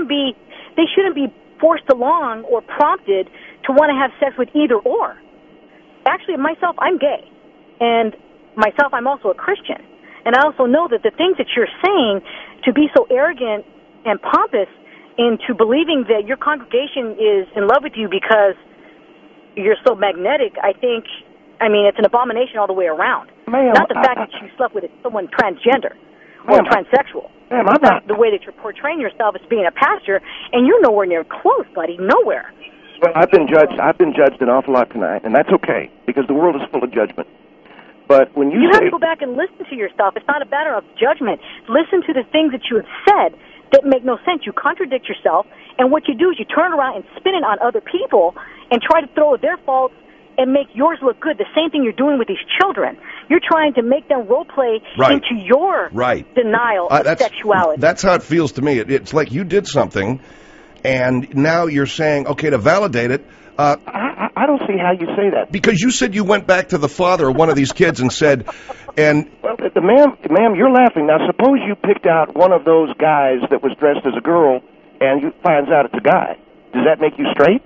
be forced along or prompted to want to have sex with either or. Actually, myself, I'm gay. And myself, I'm also a Christian. And I also know that the things that you're saying, to be so arrogant and pompous into believing that your congregation is in love with you because you're so magnetic, it's an abomination all the way around. Not the fact that you slept with someone transgender or transsexual. Not the way that you're portraying yourself as being a pastor, and you're nowhere near close, buddy, nowhere. Well, I've been judged an awful lot tonight, and that's okay, because the world is full of judgment. But when you have to go back and listen to yourself. It's not a matter of judgment. Listen to the things that you have said that make no sense. You contradict yourself, and what you do is you turn around and spin it on other people and try to throw their faults and make yours look good. The same thing you're doing with these children. You're trying to make them role play into your denial of sexuality. That's how it feels to me. It's like you did something, and now you're saying, okay, to validate it. I don't see how you say that. Because you said you went back to the father of one of these kids and said, Well, ma'am, you're laughing. Now, suppose you picked out one of those guys that was dressed as a girl, and you finds out it's a guy. Does that make you straight?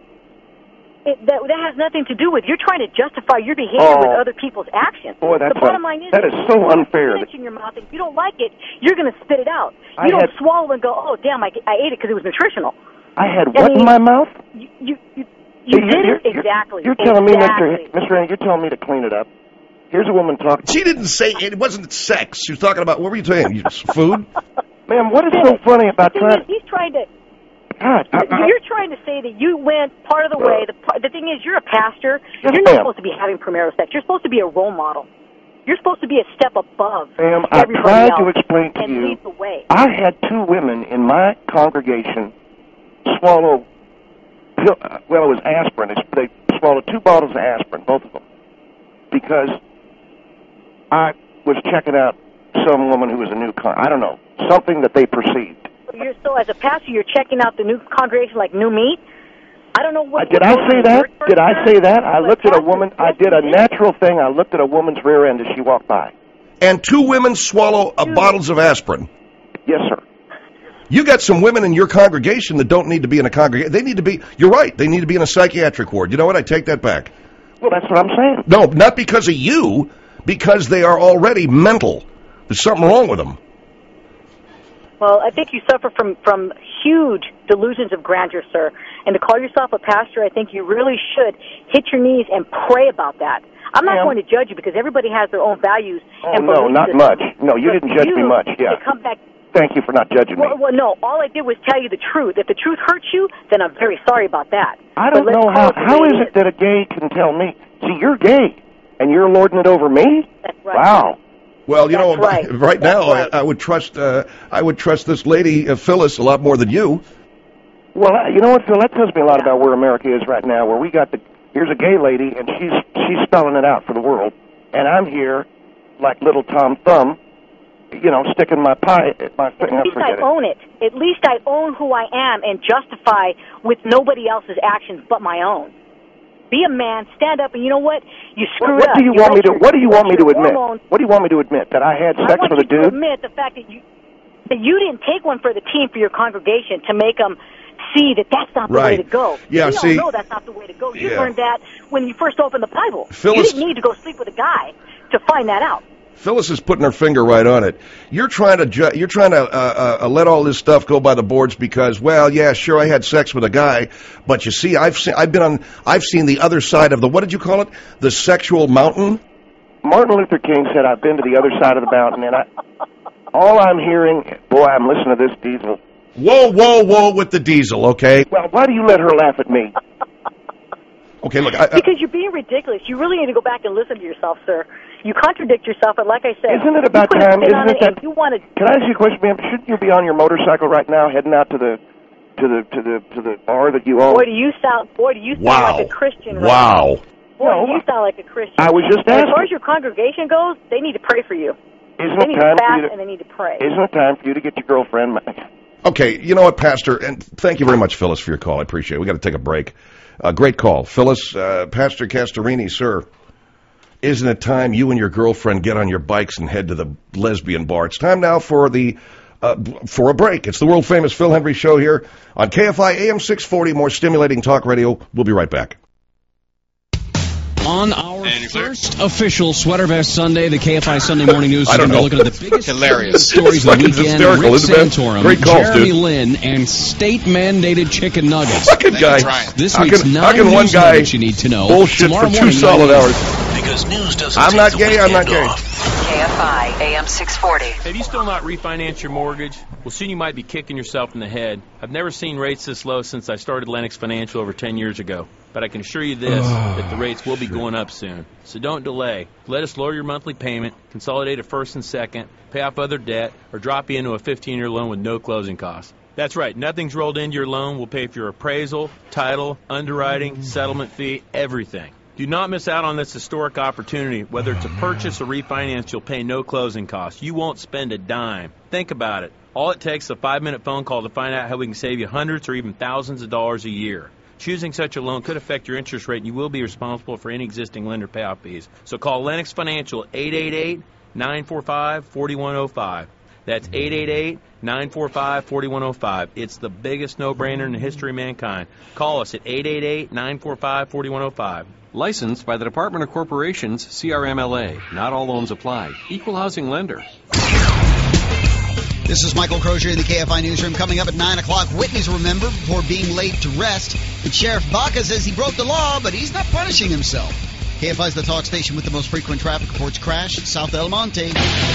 That has nothing to do with you're trying to justify your behavior with other people's actions. Boy, the bottom line is that is so unfair. If you in your mouth, if you don't like it, you're going to spit it out. You don't swallow and go, oh, damn, I ate it because it was nutritional. I had what in my mouth? You did it exactly. You're telling me, Mr. Randy, you're telling me to clean it up. Here's a woman talking. She didn't say it wasn't sex. She was talking about, what were you saying? Food? Ma'am, what is so funny about trying? He's trying to. God, you're trying to say that you went part of the way. The thing is, you're a pastor. Yes, you're not supposed to be having premarital sex. You're supposed to be a role model. You're supposed to be a step above Ma'am, I tried to explain to and you. lead the way. I had two women in my congregation swallow. Well, it was aspirin. They swallowed 2 bottles of aspirin, both of them, because I was checking out some woman who was a new I don't know, something that they perceived. So as a pastor, you're checking out the new congregation like new meat? I don't know what... Did I say that? Did I say that? I looked at a woman. I did a natural thing. I looked at a woman's rear end as she walked by. And 2 women swallow bottles of aspirin? Yes, sir. You got some women in your congregation that don't need to be in a congregation. They need to be... You're right. They need to be in a psychiatric ward. You know what? I take that back. Well, that's what I'm saying. No, not because of you. Because they are already mental. There's something wrong with them. Well, I think you suffer from huge delusions of grandeur, sir. And to call yourself a pastor, I think you really should hit your knees and pray about that. I'm not going to judge you because everybody has their own values. Oh, no, not much. No, you didn't judge me much. Yeah. Come back. Thank you for not judging me. Well, no, all I did was tell you the truth. If the truth hurts you, then I'm very sorry about that. I don't know how is it that a gay can tell me, see, you're gay, and you're lording it over me? That's right. Wow. Well, you know, right now, I would trust this lady, Phyllis, a lot more than you. Well, you know what, Phil? That tells me a lot about where America is right now, where we got here's a gay lady, and she's spelling it out for the world, and I'm here like little Tom Thumb, sticking my thing up. At least I own it. At least I own who I am and justify with nobody else's actions but my own. Be a man, stand up, and you know what? You screwed up. What do you want me to admit? What do you want me to admit? That I had sex with a dude? Admit the fact that that you didn't take one for the team, for your congregation, to make them see that that's not the way to go. Yeah, we all know that's not the way to go. You learned that when you first opened the Bible. Phyllis, you didn't need to go sleep with a guy to find that out. Phyllis is putting her finger right on it. You're trying to let all this stuff go by the boards because, well, yeah, sure, I had sex with a guy, but you see, I've seen the other side of the, what did you call it? The sexual mountain? Martin Luther King said, I've been to the other side of the mountain, and all I'm hearing, boy, I'm listening to this Diesel. Whoa with the Diesel, okay? Well, why do you let her laugh at me? Okay, look, because you're being ridiculous. You really need to go back and listen to yourself, sir. You contradict yourself, and like I said, isn't it about time? Isn't it that? You wanted. Can I ask you a question, ma'am? Shouldn't you be on your motorcycle right now, heading out to the bar that you own? Boy, do you sound like a Christian. Right wow. Boy, do you sound like a Christian. I was just asking. As far as your congregation goes, they need to pray for you. They need to fast and they need to pray. Isn't it time for you to get your girlfriend? Okay, you know what, Pastor, and thank you very much, Phyllis, for your call. I appreciate it. We got to take a break. Great call. Phyllis, Pastor Castorini, sir, isn't it time you and your girlfriend get on your bikes and head to the lesbian bar? It's time now for a break. It's the world-famous Phil Hendry Show here on KFI AM 640, more stimulating talk radio. We'll be right back. On our first official Sweater Vest Sunday, the KFI Sunday Morning News is going to be looking at the biggest stories of the weekend. Rick Santorum, Jeremy Lin, and state-mandated chicken nuggets. Fucking guy. This week's 9 news nuggets you need to know. Bullshit for 2 solid hours. Because news doesn't I'm not gay, I'm not gay. KFI AM 640. Have you still not refinanced your mortgage? Well, soon you might be kicking yourself in the head. I've never seen rates this low since I started Lennox Financial over 10 years ago. But I can assure you this, that the rates will be going up soon. So don't delay. Let us lower your monthly payment, consolidate a first and second, pay off other debt, or drop you into a 15-year loan with no closing costs. That's right. Nothing's rolled into your loan. We'll pay for your appraisal, title, underwriting, settlement fee, everything. Do not miss out on this historic opportunity. Whether it's a purchase or refinance, you'll pay no closing costs. You won't spend a dime. Think about it. All it takes is a 5-minute phone call to find out how we can save you hundreds or even thousands of dollars a year. Choosing such a loan could affect your interest rate, and you will be responsible for any existing lender payoff fees. So call Lennox Financial, 888-945-4105. That's 888-945-4105. It's the biggest no-brainer in the history of mankind. Call us at 888-945-4105. Licensed by the Department of Corporations, CRMLA. Not all loans apply. Equal housing lender. This is Michael Crozier in the KFI Newsroom. Coming up at 9 o'clock, Whitney's Remember before being laid to rest. And Sheriff Baca says he broke the law, but he's not punishing himself. KFI's the talk station with the most frequent traffic reports. Crash, South El Monte.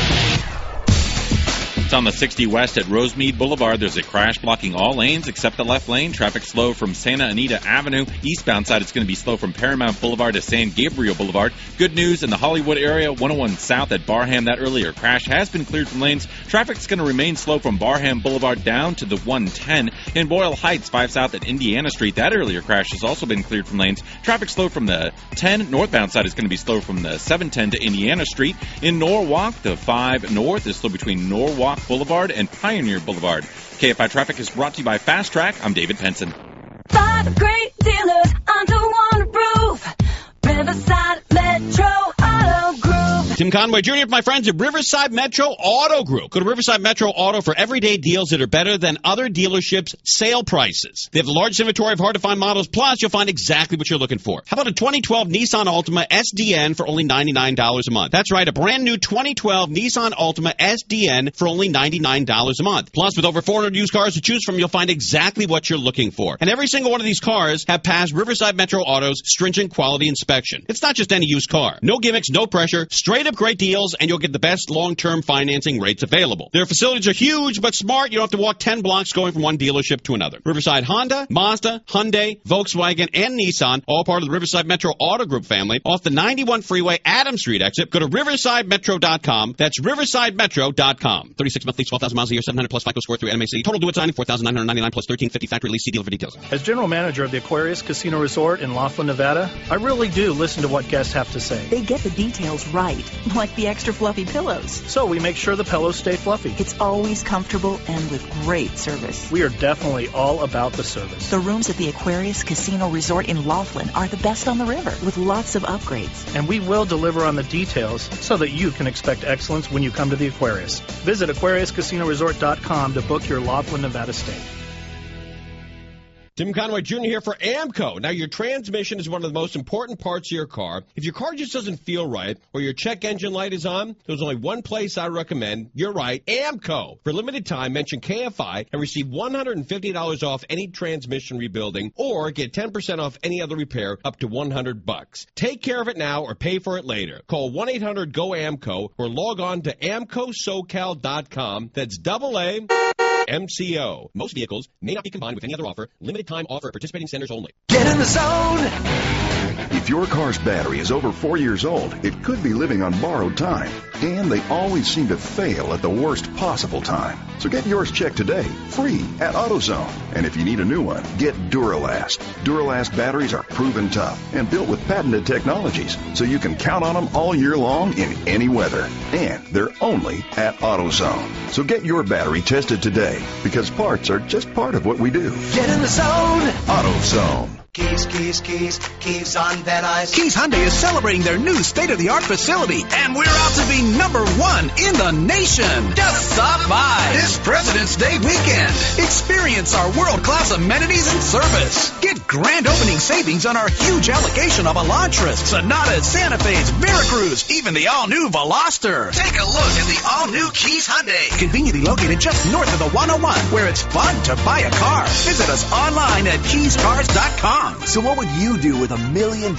It's on the 60 West at Rosemead Boulevard. There's a crash blocking all lanes except the left lane. Traffic slow from Santa Anita Avenue. Eastbound side, it's going to be slow from Paramount Boulevard to San Gabriel Boulevard. Good news in the Hollywood area, 101 South at Barham. That earlier crash has been cleared from lanes. Traffic's going to remain slow from Barham Boulevard down to the 110. In Boyle Heights, 5 South at Indiana Street. That earlier crash has also been cleared from lanes. Traffic slow from the 10 northbound side is going to be slow from the 710 to Indiana Street. In Norwalk, the 5 north is slow between Norwalk Boulevard and Pioneer Boulevard. KFI Traffic is brought to you by Fast Track. I'm David Penson. 5 great dealers under one roof. Riverside Metro Auto Group. Tim Conway Jr. with my friends at Riverside Metro Auto Group. Go to Riverside Metro Auto for everyday deals that are better than other dealerships' sale prices. They have the largest inventory of hard-to-find models, plus you'll find exactly what you're looking for. How about a 2012 Nissan Altima SDN for only $99 a month? That's right, a brand new 2012 Nissan Altima SDN for only $99 a month. Plus, with over 400 used cars to choose from, you'll find exactly what you're looking for. And every single one of these cars have passed Riverside Metro Auto's stringent quality inspection. It's not just any used car. No gimmicks, no pressure, straight up great deals, and you'll get the best long-term financing rates available. Their facilities are huge but smart. You don't have to walk 10 blocks going from one dealership to another. Riverside Honda, Mazda, Hyundai, Volkswagen, and Nissan, all part of the Riverside Metro Auto Group family, off the 91 freeway Adams Street exit. Go to riversidemetro.com. That's riversidemetro.com. 36 monthly, 12,000 miles a year, 700 plus FICO score through NMAC. Total due at signing, $4,999 plus $1,350 factory lease. See dealer for details. As general manager of the Aquarius Casino Resort in Laughlin, Nevada, I really do listen to what guests have to say. They get the details right. like the extra fluffy pillows. So we make sure the pillows stay fluffy. It's always comfortable and with great service. We are definitely all about the service. The rooms at the Aquarius Casino Resort in Laughlin are the best on the river, with lots of upgrades. And we will deliver on the details so that you can expect excellence when you come to the Aquarius. Visit AquariusCasinoResort.com to book your Laughlin, Nevada stay. Tim Conway Jr. here for AMCO. Now, your transmission is one of the most important parts of your car. If your car just doesn't feel right or your check engine light is on, there's only one place I recommend. You're right, AMCO. For a limited time, mention KFI and receive $150 off any transmission rebuilding or get 10% off any other repair up to $100. Take care of it now or pay for it later. Call 1-800-GO-AMCO or log on to AMCOSocal.com. That's AA MCO. Most vehicles may not be combined with any other offer. Limited time offer at participating centers only. Get in the zone! If your car's battery is over 4 years old, it could be living on borrowed time. And they always seem to fail at the worst possible time. So get yours checked today, free at AutoZone. And if you need a new one, get Duralast. Duralast batteries are proven tough and built with patented technologies, so you can count on them all year long in any weather. And they're only at AutoZone. So get your battery tested today, because parts are just part of what we do. Get in the zone! AutoZone. Keys on Van Nuys. Keys Hyundai is celebrating their new state-of-the-art facility, and we're out to be number one in the nation. Just stop by this President's Day weekend. Experience our world-class amenities and service. Get grand opening savings on our huge allocation of Elantras, Sonatas, Santa Fe's, Veracruz, even the all-new Veloster. Take a look at the all-new Keys Hyundai. Conveniently located just north of the 101, where it's fun to buy a car. Visit us online at keyscars.com. So what would you do with $1 million?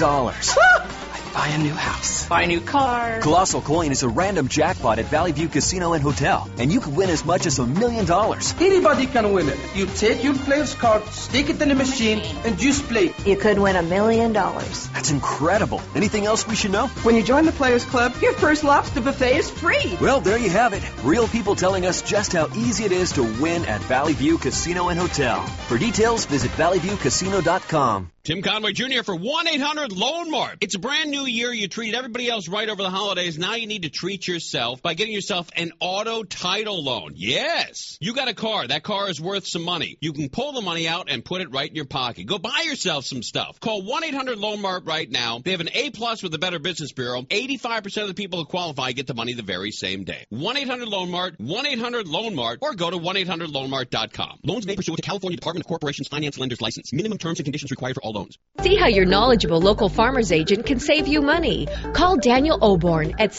I'd buy a new house. Buy a new car. Colossal Coin is a random jackpot at Valley View Casino and Hotel, and you could win as much as $1 million. Anybody can win it. You take your player's card, stick it in the machine, and just play. You could win $1 million. That's incredible. Anything else we should know? When you join the Players Club, your first lobster buffet is free. Well, there you have it. Real people telling us just how easy it is to win at Valley View Casino and Hotel. For details, visit valleyviewcasino.com. Tim Conway Jr. for 1-800-LOAN MART. It's a brand new year. You treat everybody else right over the holidays. Now you need to treat yourself by getting yourself an auto title loan. Yes. You got a car. That car is worth some money. You can pull the money out and put it right in your pocket. Go buy yourself some stuff. Call 1-800-LOAN MART right now. They have an A+ with the Better Business Bureau. 85% of the people who qualify get the money the very same day. 1-800-LOAN MART, 1-800-LOAN MART, or go to 1-800-LOANMART.com. Loans made pursuant to California Department of Corporations Finance Lenders License. Minimum terms and conditions required for all loans. See how your knowledgeable local farmer's agent can save you money. Call Daniel Oborn at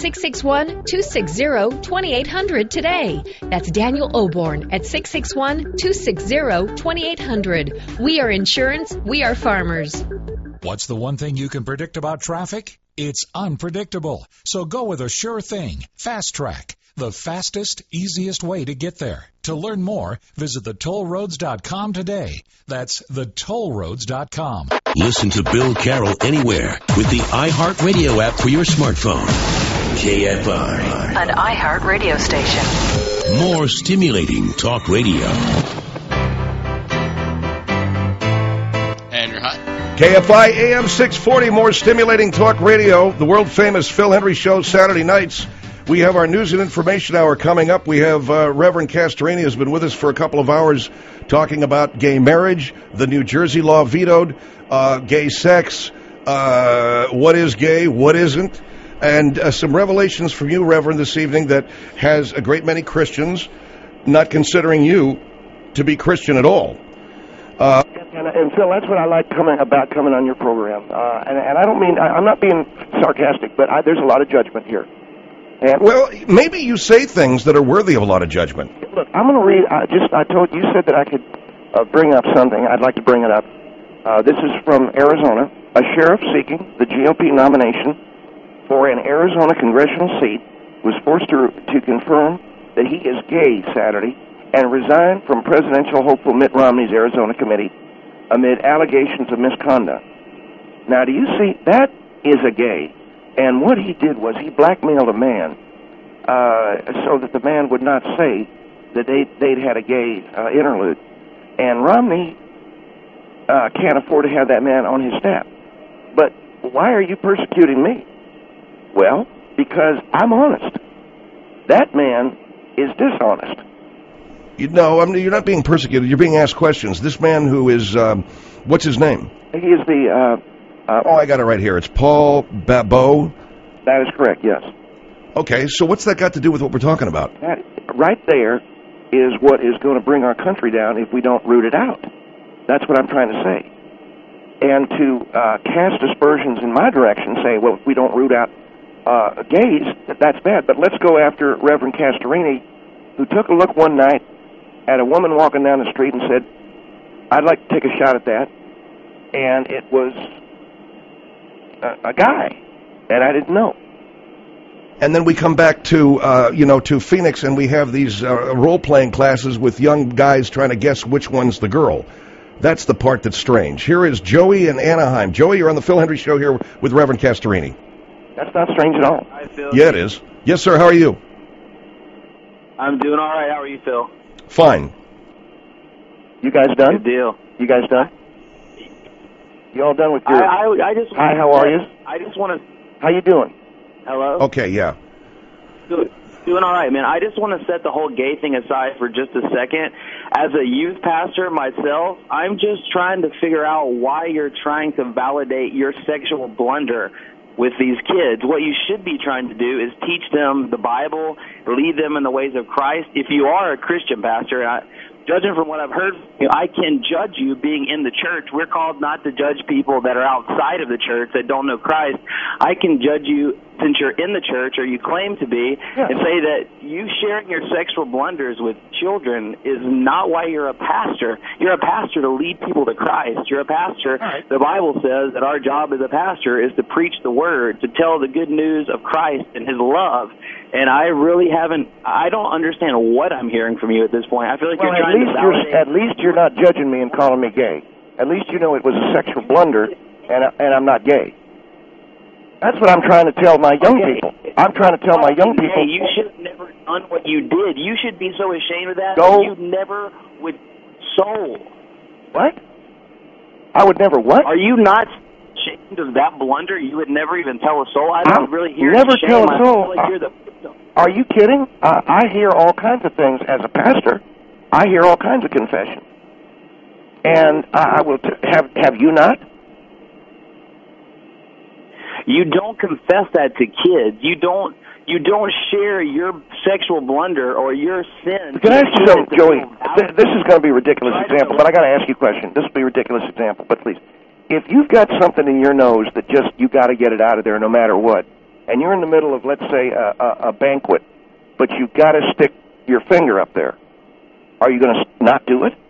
661-260-2800 today. That's Daniel Oborn at 661-260-2800. We are insurance. We are farmers. What's the one thing you can predict about traffic? It's unpredictable. So go with a sure thing. Fast Track. The fastest, easiest way to get there. To learn more, visit thetollroads.com today. That's thetollroads.com. Listen to Bill Carroll anywhere with the iHeartRadio app for your smartphone. KFI. An iHeart radio station. More stimulating talk radio. And you're hot. KFI AM 640, more stimulating talk radio. The world-famous Phil Hendry Show, Saturday nights. We have our news and information hour coming up. We have Reverend Castorini has been with us for a couple of hours talking about gay marriage, the New Jersey law vetoed, gay sex, what is gay, what isn't, and some revelations from you, Reverend, this evening that has a great many Christians not considering you to be Christian at all. And Phil, that's what I like about coming on your program. And I don't mean, I'm not being sarcastic, but there's a lot of judgment here. And well, maybe you say things that are worthy of a lot of judgment. Look, I'm going to read, I told you said that I could bring up something. I'd like to bring it up. This is from Arizona. A sheriff seeking the GOP nomination for an Arizona congressional seat was forced to confirm that he is gay Saturday and resigned from presidential hopeful Mitt Romney's Arizona committee amid allegations of misconduct. Now, do you see, that is a gay. And what he did was he blackmailed a man so that the man would not say that they'd had a gay interlude. And Romney can't afford to have that man on his staff. But why are you persecuting me? Well, because I'm honest. That man is dishonest. You're not being persecuted. You're being asked questions. This man who is, what's his name? He is the... I got it right here. It's Paul Babot? That is correct, yes. Okay, so what's that got to do with what we're talking about? That right there is what is going to bring our country down if we don't root it out. That's what I'm trying to say. And to cast aspersions in my direction, say, well, if we don't root out gays, that's bad. But let's go after Reverend Castorini, who took a look one night at a woman walking down the street and said, I'd like to take a shot at that. And it was a guy, and I didn't know. And then we come back to, to Phoenix, and we have these role-playing classes with young guys trying to guess which one's the girl. That's the part that's strange. Here is Joey in Anaheim. Joey, you're on the Phil Hendry Show here with Reverend Castorini. That's not strange at all. Hi, Phil. Yeah, it is. Yes, sir. How are you? I'm doing all right. How are you, Phil? Fine. You guys done? Good deal. You guys done? You all done with your... I just... Hi, how are you? I just want to... How you doing? Hello? Okay, yeah. Good. Doing all right, man. I just want to set the whole gay thing aside for just a second. As a youth pastor myself, I'm just trying to figure out why you're trying to validate your sexual blunder with these kids. What you should be trying to do is teach them the Bible, lead them in the ways of Christ. If you are a Christian pastor, judging from what I've heard, I can judge you being in the church. We're called not to judge people that are outside of the church that don't know Christ. I can judge you since you're in the church, or you claim to be, and say that you sharing your sexual blunders with children is not why you're a pastor. You're a pastor to lead people to Christ. You're a pastor. The Bible says that our job as a pastor is to preach the word, to tell the good news of Christ and his love. And I really I don't understand what I'm hearing from you at this point. I feel like you're trying to validate. At least you're not judging me and calling me gay. At least you know it was a sexual blunder, and I'm not gay. That's what I'm trying to tell my young people. I'm trying to tell my young people. You should have never done what you did. You should be so ashamed of that. You never would soul. What? I would never what? Are you not ashamed of that blunder? You would never even tell a soul? I don't really hear never shame. tell a soul. I feel like you're the victim. Are you kidding? I hear all kinds of things as a pastor. I hear all kinds of confessions. And I will have you not? You don't confess that to kids. You don't share your sexual blunder or your sin. Can I ask you something, Joey? This is going to be a ridiculous example, but I got to ask you a question. This will be a ridiculous example, but please. If you've got something in your nose that just you got to get it out of there no matter what, and you're in the middle of, let's say, a banquet, but you've got to stick your finger up there, are you going to not do it?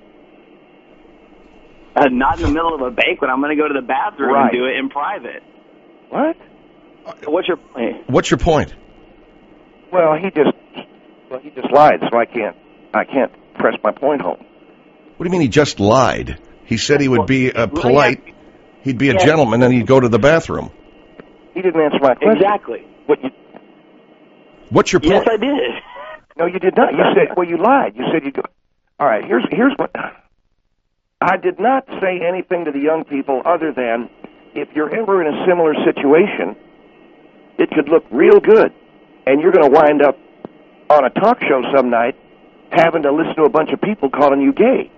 Not in the middle of a banquet. I'm going to go to the bathroom and do it in private. What? What's your point? What's your point? Well, he just lied, so I can't press my point home. What do you mean he just lied? He said he would be polite, he'd be a gentleman, and he'd go to the bathroom. He didn't answer my question. Exactly. What's your point? Yes, I did. No, you did not. You said, well, you lied. You said you'd go. All right, here's what. I did not say anything to the young people other than, if you're ever in a similar situation, it could look real good, and you're going to wind up on a talk show some night having to listen to a bunch of people calling you gay.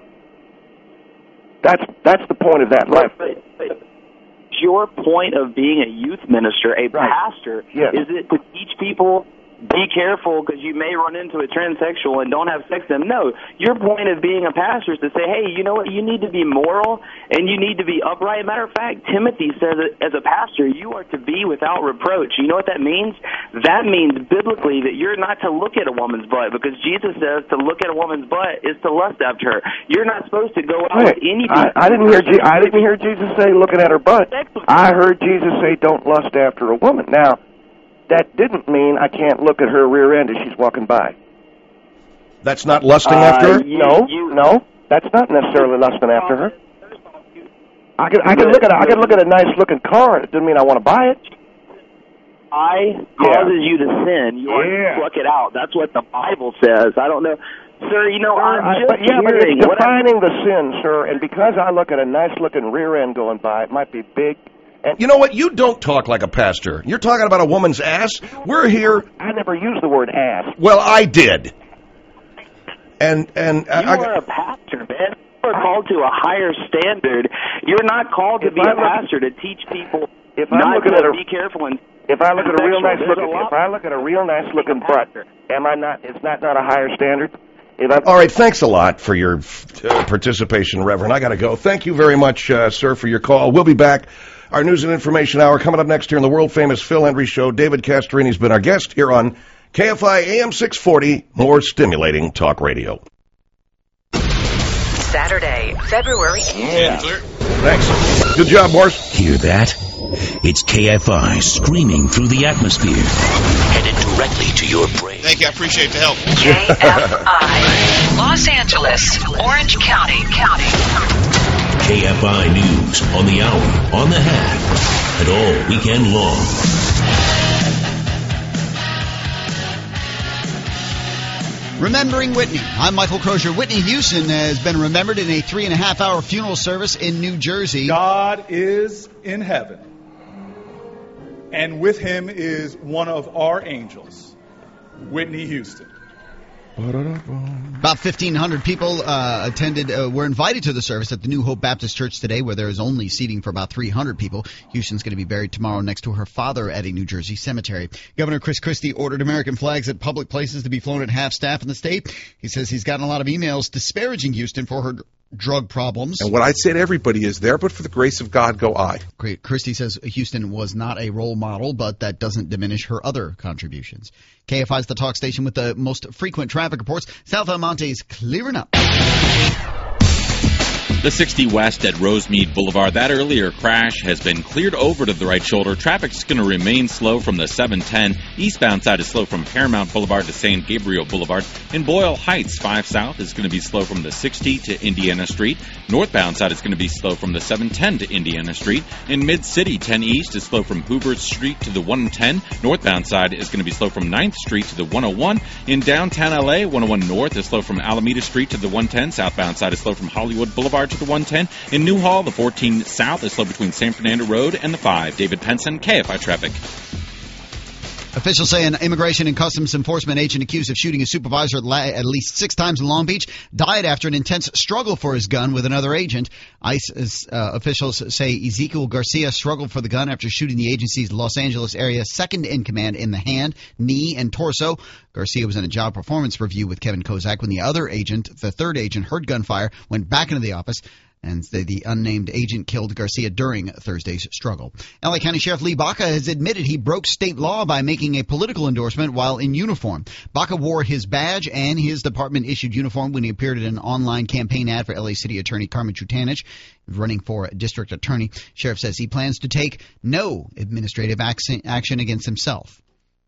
That's the point of that life. Your point of being a youth minister, a pastor, is it to teach people, be careful because you may run into a transsexual and don't have sex with them? No. Your point of being a pastor is to say, hey, you know what? You need to be moral and you need to be upright. Matter of fact, Timothy says that as a pastor, you are to be without reproach. You know what that means? That means biblically that you're not to look at a woman's butt, because Jesus says to look at a woman's butt is to lust after her. You're not supposed to go out with anything. I didn't hear Jesus say looking at her butt. I heard Jesus say don't lust after a woman. Now, that didn't mean I can't look at her rear end as she's walking by. That's not lusting after her? No, that's not necessarily lusting after her. I can look at a nice looking car. It doesn't mean I want to buy it. Causes you to sin. You want to pluck it out. That's what the Bible says. I don't know. Sir, you know, but it's defining the sin, sir, and because I look at a nice looking rear end going by, it might be big And you know what? You don't talk like a pastor. You're talking about a woman's ass. We're here. I never used the word ass. Well, I did. And you are a pastor, man. You are called to a higher standard. You're not called to be a pastor to teach people not to be careful and. If I look at a real nice looking butt, am I not? It's not a higher standard. All right, thanks a lot for your participation, Reverend. I got to go. Thank you very much, sir, for your call. We'll be back. Our news and information hour coming up next here on the world-famous Phil Hendrie Show. David Castorini has been our guest here on KFI AM 640, more stimulating talk radio. Saturday, February 8th. Yeah. Thanks. Good job, Morris. Hear that? It's KFI screaming through the atmosphere, headed directly to your brain. Thank you. I appreciate the help. KFI, Los Angeles, Orange County. KFI News on the hour, on the half, and all weekend long. Remembering Whitney. I'm Michael Crozier. Whitney Houston has been remembered in a 3.5-hour funeral service in New Jersey. God is in heaven, and with him is one of our angels, Whitney Houston. About 1,500 people were invited to the service at the New Hope Baptist Church today, where there is only seating for about 300 people. Houston's going to be buried tomorrow next to her father at a New Jersey cemetery. Governor Chris Christie ordered American flags at public places to be flown at half-staff in the state. He says he's gotten a lot of emails disparaging Houston for her drug problems. And what I'd say to everybody is, there but for the grace of God go I. Christie says Houston was not a role model, but that doesn't diminish her other contributions. KFI is the talk station with the most frequent traffic reports. South El Monte is clearing up. The 60 West at Rosemead Boulevard, that earlier crash has been cleared over to the right shoulder. Traffic's going to remain slow from the 710. Eastbound side is slow from Paramount Boulevard to San Gabriel Boulevard. In Boyle Heights, 5 South is going to be slow from the 60 to Indiana Street. Northbound side is going to be slow from the 710 to Indiana Street. In Mid-City, 10 East is slow from Hoover Street to the 110. Northbound side is going to be slow from 9th Street to the 101. In downtown LA, 101 North is slow from Alameda Street to the 110. Southbound side is slow from Hollywood Boulevard to the 110. In Newhall, the 14 South is slow between San Fernando Road and the 5. David Penson, KFI Traffic. Officials say an Immigration and Customs Enforcement agent accused of shooting a supervisor at least 6 times in Long Beach died after an intense struggle for his gun with another agent. ICE officials say Ezekiel Garcia struggled for the gun after shooting the agency's Los Angeles area second-in-command in the hand, knee, and torso. Garcia was in a job performance review with Kevin Kozak when the other agent, the third agent, heard gunfire, went back into the office, and the unnamed agent killed Garcia during Thursday's struggle. L.A. County Sheriff Lee Baca has admitted he broke state law by making a political endorsement while in uniform. Baca wore his badge and his department-issued uniform when he appeared in an online campaign ad for L.A. City Attorney Carmen Chutanich, running for district attorney. Sheriff says he plans to take no administrative action against himself.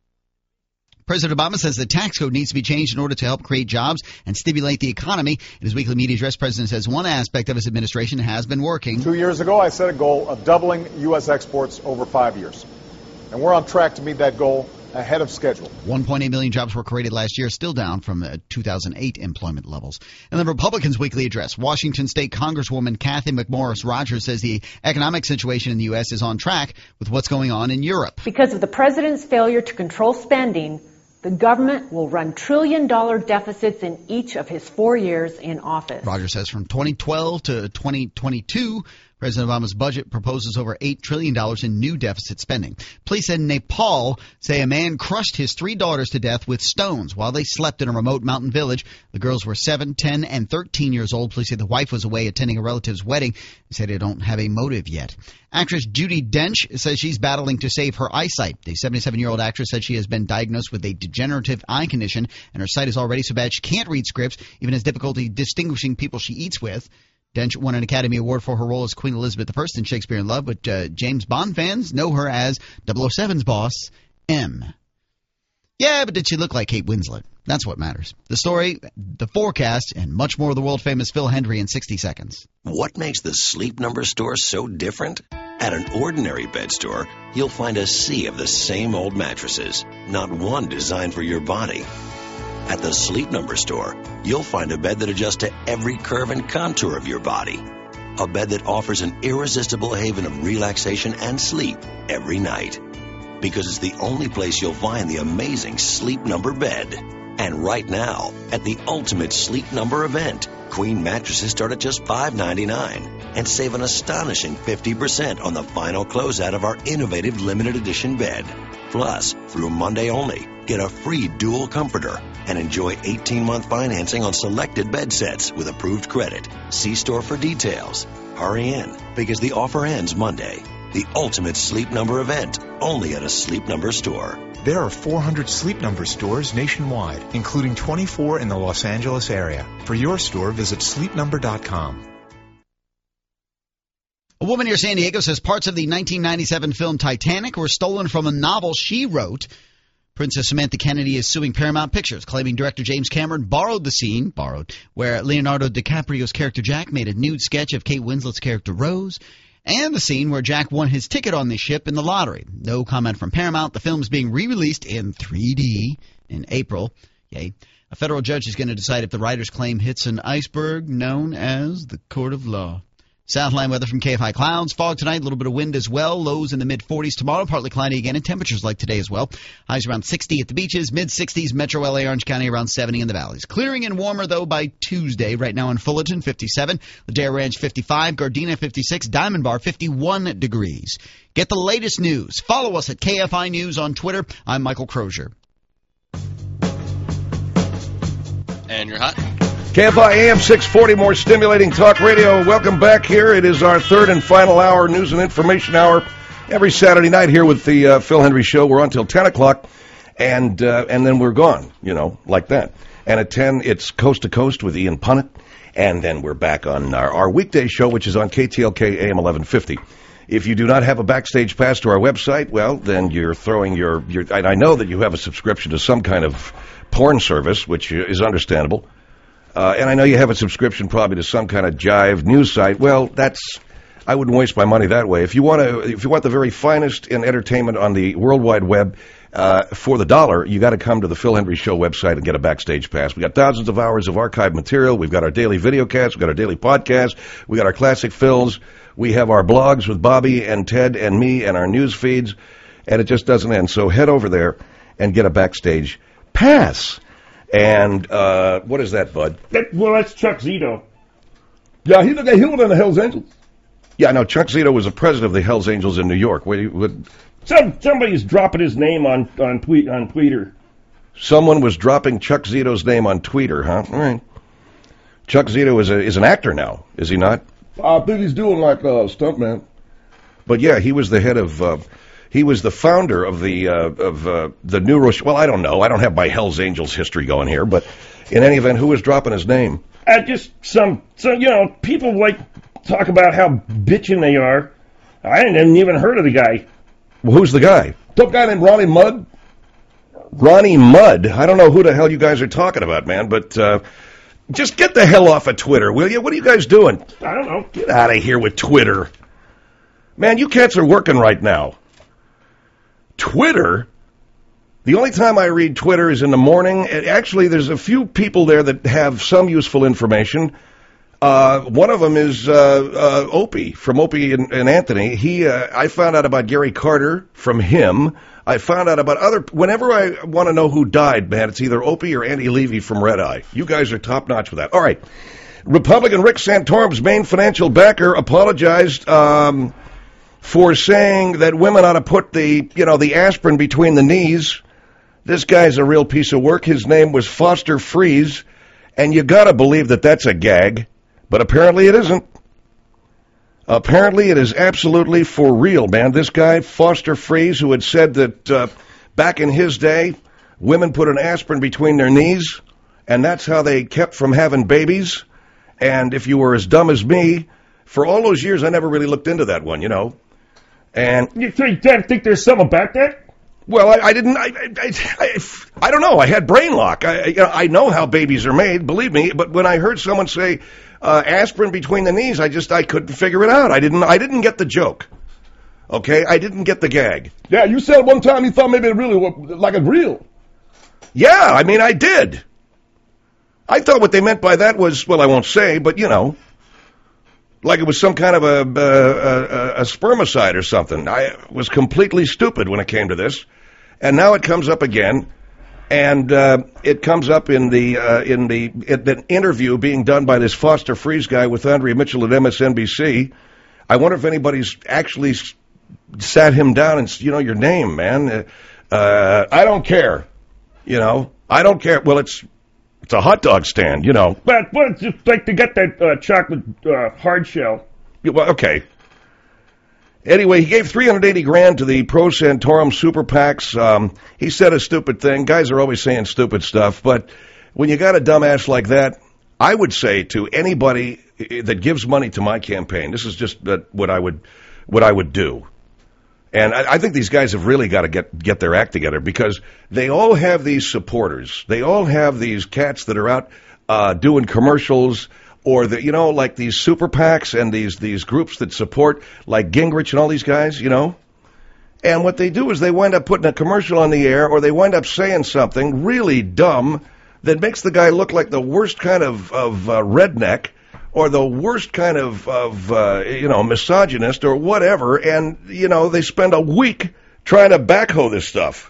President Obama says the tax code needs to be changed in order to help create jobs and stimulate the economy. In his weekly media address, the president says one aspect of his administration has been working. 2 years ago, I set a goal of doubling U.S. exports over 5 years. And we're on track to meet that goal ahead of schedule. 1.8 million jobs were created last year, still down from 2008 employment levels. And the Republicans' weekly address, Washington State Congresswoman Kathy McMorris Rodgers says the economic situation in the U.S. is on track with what's going on in Europe. Because of the president's failure to control spending, the government will run trillion-dollar deficits in each of his 4 years in office. Rodgers says from 2012 to 2022, President Obama's budget proposes over $8 trillion in new deficit spending. Police in Nepal say a man crushed his 3 daughters to death with stones while they slept in a remote mountain village. The girls were 7, 10, and 13 years old. Police say the wife was away attending a relative's wedding. They say they don't have a motive yet. Actress Judi Dench says she's battling to save her eyesight. The 77-year-old actress said she has been diagnosed with a degenerative eye condition, and her sight is already so bad she can't read scripts, even has difficulty distinguishing people she eats with. Dench won an Academy Award for her role as Queen Elizabeth I in Shakespeare in Love, but James Bond fans know her as 007's boss, M. Yeah, but did she look like Kate Winslet? That's what matters. The story, the forecast, and much more of the world-famous Phil Hendrie in 60 seconds. What makes the Sleep Number store so different? At an ordinary bed store, you'll find a sea of the same old mattresses, not one designed for your body. At the Sleep Number store, you'll find a bed that adjusts to every curve and contour of your body. a bed that offers an irresistible haven of relaxation and sleep every night. Because it's the only place you'll find the amazing Sleep Number bed. And right now, at the Ultimate Sleep Number event, Queen mattresses start at just $5.99 and save an astonishing 50% on the final closeout of our innovative limited edition bed. Plus, through Monday only, get a free dual comforter and enjoy 18-month financing on selected bed sets with approved credit. See store for details. Hurry in, because the offer ends Monday. The Ultimate Sleep Number event, only at a Sleep Number store. There are 400 Sleep Number stores nationwide, including 24 in the Los Angeles area. For your store, visit sleepnumber.com. A woman near San Diego says parts of the 1997 film Titanic were stolen from a novel she wrote. Princess Samantha Kennedy is suing Paramount Pictures, claiming director James Cameron borrowed the scene, where Leonardo DiCaprio's character Jack made a nude sketch of Kate Winslet's character Rose, and the scene where Jack won his ticket on the ship in the lottery. No comment from Paramount. The film is being re-released in 3D in April. Yay. A federal judge is going to decide if the writer's claim hits an iceberg known as the court of law. Southland weather from KFI Clouds. Fog tonight, a little bit of wind as well. Lows in the mid-40s tomorrow, partly cloudy again, and temperatures like today as well. Highs around 60 at the beaches, mid-60s, Metro LA, Orange County around 70 in the valleys. Clearing and warmer, though, by Tuesday. Right now in Fullerton, 57. Ladera Ranch, 55. Gardena, 56. Diamond Bar, 51 degrees. Get the latest news. Follow us at KFI News on Twitter. I'm Michael Crozier. And you're hot. KFI AM 640, more stimulating talk radio. Welcome back here. It is our third and final hour, news and information hour, every Saturday night here with the Phil Hendry Show. We're on till 10 o'clock, and then we're gone, like that. And at 10, it's Coast to Coast with Ian Punnett, and then we're back on our weekday show, which is on KTLK AM 1150. If you do not have a backstage pass to our website, well, then you're throwing your and I know that you have a subscription to some kind of porn service, which is understandable. And I know you have a subscription probably to some kind of jive news site. Well, I wouldn't waste my money that way. If you want the very finest in entertainment on the World Wide Web for the dollar, you got to come to the Phil Hendry Show website and get a backstage pass. We got thousands of hours of archived material. We've got our daily videocast. We've got our daily podcast. We got our classic fills. We have our blogs with Bobby and Ted and me and our news feeds, and it just doesn't end. So head over there and get a backstage pass. And what is that, Bud? That's Chuck Zito. Yeah, he was in the Hells Angels. Yeah, no, Chuck Zito was the president of the Hells Angels in New York. Somebody's dropping his name on Twitter. Someone was dropping Chuck Zito's name on Twitter, huh? All right. Chuck Zito is an actor now, is he not? I think he's doing like stuntman. But yeah, he was the head of. He was the founder of the New Rochelle. Well, I don't know. I don't have my Hells Angels history going here, but in any event, who was dropping his name? Just some people like talk about how bitching they are. I hadn't even heard of the guy. Well, who's the guy? Some guy named Ronnie Mudd. Ronnie Mudd. I don't know who the hell you guys are talking about, man, but just get the hell off of Twitter, will you? What are you guys doing? I don't know. Get out of here with Twitter. Man, you cats are working right now. Twitter, the only time I read Twitter is in the morning. Actually, there's a few people there that have some useful information. One of them is Opie, from Opie and Anthony. I found out about Gary Carter from him. I found out about whenever I want to know who died, man, it's either Opie or Andy Levy from Red Eye. You guys are top-notch with that. All right. Republican Rick Santorum's main financial backer apologized for saying that women ought to put the aspirin between the knees. This guy's a real piece of work. His name was Foster Freeze, and you got to believe that that's a gag, but apparently it isn't. Apparently it is absolutely for real, man. This guy, Foster Freeze, who had said that back in his day, women put an aspirin between their knees, and that's how they kept from having babies. And if you were as dumb as me, for all those years, I never really looked into that one, And you think there's something about that? Well, I didn't. I don't know. I had brain lock. I know how babies are made, believe me. But when I heard someone say aspirin between the knees, I couldn't figure it out. I didn't get the joke. Okay, I didn't get the gag. Yeah, you said one time you thought maybe it really was like a real. Yeah, I mean I did. I thought what they meant by that was, well, I won't say, but like it was some kind of a spermicide or something. I was completely stupid when it came to this, and now it comes up again, and it comes up in the interview being done by this Foster Friess guy with Andrea Mitchell at MSNBC. I wonder if anybody's actually sat him down and, your name, man. I don't care. I don't care. Well, it's a hot dog stand, But it's just like to get that chocolate hard shell. Well, okay. Anyway, he gave $380,000 to the Pro Santorum super PACs. He said a stupid thing. Guys are always saying stupid stuff, but when you got a dumbass like that, I would say to anybody that gives money to my campaign, this is just what I would do. And I think these guys have really got to get their act together, because they all have these supporters. They all have these cats that are out doing commercials, or like these super PACs and these groups that support, like Gingrich and all these guys, And what they do is they wind up putting a commercial on the air, or they wind up saying something really dumb that makes the guy look like the worst kind of redneck, or the worst kind of misogynist or whatever, and, they spend a week trying to backhoe this stuff.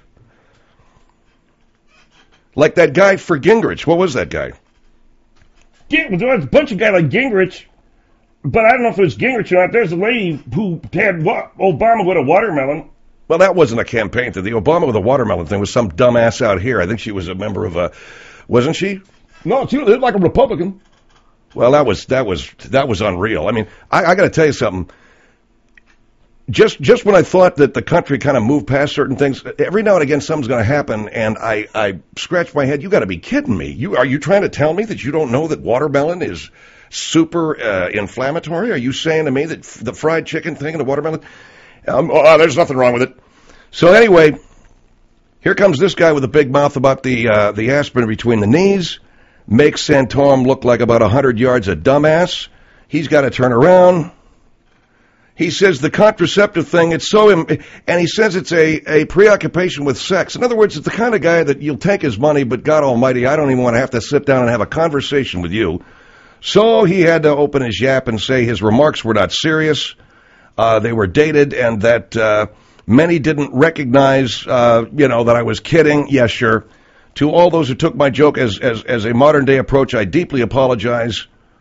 Like that guy for Gingrich. What was that guy? There was a bunch of guys like Gingrich, but I don't know if it was Gingrich or not. There's a lady who had Obama with a watermelon. Well, that wasn't a campaign thing. The Obama with a watermelon thing was some dumbass out here. I think she was a member of wasn't she? No, she looked like a Republican. Well, that was unreal. I mean, I got to tell you something. Just when I thought that the country kind of moved past certain things, every now and again something's going to happen, and I scratch my head. You got to be kidding me! Are you trying to tell me that you don't know that watermelon is super inflammatory? Are you saying to me that the fried chicken thing and the watermelon? There's nothing wrong with it. So anyway, here comes this guy with a big mouth about the aspirin between the knees. Makes Santorum look like about 100 yards of dumbass. He's got to turn around. He says the contraceptive thing, and he says it's a preoccupation with sex. In other words, it's the kind of guy that you'll take his money, but God almighty, I don't even want to have to sit down and have a conversation with you. So he had to open his yap and say his remarks were not serious. They were dated, and that many didn't recognize, that I was kidding. Yeah, sure. To all those who took my joke as a modern-day approach, I deeply apologize.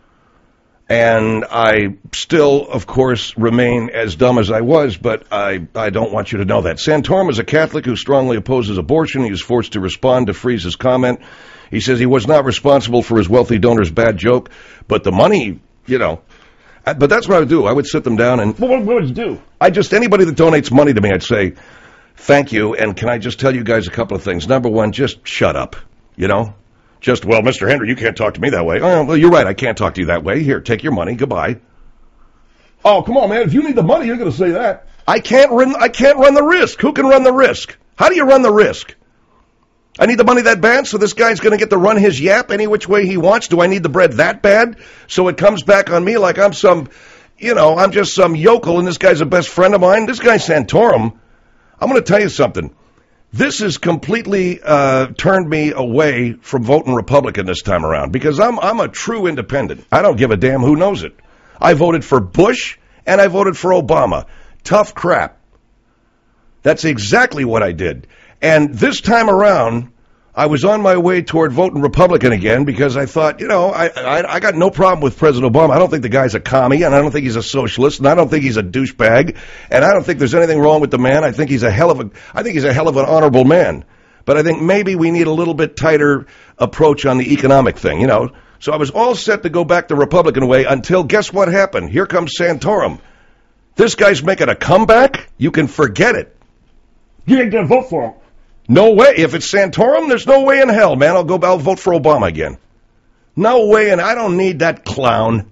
And I still, of course, remain as dumb as I was, but I don't want you to know that. Santorum is a Catholic who strongly opposes abortion. He was forced to respond to Friess's comment. He says he was not responsible for his wealthy donor's bad joke, but the money, But that's what I would do. I would sit them down and... What would you do? Anybody that donates money to me, I'd say... Thank you, and can I just tell you guys a couple of things? Number one, just shut up, Just, well, Mr. Henry, you can't talk to me that way. Oh, well, you're right, I can't talk to you that way. Here, take your money, goodbye. Oh, come on, man, if you need the money, you're going to say that. I can't run the risk. Who can run the risk? How do you run the risk? I need the money that bad, so this guy's going to get to run his yap any which way he wants? Do I need the bread that bad? So it comes back on me like I'm I'm just some yokel, and this guy's a best friend of mine? This guy Santorum... I'm going to tell you something. This has completely turned me away from voting Republican this time around, because I'm a true independent. I don't give a damn who knows it. I voted for Bush and I voted for Obama. Tough crap. That's exactly what I did. And this time around, I was on my way toward voting Republican again, because I thought, I got no problem with President Obama. I don't think the guy's a commie, and I don't think he's a socialist, and I don't think he's a douchebag, and I don't think there's anything wrong with the man. I think he's a hell of an honorable man. But I think maybe we need a little bit tighter approach on the economic thing, So I was all set to go back the Republican way until, guess what happened? Here comes Santorum. This guy's making a comeback? You can forget it. You ain't going to vote for him. No way. If it's Santorum, there's no way in hell, man. I'll vote for Obama again. No way, and I don't need that clown.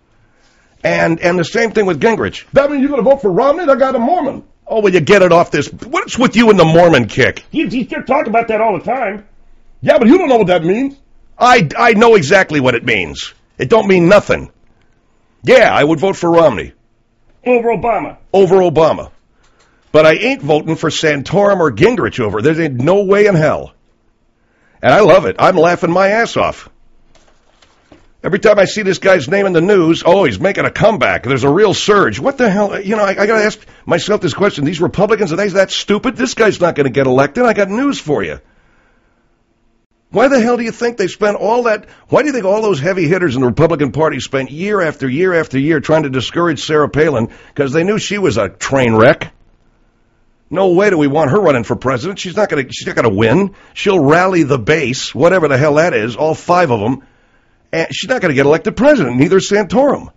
And the same thing with Gingrich. That means you're going to vote for Romney? That guy's a Mormon. Oh, will you get it off this? What's with you and the Mormon kick? You still talk about that all the time. Yeah, but you don't know what that means. I know exactly what it means. It don't mean nothing. Yeah, I would vote for Romney. Over Obama. Over Obama. But I ain't voting for Santorum or Gingrich over. There ain't no way in hell. And I love it. I'm laughing my ass off. Every time I see this guy's name in the news, oh, he's making a comeback. There's a real surge. What the hell? You know, I got to ask myself this question. These Republicans, are they that stupid? This guy's not going to get elected. I got news for you. Why the hell do you think they spent all that? Why do you think all those heavy hitters in the Republican Party spent year after year after year trying to discourage Sarah Palin? Because they knew she was a train wreck. No way do we want her running for president. She's not going to win. She'll rally the base, whatever the hell that is, all 5 of them. And she's not going to get elected president, neither is Santorum.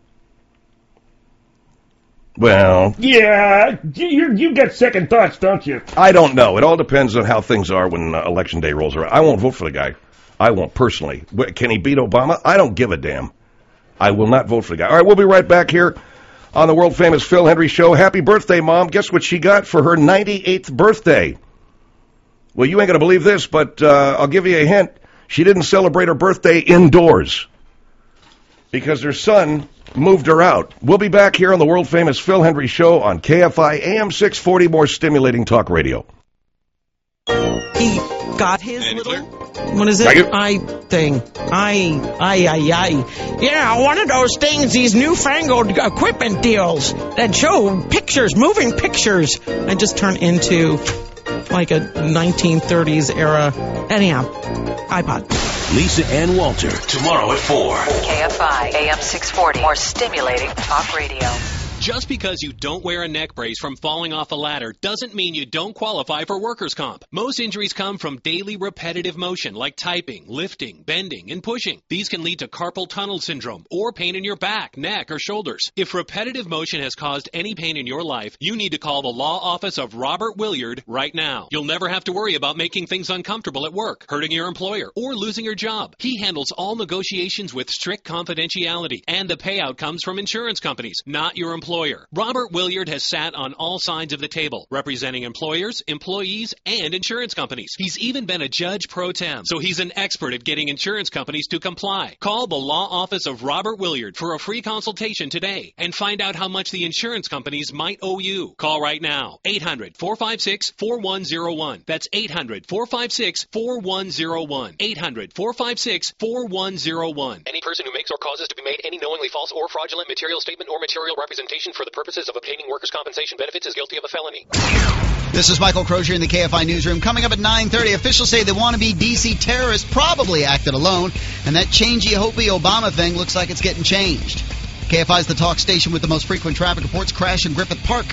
Well... Yeah, you got second thoughts, don't you? I don't know. It all depends on how things are when Election Day rolls around. I won't vote for the guy. I won't, personally. Can he beat Obama? I don't give a damn. I will not vote for the guy. All right, we'll be right back here on the world-famous Phil Hendry Show. Happy birthday, Mom. Guess what she got for her 98th birthday? Well, you ain't going to believe this, but I'll give you a hint. She didn't celebrate her birthday indoors because her son moved her out. We'll be back here on the world-famous Phil Hendry Show on KFI AM 640, more stimulating talk radio. He got his little, what is it? I thing. Yeah, one of those things, these newfangled equipment deals that show pictures, moving pictures, and just turn into like a 1930s era. Anyhow, iPod. Lisa Ann Walter, tomorrow at 4. KFI AM 640, more stimulating talk radio. Just because you don't wear a neck brace from falling off a ladder doesn't mean you don't qualify for workers' comp. Most injuries come from daily repetitive motion like typing, lifting, bending, and pushing. These can lead to carpal tunnel syndrome or pain in your back, neck, or shoulders. If repetitive motion has caused any pain in your life, you need to call the law office of Robert Williard right now. You'll never have to worry about making things uncomfortable at work, hurting your employer, or losing your job. He handles all negotiations with strict confidentiality, and the payout comes from insurance companies, not your employer. Robert Williard has sat on all sides of the table, representing employers, employees, and insurance companies. He's even been a judge pro tem, so he's an expert at getting insurance companies to comply. Call the law office of Robert Williard for a free consultation today and find out how much the insurance companies might owe you. Call right now. 800-456-4101. That's 800-456-4101. 800-456-4101. Any person who makes or causes to be made any knowingly false or fraudulent material statement or material representation for the purposes of obtaining workers' compensation benefits is guilty of a felony. This is Michael Crozier in the KFI Newsroom. Coming up at 9:30, officials say the wannabe D.C. terrorist probably acted alone, and that changey-hopey Obama thing looks like it's getting changed. KFI is the talk station with the most frequent traffic reports. Crash in Griffith Park.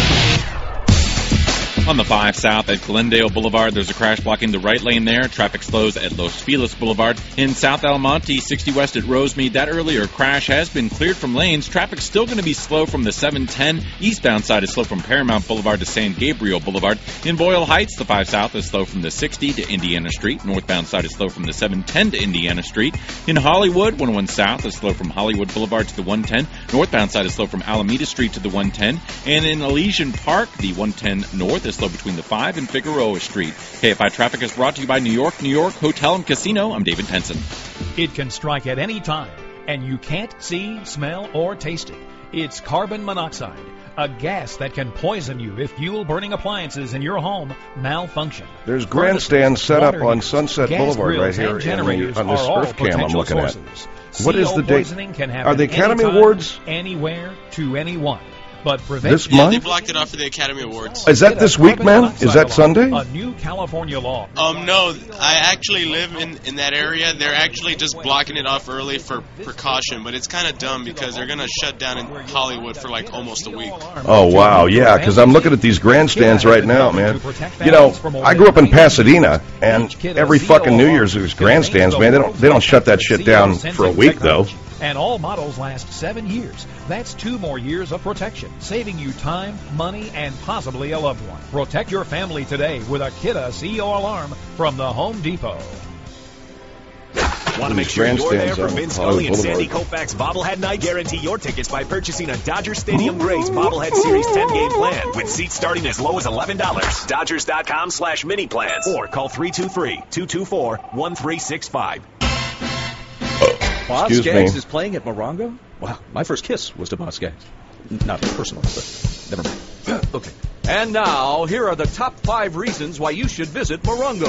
On the 5 South at Glendale Boulevard, there's a crash blocking the right lane there. Traffic slows at Los Feliz Boulevard. In South Almonte, 60 West at Rosemead, that earlier crash has been cleared from lanes. Traffic's still going to be slow from the 710. Eastbound side is slow from Paramount Boulevard to San Gabriel Boulevard. In Boyle Heights, the 5 South is slow from the 60 to Indiana Street. Northbound side is slow from the 710 to Indiana Street. In Hollywood, 101 South is slow from Hollywood Boulevard to the 110. Northbound side is slow from Alameda Street to the 110. And in Elysian Park, the 110 North is slow between the 5 and Figueroa Street. KFI Traffic is brought to you by New York Hotel and Casino. I'm David Tenson. It can strike at any time, and you can't see, smell, or taste it. It's carbon monoxide, a gas that can poison you if fuel-burning appliances in your home malfunction. There's grandstands set up on Sunset Boulevard right here on this Earth Cam I'm looking at. What is the date? Are the Academy Awards? Anywhere to anyone. But this month? They blocked it off for the Academy Awards. Is that this week, man? Is that Sunday? A new California law. No, I actually live in that area. They're actually just blocking it off early for precaution, but it's kind of dumb because they're going to shut down in Hollywood for like almost a week. Oh, wow, yeah, because I'm looking at these grandstands right now, man. You know, I grew up in Pasadena, and every fucking New Year's there's grandstands, man. They don't shut that shit down for a week, though. And all models last 7 years. That's 2 more years of protection, saving you time, money, and possibly a loved one. Protect your family today with a Kidda CEO alarm from the Home Depot. Want to make sure you're there for Vince Scully and Sandy Koufax Bobblehead Night? Guarantee your tickets by purchasing a Dodger Stadium Grays Bobblehead Series 10-game plan with seats starting as low as $11. Dodgers.com/mini plans or call 323-224-1365. Boz Scaggs is playing at Morongo? Wow, my first kiss was to Boz Scaggs. Not personal, but never mind. Okay. And now, here are the top 5 reasons why you should visit Morongo.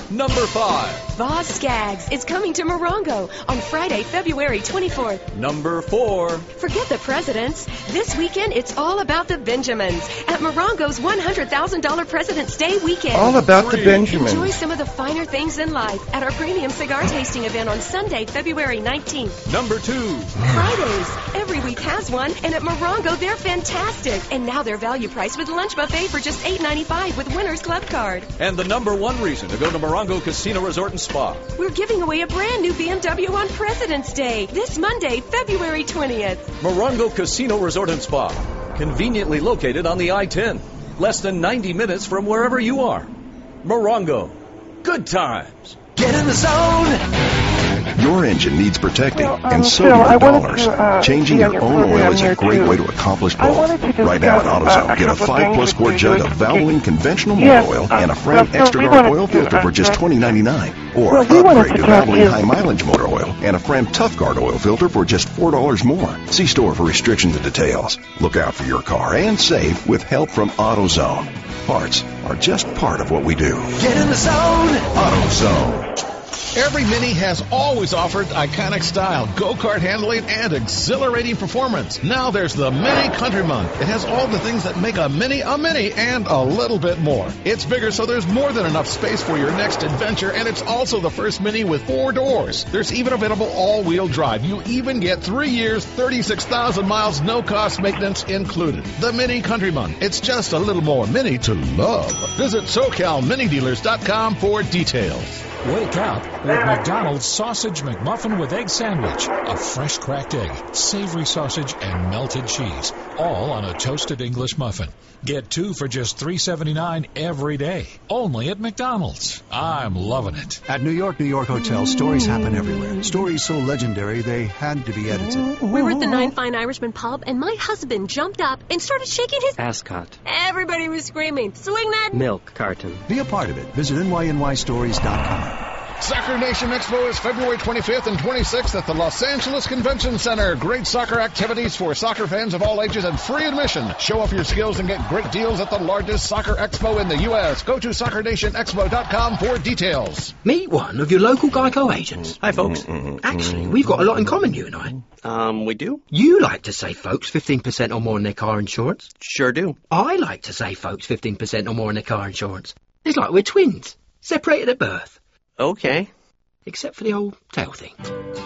Number 5. Boz Scaggs is coming to Morongo on Friday, February 24th. Number 4. Forget the presidents. This weekend, it's all about the Benjamins at Morongo's $100,000 President's Day weekend. All about the Benjamins. Enjoy some of the finer things in life at our premium cigar tasting event on Sunday, February 19th. Number 2. Fridays. Every week has one, and at Morongo, they're fantastic. And now they're value priced with lunch buffet for just $8.95 with Winner's Club card. And the number 1 reason to go to Morongo Casino Resort and Spa. We're giving away a brand new BMW on President's Day this Monday, February 20th. Morongo Casino Resort and Spa, conveniently located on the I-10, less than 90 minutes from wherever you are. Morongo, good times. Get in the zone. Your engine needs protecting, and so do your dollars. Changing your own oil is a great way to accomplish both. Right now at AutoZone, get a 5+ quart jug of Valvoline conventional motor oil and a Fram Extra Guard oil filter for just $20.99. Or upgrade to Valvoline High Mileage motor oil and a Fram Tough Guard oil filter for just $4 more. See store for restrictions and details. Look out for your car and save with help from AutoZone. Parts are just part of what we do. Get in the zone. AutoZone. Every Mini has always offered iconic style, go-kart handling, and exhilarating performance. Now there's the Mini Countryman. It has all the things that make a Mini and a little bit more. It's bigger, so there's more than enough space for your next adventure, and it's also the first Mini with 4 doors. There's even available all-wheel drive. You even get 3 years, 36,000 miles, no-cost maintenance included. The Mini Countryman. It's just a little more Mini to love. Visit SoCalMiniDealers.com for details. Wake up with McDonald's Sausage McMuffin with Egg Sandwich. A fresh cracked egg, savory sausage, and melted cheese. All on a toasted English muffin. Get 2 for just $3.79 every day. Only at McDonald's. I'm loving it. At New York Hotel, stories happen everywhere. Stories so legendary they had to be edited. We were at the Nine Fine Irishman pub, and my husband jumped up and started shaking his ascot. Everybody was screaming, "Swing that milk carton." Be a part of it. Visit nynystories.com. Soccer Nation Expo is February 25th and 26th at the Los Angeles Convention Center. Great soccer activities for soccer fans of all ages and free admission. Show off your skills and get great deals at the largest soccer expo in the U.S. Go to SoccerNationExpo.com for details. Meet one of your local Geico agents. Hi, folks. Actually, we've got a lot in common, you and I. We do? You like to save folks 15% or more on their car insurance. Sure do. I like to save folks 15% or more on their car insurance. It's like we're twins, separated at birth. Okay. Except for the old tail thing.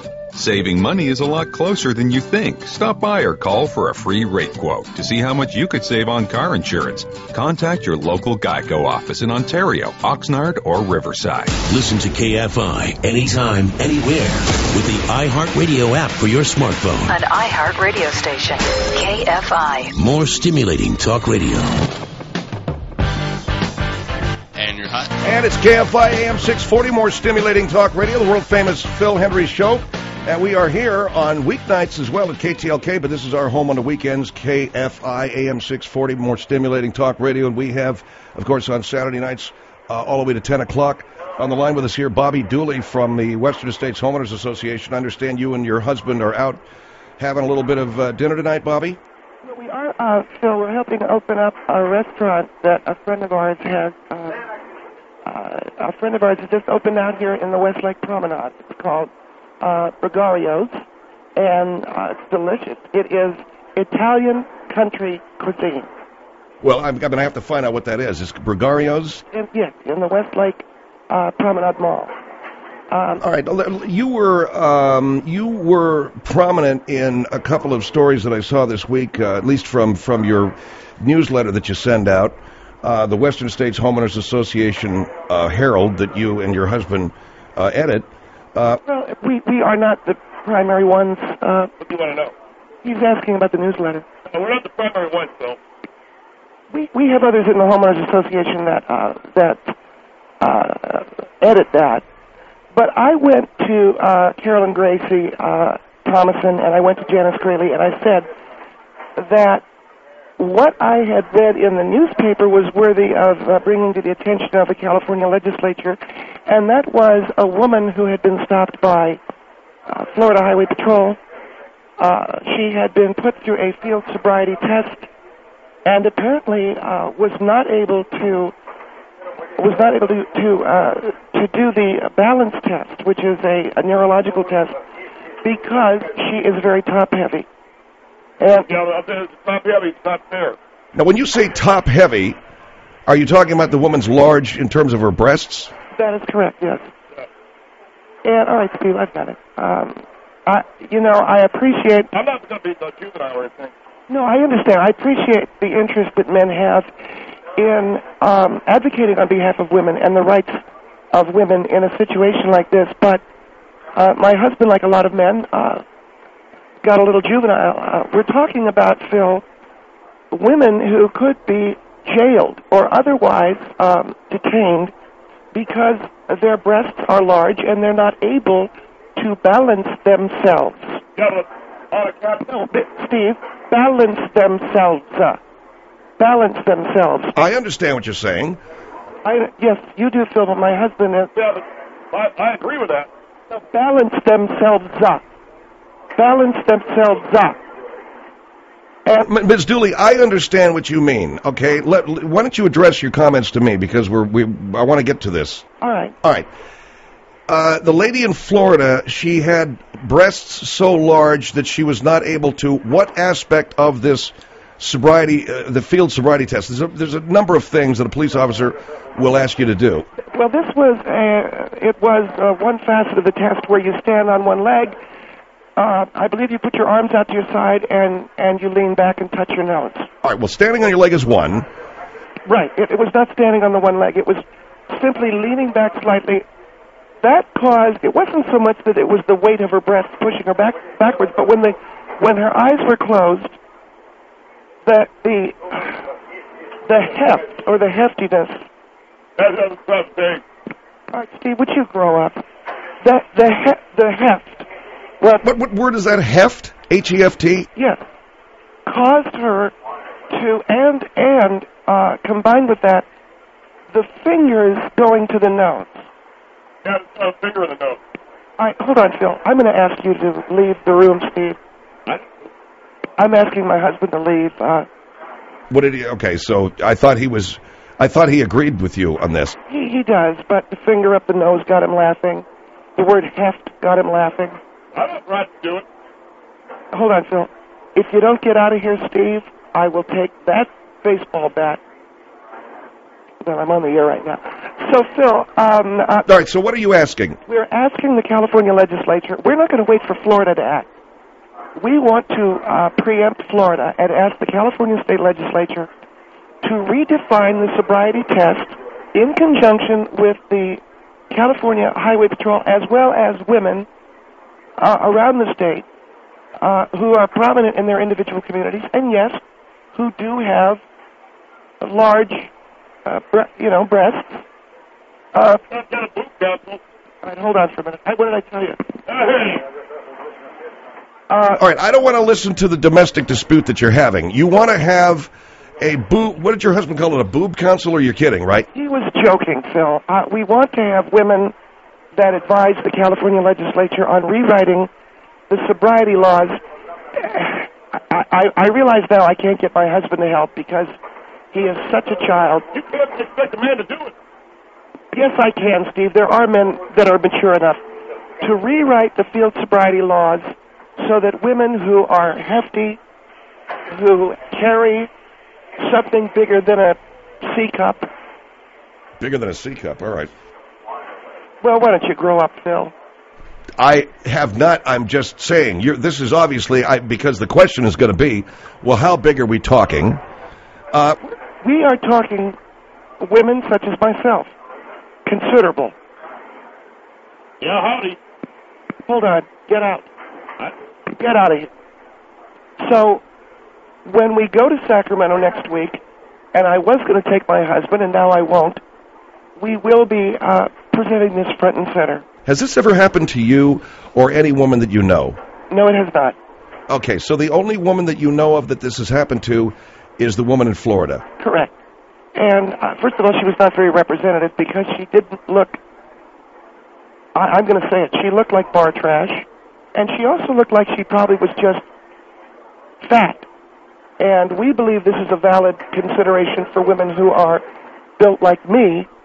Saving money is a lot closer than you think. Stop by or call for a free rate quote to see how much you could save on car insurance. Contact your local Geico office in Ontario, Oxnard, or Riverside. Listen to KFI anytime, anywhere with the iHeartRadio app for your smartphone. An iHeart radio station. KFI. More stimulating talk radio. And you're hot. And it's KFI AM 640, more stimulating talk radio, the world-famous Phil Hendry Show. And we are here on weeknights as well at KTLK, but this is our home on the weekends, KFI AM 640, more stimulating talk radio. And we have, of course, on Saturday nights all the way to 10 o'clock. On the line with us here, Bobby Dooley from the Western States Homeowners Association. I understand you and your husband are out having a little bit of dinner tonight, Bobby? We are, Phil. We're helping open up a restaurant that a friend of ours has. A friend of ours has just opened out here in the Westlake Promenade. It's called Brigario's, and it's delicious. It is Italian country cuisine. Well, I'm going to have to find out what that is. Is Brigario's? Yes, in the Westlake Promenade Mall. All right, you were prominent in a couple of stories that I saw this week, at least from your newsletter that you send out, the Western States Homeowners Association Herald that you and your husband edit. Well, we are not the primary ones. What do you want to know? He's asking about the newsletter. No, we're not the primary ones, Phil. We have others in the Homeowners Association that edit that. But I went to Carolyn Gracie Thomason, and I went to Janice Graley, and I said that what I had read in the newspaper was worthy of bringing to the attention of the California legislature, and that was a woman who had been stopped by Florida Highway Patrol. She had been put through a field sobriety test and apparently was not able to was not able to do the balance test, which is a neurological test, because she is very top-heavy. And top-heavy, it's not fair. Now, when you say top-heavy, are you talking about the woman's large in terms of her breasts? That is correct, yes. And, all right, Steve, I've got it. I appreciate... I'm not going to be no juvenile or anything. No, I understand. I appreciate the interest that men have in advocating on behalf of women and the rights of women in a situation like this. But my husband, like a lot of men, got a little juvenile. We're talking about, Phil, women who could be jailed or otherwise detained because their breasts are large and they're not able to balance themselves. No, Steve, balance themselves. Balance themselves. I understand what you're saying. Yes, you do, Phil, but my husband is... Yeah, but I agree with that. No, balance themselves up. Balance themselves up. Ms. Dooley, I understand what you mean, okay? Why don't you address your comments to me, because I want to get to this. All right. All right. The lady in Florida, she had breasts so large that she was not able to... What aspect of this sobriety, the field sobriety test? There's a number of things that a police officer will ask you to do. Well, this was one facet of the test where you stand on one leg. I believe you put your arms out to your side and you lean back and touch your nose. All right, well, standing on your leg is one. Right. It was not standing on the one leg. It was simply leaning back slightly. That caused, it wasn't so much that it was the weight of her breasts pushing her backwards, but when her eyes were closed, the heft, or the heftiness. That's a tough thing. All right, Steve, would you grow up? The heft. What word is that, heft? H-E-F-T? Yes. Caused her to, and combined with that, the fingers going to the nose. Yeah, a finger in the nose. All right, hold on, Phil. I'm going to ask you to leave the room, Steve. What? I'm asking my husband to leave. What did he... Okay, so I thought he agreed with you on this. He does, but the finger up the nose got him laughing. The word heft got him laughing. I don't right to do it. Hold on, Phil. If you don't get out of here, Steve, I will take that baseball bat. Well, I'm on the air right now. So, Phil... all right, so what are you asking? We're asking the California legislature... We're not going to wait for Florida to act. We want to preempt Florida and ask the California state legislature to redefine the sobriety test in conjunction with the California Highway Patrol as well as women around the state who are prominent in their individual communities and, yes, who do have large, breasts. All right, hold on for a minute. What did I tell you? All right, I don't want to listen to the domestic dispute that you're having. You want to have a boob... What did your husband call it, a boob council, or you're kidding, right? He was joking, Phil. We want to have women that advise the California legislature on rewriting the sobriety laws. I realize now I can't get my husband to help because he is such a child. You can't expect a man to do it. Yes, I can, Steve. There are men that are mature enough to rewrite the field sobriety laws so that women who are hefty, who carry something bigger than a C cup. Bigger than a C cup, all right. Well, why don't you grow up, Phil? I have not. I'm just saying. This is obviously, because the question is going to be, well, how big are we talking? We are talking women such as myself. Considerable. Yeah, howdy. Hold on. Get out. Get out of here. So, when we go to Sacramento next week, and I was going to take my husband, and now I won't, we will be presenting this front and center. Has this ever happened to you or any woman that you know? No, it has not. Okay, so the only woman that you know of that this has happened to is the woman in Florida. Correct. And first of all, she was not very representative because she didn't look, I'm going to say it, she looked like bar trash. And she also looked like she probably was just fat. And we believe this is a valid consideration for women who are built like me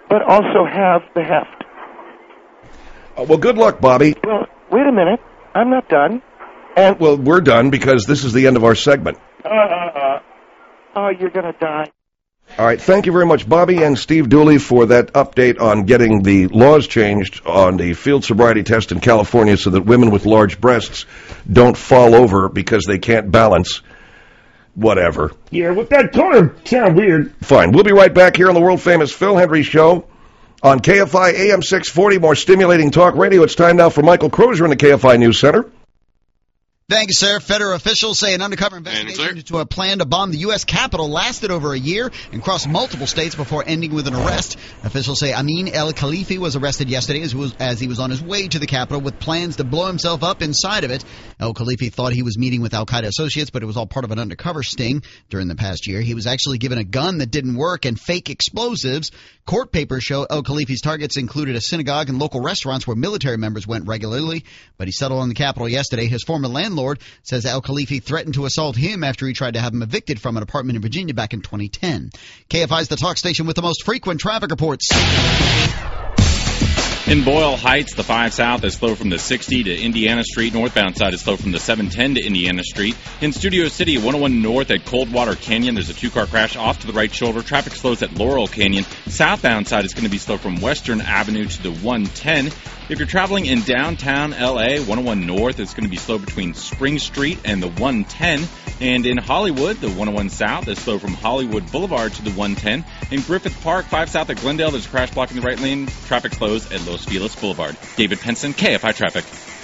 but also have the heft. Well, good luck, Bobby. Well, wait a minute. I'm not done. And well, we're done because this is the end of our segment. Oh, you're going to die. All right, thank you very much, Bobby and Steve Dooley, for that update on getting the laws changed on the field sobriety test in California so that women with large breasts don't fall over because they can't balance. Whatever. Yeah, with that color, sound weird. Fine. We'll be right back here on the world-famous Phil Hendry Show on KFI AM 640, more stimulating talk radio. It's time now for Michael Crozier in the KFI News Center. Thank you, sir. Federal officials say an undercover investigation into a plan to bomb the U.S. Capitol lasted over a year and crossed multiple states before ending with an arrest. Officials say Amin El-Khalifi was arrested yesterday as he was on his way to the Capitol with plans to blow himself up inside of it. El-Khalifi thought he was meeting with al-Qaeda associates, but it was all part of an undercover sting. During the past year, he was actually given a gun that didn't work and fake explosives. Court papers show El-Khalifi's targets included a synagogue and local restaurants where military members went regularly, but he settled on the Capitol yesterday. His former landlord says El-Khalifi threatened to assault him after he tried to have him evicted from an apartment in Virginia back in 2010. KFI is the talk station with the most frequent traffic reports. In Boyle Heights, the 5 South is slow from the 60 to Indiana Street. Northbound side is slow from the 710 to Indiana Street. In Studio City, 101 North at Coldwater Canyon, there's a 2-car crash off to the right shoulder. Traffic slows at Laurel Canyon. Southbound side is going to be slow from Western Avenue to the 110. If you're traveling in downtown L.A., 101 North is going to be slow between Spring Street and the 110. And in Hollywood, the 101 South is slow from Hollywood Boulevard to the 110. In Griffith Park, 5 South at Glendale, there's a crash blocking the right lane. Traffic slows at Los Feliz Boulevard. David Penson, KFI Traffic.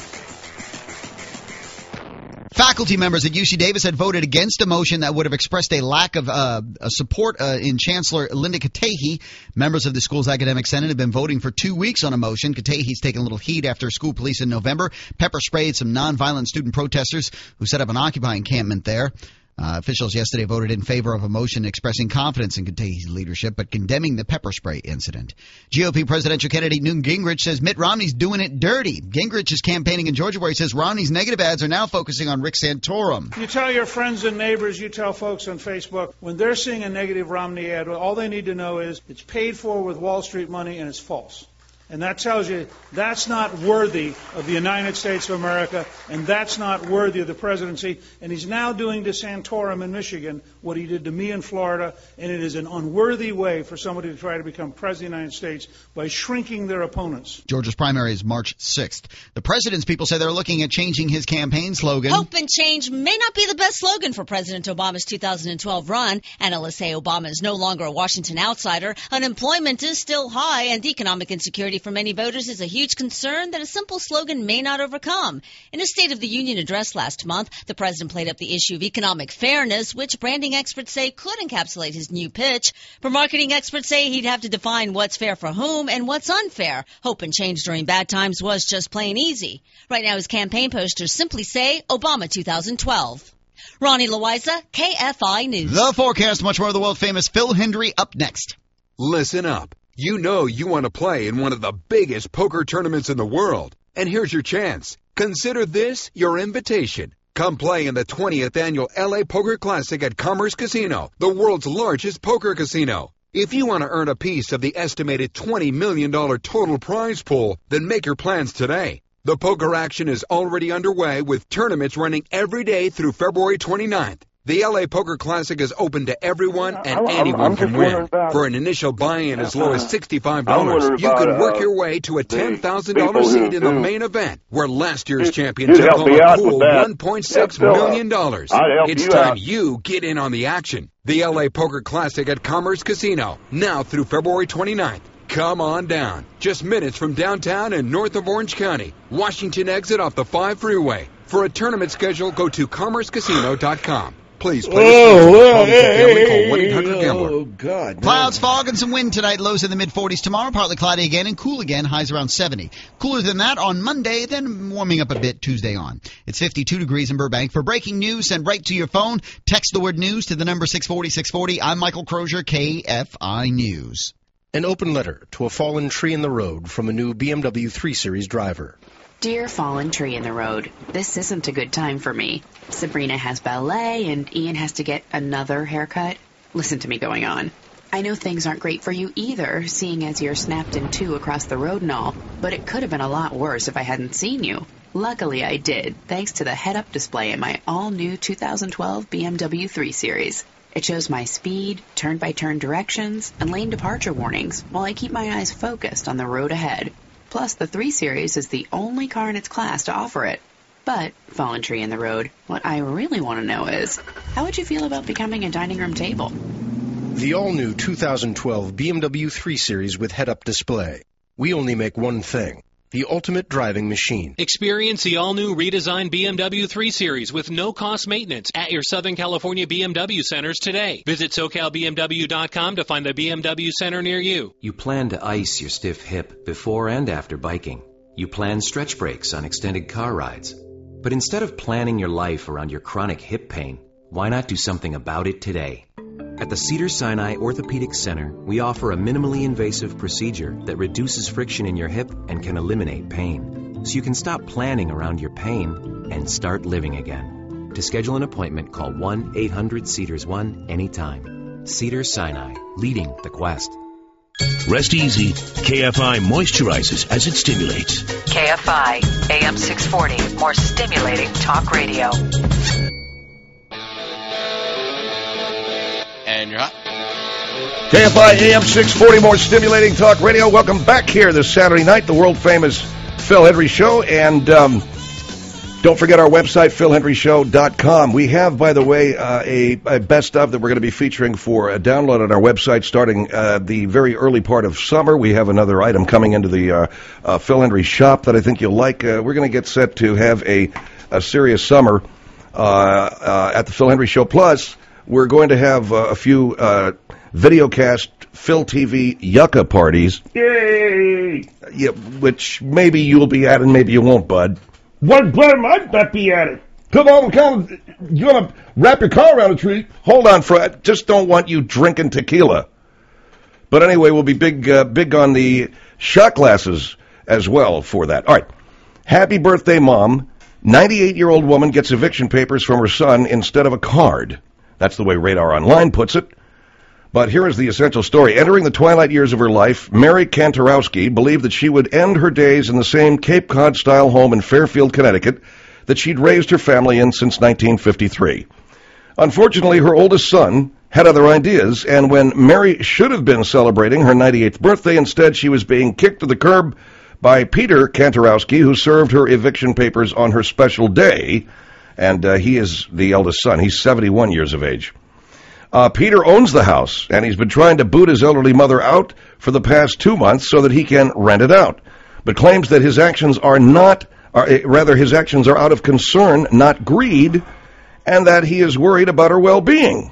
Faculty members at UC Davis had voted against a motion that would have expressed a lack of support in Chancellor Linda Katehi. Members of the school's academic senate have been voting for 2 weeks on a motion. Katehi's taken a little heat after school police in November pepper sprayed some nonviolent student protesters who set up an Occupy encampment there. Officials yesterday voted in favor of a motion expressing confidence in Katehi's leadership, but condemning the pepper spray incident. GOP presidential candidate Newt Gingrich says Mitt Romney's doing it dirty. Gingrich is campaigning in Georgia where he says Romney's negative ads are now focusing on Rick Santorum. You tell your friends and neighbors, you tell folks on Facebook, when they're seeing a negative Romney ad, all they need to know is it's paid for with Wall Street money and it's false. And that tells you that's not worthy of the United States of America, and that's not worthy of the presidency. And he's now doing to Santorum in Michigan what he did to me in Florida, and it is an unworthy way for somebody to try to become president of the United States by shrinking their opponents. Georgia's primary is March 6th. The president's people say they're looking at changing his campaign slogan. Hope and change may not be the best slogan for President Obama's 2012 run. Analysts say Obama is no longer a Washington outsider. Unemployment is still high, and economic insecurity for many voters is a huge concern that a simple slogan may not overcome. In a State of the Union address last month, the president played up the issue of economic fairness, which branding experts say could encapsulate his new pitch. But marketing experts say he'd have to define what's fair for whom and what's unfair. Hope and change during bad times was just plain easy. Right now, his campaign posters simply say Obama 2012. Ronnie Loiza, KFI News. The forecast, much more of the world-famous Phil Hendry up next. Listen up. You know you want to play in one of the biggest poker tournaments in the world. And here's your chance. Consider this your invitation. Come play in the 20th annual LA Poker Classic at Commerce Casino, the world's largest poker casino. If you want to earn a piece of the estimated $20 million total prize pool, then make your plans today. The poker action is already underway with tournaments running every day through February 29th. The LA Poker Classic is open to everyone and anyone can win. For an initial buy-in as low as $65, you can work your way to a $10,000 seat in the main event, where last year's champion took home a cool $1.6 million. It's time you get in on the action. The LA Poker Classic at Commerce Casino, now through February 29th. Come on down. Just minutes from downtown and north of Orange County. Washington exit off the 5 freeway. For a tournament schedule, go to commercecasino.com. Please play call 1-800-GAMBLER. Oh, God. Clouds, fog, and some wind tonight. Lows in the mid-40s tomorrow. Partly cloudy again and cool again. Highs around 70. Cooler than that on Monday, then warming up a bit Tuesday on. It's 52 degrees in Burbank. For breaking news, send right to your phone. Text the word news to the number 640-640. I'm Michael Crozier, KFI News. An open letter to a fallen tree in the road from a new BMW 3 Series driver. Dear fallen tree in the road, this isn't a good time for me. Sabrina has ballet and Ian has to get another haircut. Listen to me going on. I know things aren't great for you either, seeing as you're snapped in two across the road and all, but it could have been a lot worse if I hadn't seen you. Luckily I did, thanks to the head-up display in my all-new 2012 BMW 3 Series. It shows my speed, turn-by-turn directions, and lane departure warnings while I keep my eyes focused on the road ahead. Plus, the 3 Series is the only car in its class to offer it. But, fallen tree in the road, what I really want to know is, how would you feel about becoming a dining room table? The all-new 2012 BMW 3 Series with head-up display. We only make one thing. The ultimate driving machine. Experience the all-new redesigned BMW 3 Series with no-cost maintenance at your Southern California BMW centers today. Visit SoCalBMW.com to find the BMW center near you. You plan to ice your stiff hip before and after biking. You plan stretch breaks on extended car rides. But instead of planning your life around your chronic hip pain, why not do something about it today? At the Cedars-Sinai Orthopedic Center, we offer a minimally invasive procedure that reduces friction in your hip and can eliminate pain. So you can stop planning around your pain and start living again. To schedule an appointment, call 1-800-CEDARS-1 anytime. Cedars-Sinai, leading the quest. Rest easy. KFI moisturizes as it stimulates. KFI, AM 640, more stimulating talk radio. And you're hot. KFI AM 640, more stimulating talk radio. Welcome back here this Saturday night, the world-famous Phil Hendrie Show. And don't forget our website, philhendrieshow.com. We have, by the way, a best of that we're going to be featuring for a download on our website starting the very early part of summer. We have another item coming into the Phil Hendrie shop that I think you'll like. We're going to get set to have a serious summer at the Phil Hendrie Show. Plus, we're going to have a few videocast Phil TV yucca parties. Yay! Yeah, which maybe you'll be at and maybe you won't, bud. What better might not be at it? Come on, you're going to wrap your car around a tree. Hold on, Fred. Just don't want you drinking tequila. But anyway, we'll be big on the shot glasses as well for that. All right. Happy birthday, Mom. 98-year-old woman gets eviction papers from her son instead of a card. That's the way Radar Online puts it. But here is the essential story. Entering the twilight years of her life, Mary Kantorowski believed that she would end her days in the same Cape Cod-style home in Fairfield, Connecticut, that she'd raised her family in since 1953. Unfortunately, her oldest son had other ideas, and when Mary should have been celebrating her 98th birthday, instead she was being kicked to the curb by Peter Kantorowski, who served her eviction papers on her special day, and he is the eldest son. He's 71 years of age. Peter owns the house, and he's been trying to boot his elderly mother out for the past 2 months so that he can rent it out, but claims that his actions are his actions are out of concern, not greed, and that he is worried about her well-being.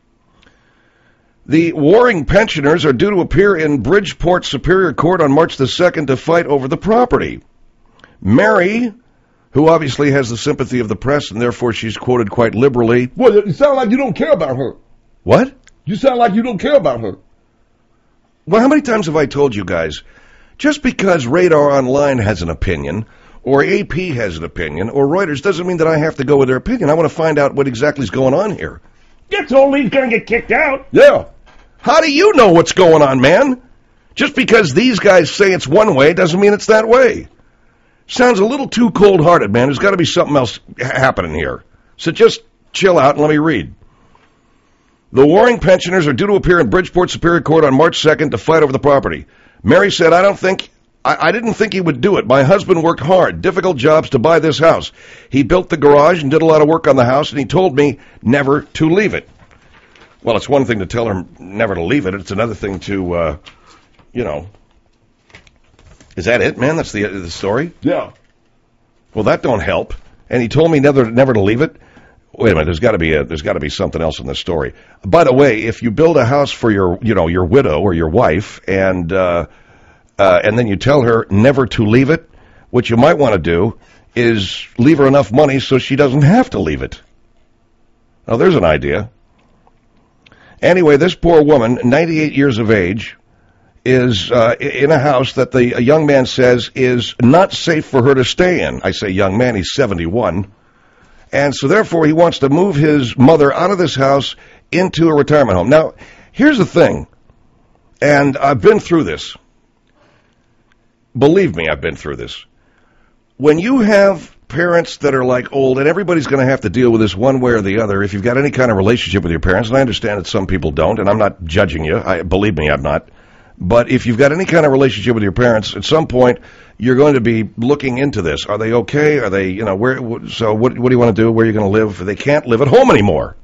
The warring pensioners are due to appear in Bridgeport Superior Court on March the 2nd to fight over the property. Mary, who obviously has the sympathy of the press, and therefore she's quoted quite liberally. Well, you sound like you don't care about her. What? You sound like you don't care about her. Well, how many times have I told you guys, just because Radar Online has an opinion, or AP has an opinion, or Reuters, doesn't mean that I have to go with their opinion. I want to find out what exactly is going on here. That's only going to get kicked out. Yeah. How do you know what's going on, man? Just because these guys say it's one way doesn't mean it's that way. Sounds a little too cold-hearted, man. There's got to be something else happening here. So just chill out and let me read. The warring pensioners are due to appear in Bridgeport Superior Court on March 2nd to fight over the property. Mary said, I didn't think he would do it. My husband worked hard, difficult jobs to buy this house. He built the garage and did a lot of work on the house, and he told me never to leave it. Well, it's one thing to tell her never to leave it. It's another thing to, Is that it, man? That's the story? Yeah. Well, that don't help. And he told me never to leave it. Wait a minute. There's got to be something else in this story. By the way, if you build a house for your widow or your wife, and then you tell her never to leave it, what you might want to do is leave her enough money so she doesn't have to leave it. Now, there's an idea. Anyway, this poor woman, 98 years of age, is in a house that the young man says is not safe for her to stay in. I say young man, he's 71. And so therefore he wants to move his mother out of this house into a retirement home. Now, here's the thing. And I've been through this. Believe me, I've been through this. When you have parents that are like old, and everybody's going to have to deal with this one way or the other, if you've got any kind of relationship with your parents, and I understand that some people don't, and I'm not judging you. Believe me, I'm not. But if you've got any kind of relationship with your parents, at some point, you're going to be looking into this. Are they okay? Are they, what do you want to do? Where are you going to live? They can't live at home anymore.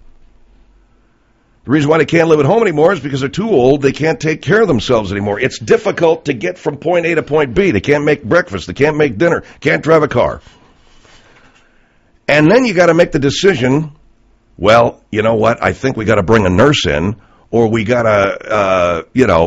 The reason why they can't live at home anymore is because they're too old. They can't take care of themselves anymore. It's difficult to get from point A to point B. They can't make breakfast. They can't make dinner. Can't drive a car. And then you got to make the decision, well, you know what? I think we got to bring a nurse in, or we got to,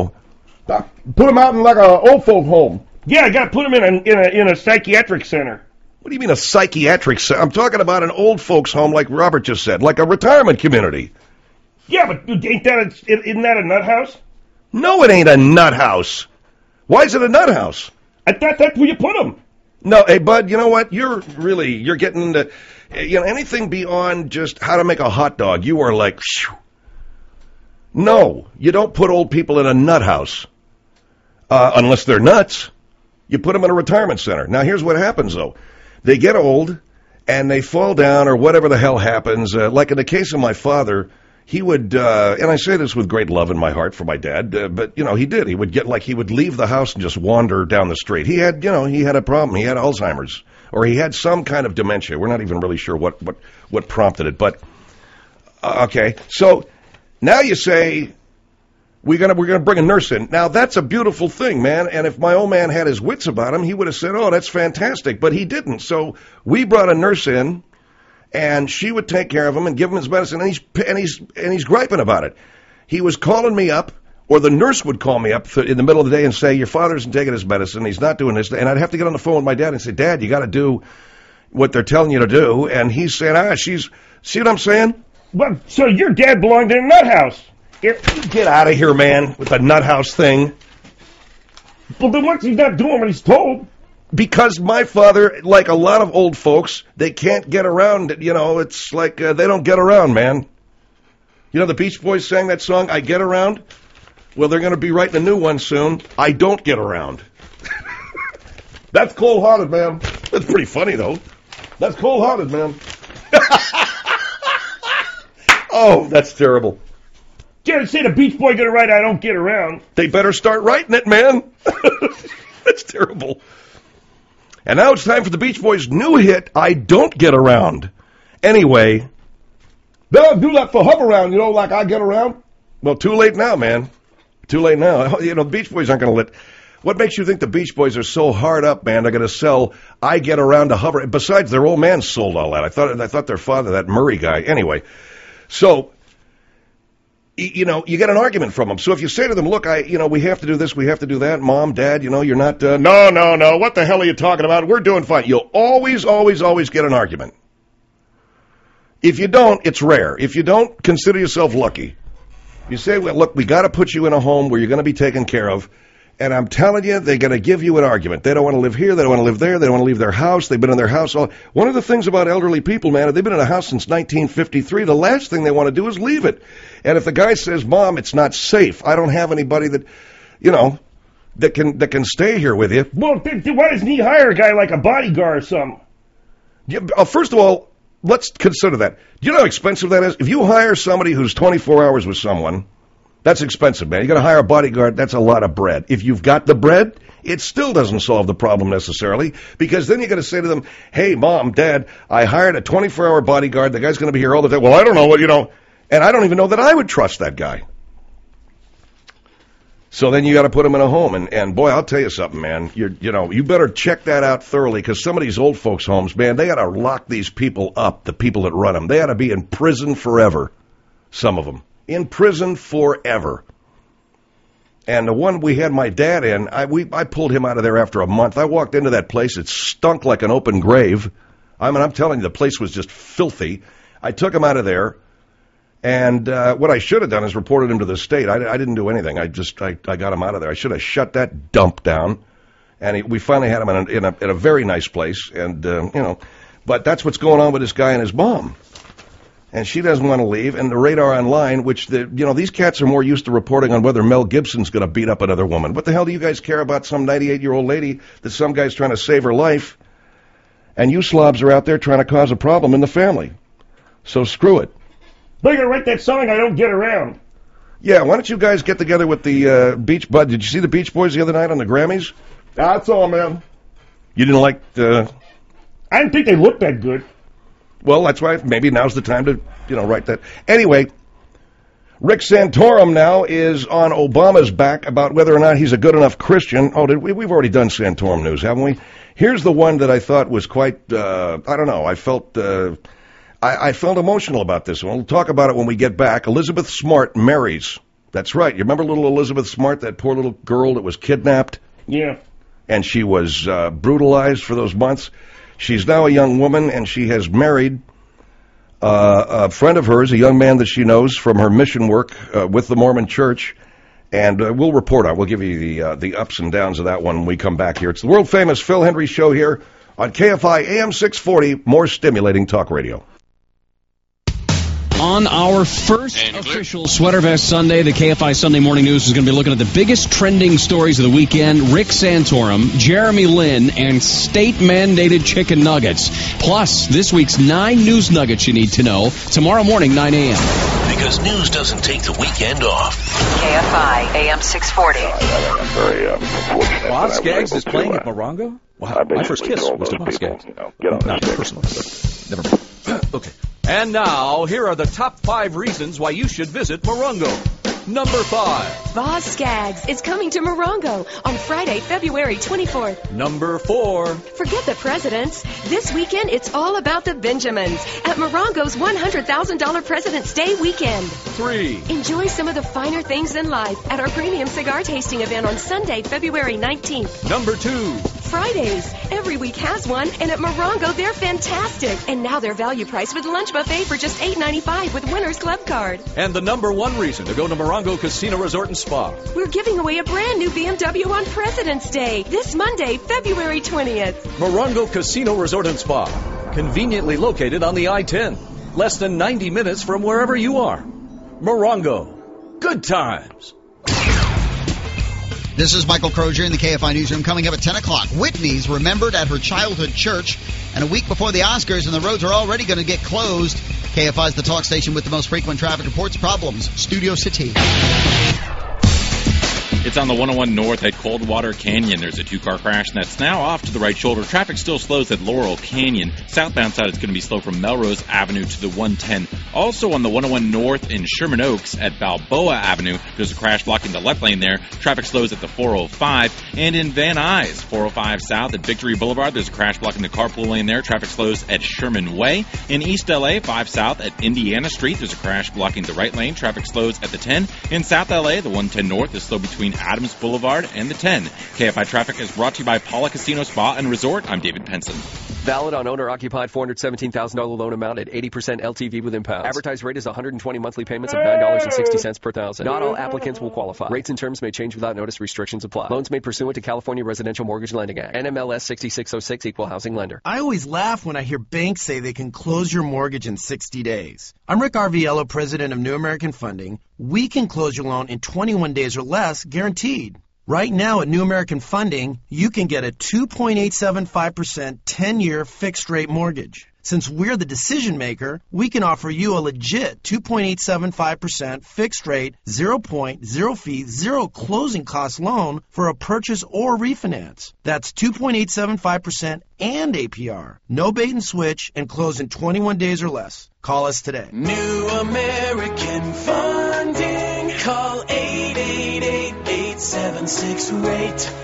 put them out in like a old folk home. Yeah, I got to put them in a psychiatric center. What do you mean a psychiatric center? I'm talking about an old folks home, like Robert just said, like a retirement community. Yeah, but isn't that a nut house? No, it ain't a nut house. Why is it a nut house? I thought that's where you put them. No, hey, bud, you know what? You're getting into, anything beyond just how to make a hot dog. You are like, phew. No, you don't put old people in a nut house. Unless they're nuts. You put them in a retirement center. Now, here's what happens, though. They get old, and they fall down, or whatever the hell happens. Like in the case of my father, he would, and I say this with great love in my heart for my dad, but, he did. He would he would leave the house and just wander down the street. He had, he had a problem. He had Alzheimer's, or he had some kind of dementia. We're not even really sure what prompted it, but, okay. So, now you say, we're gonna bring a nurse in. Now, that's a beautiful thing, man, and if my old man had his wits about him, he would have said, oh, that's fantastic, but he didn't. So, we brought a nurse in, and she would take care of him and give him his medicine, and he's griping about it. He was calling me up, or the nurse would call me up in the middle of the day and say, your father isn't taking his medicine, he's not doing this, and I'd have to get on the phone with my dad and say, Dad, you got to do what they're telling you to do, and he's saying, see what I'm saying? Well, so your dad belonged in a nut house. Get out of here, man, with the nut house thing. Well, then what's he not doing when he's told? Because my father, like a lot of old folks, they can't get around. It's like they don't get around, man. The Beach Boys sang that song, I Get Around? Well, they're going to be writing a new one soon, I Don't Get Around. That's cold-hearted, man. That's pretty funny, though. That's cold-hearted, man. Oh, that's terrible. Can't say the Beach Boy going to write I Don't Get Around. They better start writing it, man. That's terrible. And now it's time for the Beach Boys' new hit, I Don't Get Around. Anyway. They'll do that for Hub Around, like I Get Around. Well, too late now, man. Too late now. The Beach Boys aren't going to let... What makes you think the Beach Boys are so hard up, man? They're going to sell I Get Around to Hub Around. Besides, their old man sold all that. I thought their father, that Murray guy. Anyway. So... you get an argument from them. So if you say to them, look, we have to do this, we have to do that, Mom, Dad, you're not, no, what the hell are you talking about? We're doing fine. You'll always get an argument. If you don't, it's rare. If you don't, consider yourself lucky. You say, well, look, we got to put you in a home where you're going to be taken care of, and I'm telling you, they're going to give you an argument. They don't want to live here, they don't want to live there, they don't want to leave their house, they've been in their house all... One of the things about elderly people, man, if they've been in a house since 1953, the last thing they want to do is leave it. And if the guy says, Mom, it's not safe, I don't have anybody that, that can stay here with you. Well, why doesn't he hire a guy like a bodyguard or something? Yeah, first of all, let's consider that. Do you know how expensive that is? If you hire somebody who's 24 hours with someone, that's expensive, man. You got to hire a bodyguard, that's a lot of bread. If you've got the bread, it still doesn't solve the problem necessarily, because then you got to say to them, hey, Mom, Dad, I hired a 24-hour bodyguard, the guy's going to be here all the time. Well, I don't know what, and I don't even know that I would trust that guy. So then you got to put him in a home, and boy, I'll tell you something, man. You better check that out thoroughly, because some of these old folks' homes, man, they got to lock these people up, the people that run them. They ought to be in prison forever, some of them. In prison forever. And the one we had my dad in, I pulled him out of there after a month. I walked into that place, it stunk like an open grave. I'm telling you, the place was just filthy. I took him out of there. And what I should have done is reported him to the state. I didn't do anything. I got him out of there. I should have shut that dump down. And we finally had him in a very nice place. And, but that's what's going on with this guy and his mom. and she doesn't want to leave. And the Radar Online, which these cats are more used to reporting on whether Mel Gibson's going to beat up another woman. What the hell do you guys care about some 98-year-old lady that some guy's trying to save her life? And you slobs are out there trying to cause a problem in the family. So screw it. They're going to write that song, I Don't Get Around. Yeah, why don't you guys get together with the Beach Boys? Did you see the Beach Boys the other night on the Grammys? That's all, man. You didn't like I didn't think they looked that good. Well, that's why maybe now's the time to, write that. Anyway, Rick Santorum now is on Obama's back about whether or not he's a good enough Christian. Oh, we've already done Santorum news, haven't we? Here's the one that I thought was quite, I don't know, I felt emotional about this one. We'll talk about it when we get back. Elizabeth Smart marries. That's right. You remember little Elizabeth Smart, that poor little girl that was kidnapped? Yeah. And she was brutalized for those months. She's now a young woman, and she has married a friend of hers, a young man that she knows from her mission work with the Mormon Church. And we'll report on. We'll give you the ups and downs of that one when we come back here. It's the world-famous Phil Hendry Show here on KFI AM 640, more stimulating talk radio. On our first official Sweater Vest Sunday, the KFI Sunday Morning News is going to be looking at the biggest trending stories of the weekend. Rick Santorum, Jeremy Lin, and state-mandated chicken nuggets. Plus, this week's 9 news nuggets you need to know. Tomorrow morning, 9 a.m. Because news doesn't take the weekend off. KFI AM 640. I'm very fortunate. Boz Scaggs is playing at Morongo? Wow, my first kiss was to Boz Scaggs. Get on Not personal. Never mind. Okay. And now, here are the top 5 reasons why you should visit Morongo. Number 5. Boz Scaggs is coming to Morongo on Friday, February 24th. Number 4. Forget the presidents. This weekend, it's all about the Benjamins at Morongo's $100,000 President's Day weekend. 3. Enjoy some of the finer things in life at our premium cigar tasting event on Sunday, February 19th. Number 2. Fridays. Every week has one, and at Morongo, they're fantastic. And now they're value priced with lunch buffet for just $8.95 with Winners Club card. And the number 1 reason to go to Morongo Casino Resort and Spa. We're giving away a brand new BMW on President's Day, this Monday, February 20th. Morongo Casino Resort and Spa. Conveniently located on the I-10. Less than 90 minutes from wherever you are. Morongo. Good times. This is Michael Crozier in the KFI Newsroom. Coming up at 10 o'clock, Whitney's remembered at her childhood church. And a week before the Oscars, and the roads are already going to get closed. KFI is the talk station with the most frequent traffic reports. Problems. Studio City. It's on the 101 North at Coldwater Canyon. There's a 2-car crash, and that's now off to the right shoulder. Traffic still slows at Laurel Canyon. Southbound side is going to be slow from Melrose Avenue to the 110. Also on the 101 North in Sherman Oaks at Balboa Avenue, there's a crash blocking the left lane there. Traffic slows at the 405. And in Van Nuys, 405 South at Victory Boulevard, there's a crash blocking the carpool lane there. Traffic slows at Sherman Way. In East LA, 5 South at Indiana Street, there's a crash blocking the right lane. Traffic slows at the 10. In South LA, the 110 North is slow between Adams Boulevard and the 10. KFI Traffic is brought to you by Paula Casino Spa and Resort. I'm David Penson. Valid on owner-occupied $417,000 loan amount at 80% LTV with impounds. Advertised rate is 120 monthly payments of $9.60 per thousand. Not all applicants will qualify. Rates and terms may change without notice. Restrictions apply. Loans made pursuant to California Residential Mortgage Lending Act. NMLS 6606 Equal Housing Lender. I always laugh when I hear banks say they can close your mortgage in 60 days. I'm Rick Arviello, president of New American Funding. We can close your loan in 21 days or less, guaranteed. Right now at New American Funding, you can get a 2.875% 10-year fixed-rate mortgage. Since we're the decision maker, we can offer you a legit 2.875% fixed-rate, 0.0 fee, 0 closing cost loan for a purchase or refinance. That's 2.875% and APR. No bait and switch, and close in 21 days or less. Call us today. New American Funding. Call 888-876-RATE.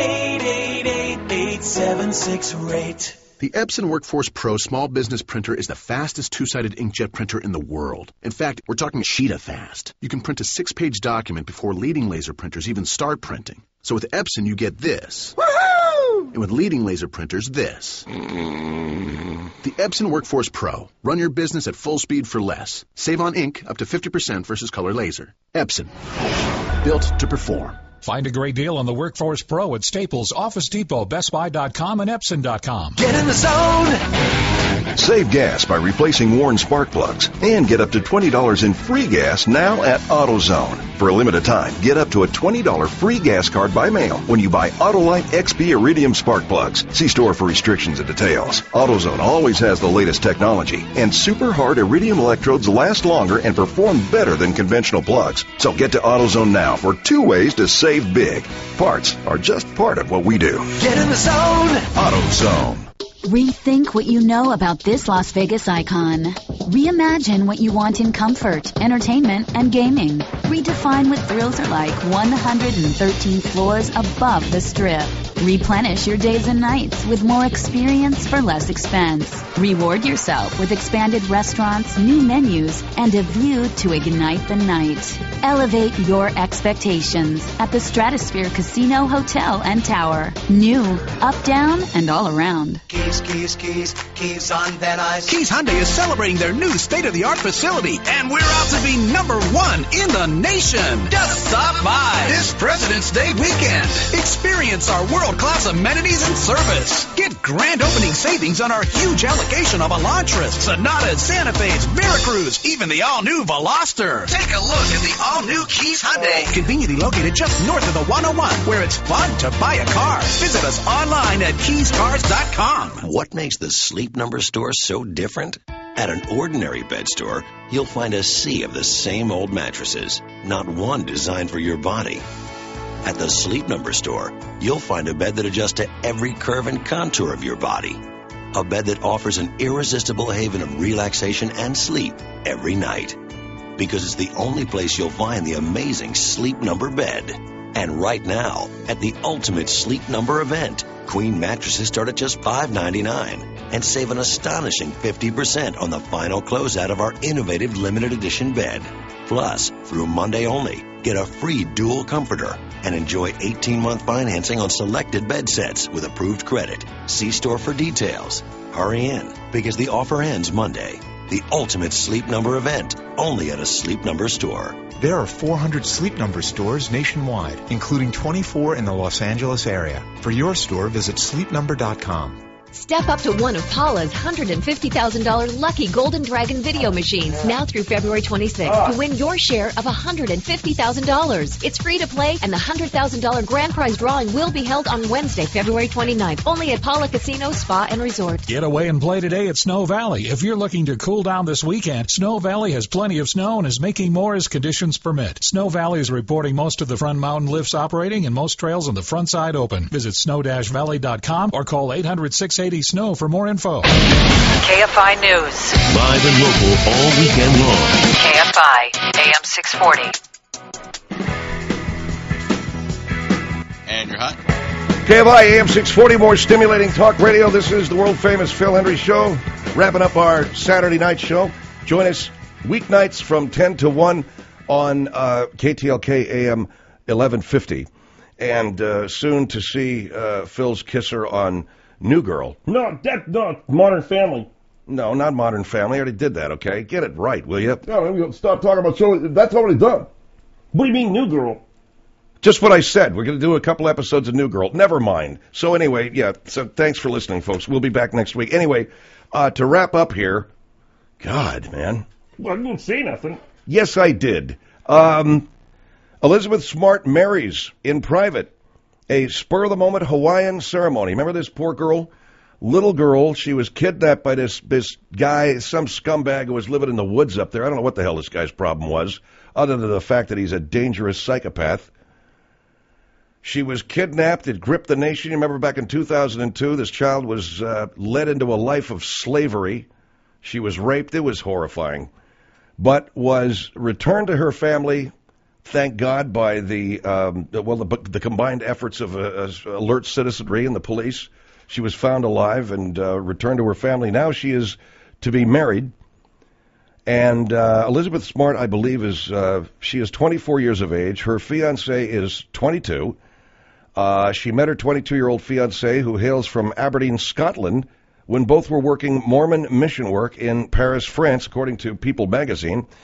888-876-RATE. The Epson Workforce Pro small business printer is the fastest two-sided inkjet printer in the world. In fact, we're talking Sheeta fast. You can print a 6-page document before leading laser printers even start printing. So with Epson, you get this. Woohoo! And with leading laser printers, this. The Epson Workforce Pro. Run your business at full speed for less. Save on ink up to 50% versus color laser. Epson. Built to perform. Find a great deal on the Workforce Pro at Staples, Office Depot, BestBuy.com, and Epson.com. Get in the zone. Save gas by replacing worn spark plugs and get up to $20 in free gas now at AutoZone. For a limited time, get up to a $20 free gas card by mail when you buy Autolite XP Iridium spark plugs. See store for restrictions and details. AutoZone always has the latest technology, and super hard Iridium electrodes last longer and perform better than conventional plugs. So get to AutoZone now for 2 ways to save big. Parts are just part of what we do. Get in the zone. AutoZone. Rethink what you know about this Las Vegas icon. Reimagine what you want in comfort, entertainment, and gaming. Redefine what thrills are like 113 floors above the Strip. Replenish your days and nights with more experience for less expense. Reward yourself with expanded restaurants, new menus, and a view to ignite the night. Elevate your expectations at the Stratosphere Casino, Hotel, and Tower. New, up, down, and all around. Keys on Van Nuys. Keys Hyundai is celebrating their new state-of-the-art facility, and we're out to be #1 in the nation. Just stop by this President's Day weekend. Experience our world-class amenities and service. Get grand opening savings on our huge allocation of Elantras, Sonatas, Santa Fe's, Veracruz, even the all-new Veloster. Take a look at the all-new Keys Hyundai. Conveniently located just north of the 101, where it's fun to buy a car. Visit us online at keyscars.com. What makes the Sleep Number store so different? At an ordinary bed store, you'll find a sea of the same old mattresses, not one designed for your body. At the Sleep Number store, you'll find a bed that adjusts to every curve and contour of your body. A bed that offers an irresistible haven of relaxation and sleep every night. Because it's the only place you'll find the amazing Sleep Number bed. And right now, at the Ultimate Sleep Number event, Queen mattresses start at just $5.99 and save an astonishing 50% on the final closeout of our innovative limited edition bed. Plus, through Monday only, get a free dual comforter and enjoy 18-month financing on selected bed sets with approved credit. See store for details. Hurry in, because the offer ends Monday. The Ultimate Sleep Number event, only at a Sleep Number store. There are 400 Sleep Number stores nationwide, including 24 in the Los Angeles area. For your store, visit sleepnumber.com. Step up to one of Paula's $150,000 Lucky Golden Dragon video machines now through February 26th to win your share of $150,000. It's free to play, and the $100,000 grand prize drawing will be held on Wednesday, February 29th, only at Paula Casino, Spa, and Resort. Get away and play today at Snow Valley. If you're looking to cool down this weekend, Snow Valley has plenty of snow and is making more as conditions permit. Snow Valley is reporting most of the front mountain lifts operating and most trails on the front side open. Visit snow-valley.com or call 800-680-SNOW for more info. KFI News. Live and local all weekend long. KFI, AM 640. And you're hot. KFI AM 640, more stimulating talk radio. This is the world-famous Phil Hendrie Show, wrapping up our Saturday night show. Join us weeknights from 10 to 1 on KTLK AM 1150. And soon to see Phil's kisser on New Girl. No, that's not Modern Family. No, not Modern Family. I already did that, okay? Get it right, will you? No, we'll stop talking about show. That's already done. What do you mean, New Girl? Just what I said. We're going to do a couple episodes of New Girl. Never mind. So anyway, yeah, so thanks for listening, folks. We'll be back next week. Anyway, to wrap up here, God, man. Well, I didn't say nothing. Yes, I did. Elizabeth Smart marries in private. A spur-of-the-moment Hawaiian ceremony. Remember this poor girl? Little girl. She was kidnapped by this guy, some scumbag who was living in the woods up there. I don't know what the hell this guy's problem was, other than the fact that he's a dangerous psychopath. She was kidnapped. It gripped the nation. You remember back in 2002, this child was led into a life of slavery. She was raped. It was horrifying. But was returned to her family, thank God, by the combined efforts of alert citizenry and the police. She was found alive and returned to her family. Now she is to be married. And Elizabeth Smart, I believe, she is 24 years of age. Her fiancé is 22. She met her 22-year-old fiancé, who hails from Aberdeen, Scotland, when both were working Mormon mission work in Paris, France, according to People magazine.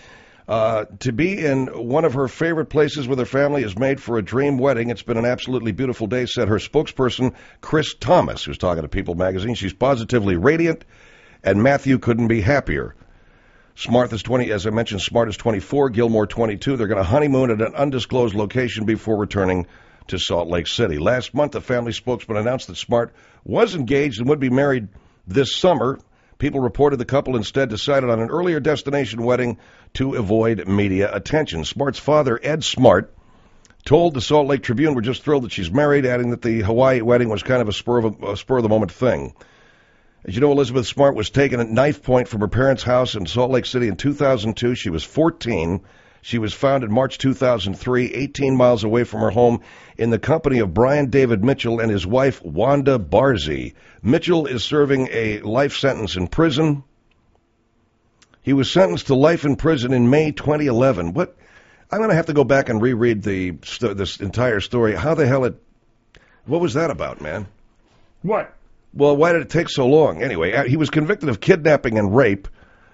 To be in one of her favorite places with her family is made for a dream wedding. It's been an absolutely beautiful day, said her spokesperson, Chris Thomas, who's talking to People magazine. She's positively radiant, and Matthew couldn't be happier. Smart is 20, as I mentioned, Smart is 24, Gilmore 22. They're going to honeymoon at an undisclosed location before returning to Salt Lake City. Last month, the family spokesman announced that Smart was engaged and would be married this summer. People reported the couple instead decided on an earlier destination wedding to avoid media attention. Smart's father, Ed Smart, told the Salt Lake Tribune, "We're just thrilled that she's married," adding that the Hawaii wedding was kind of a spur of the moment thing. As you know, Elizabeth Smart was taken at knife point from her parents' house in Salt Lake City in 2002. She was 14. She was found in March 2003, 18 miles away from her home, in the company of Brian David Mitchell and his wife, Wanda Barzee. Mitchell is serving a life sentence in prison. He was sentenced to life in prison in May 2011. What? I'm going to have to go back and reread this entire story. How the hell what was that about, man? What? Well, why did it take so long? Anyway, he was convicted of kidnapping and rape.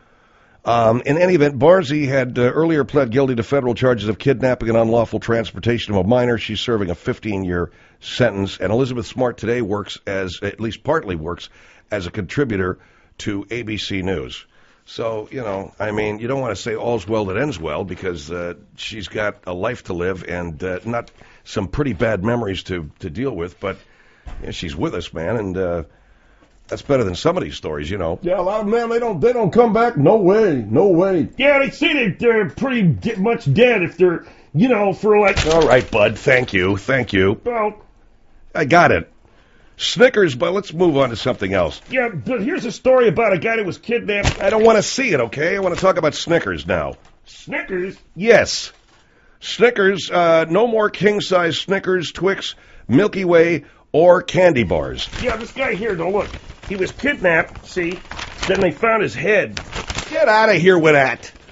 In any event, Barzee had earlier pled guilty to federal charges of kidnapping and unlawful transportation of a minor. She's serving a 15-year sentence. And Elizabeth Smart today at least partly works as a contributor to ABC News. So, you don't want to say all's well that ends well, because she's got a life to live and not some pretty bad memories to deal with. But she's with us, man, and that's better than some of these stories, Yeah, a lot of them, they don't come back. No way. Yeah, they say they're pretty much dead if they're, for like... All right, bud, thank you. Well... I got it. Snickers, but let's move on to something else. Yeah, but here's a story about a guy that was kidnapped. I don't want to see it, okay? I want to talk about Snickers now. Snickers? Yes. Snickers, no more king-size Snickers, Twix, Milky Way, or candy bars. Yeah, this guy here, though, look. He was kidnapped, see? Then they found his head. Get out of here with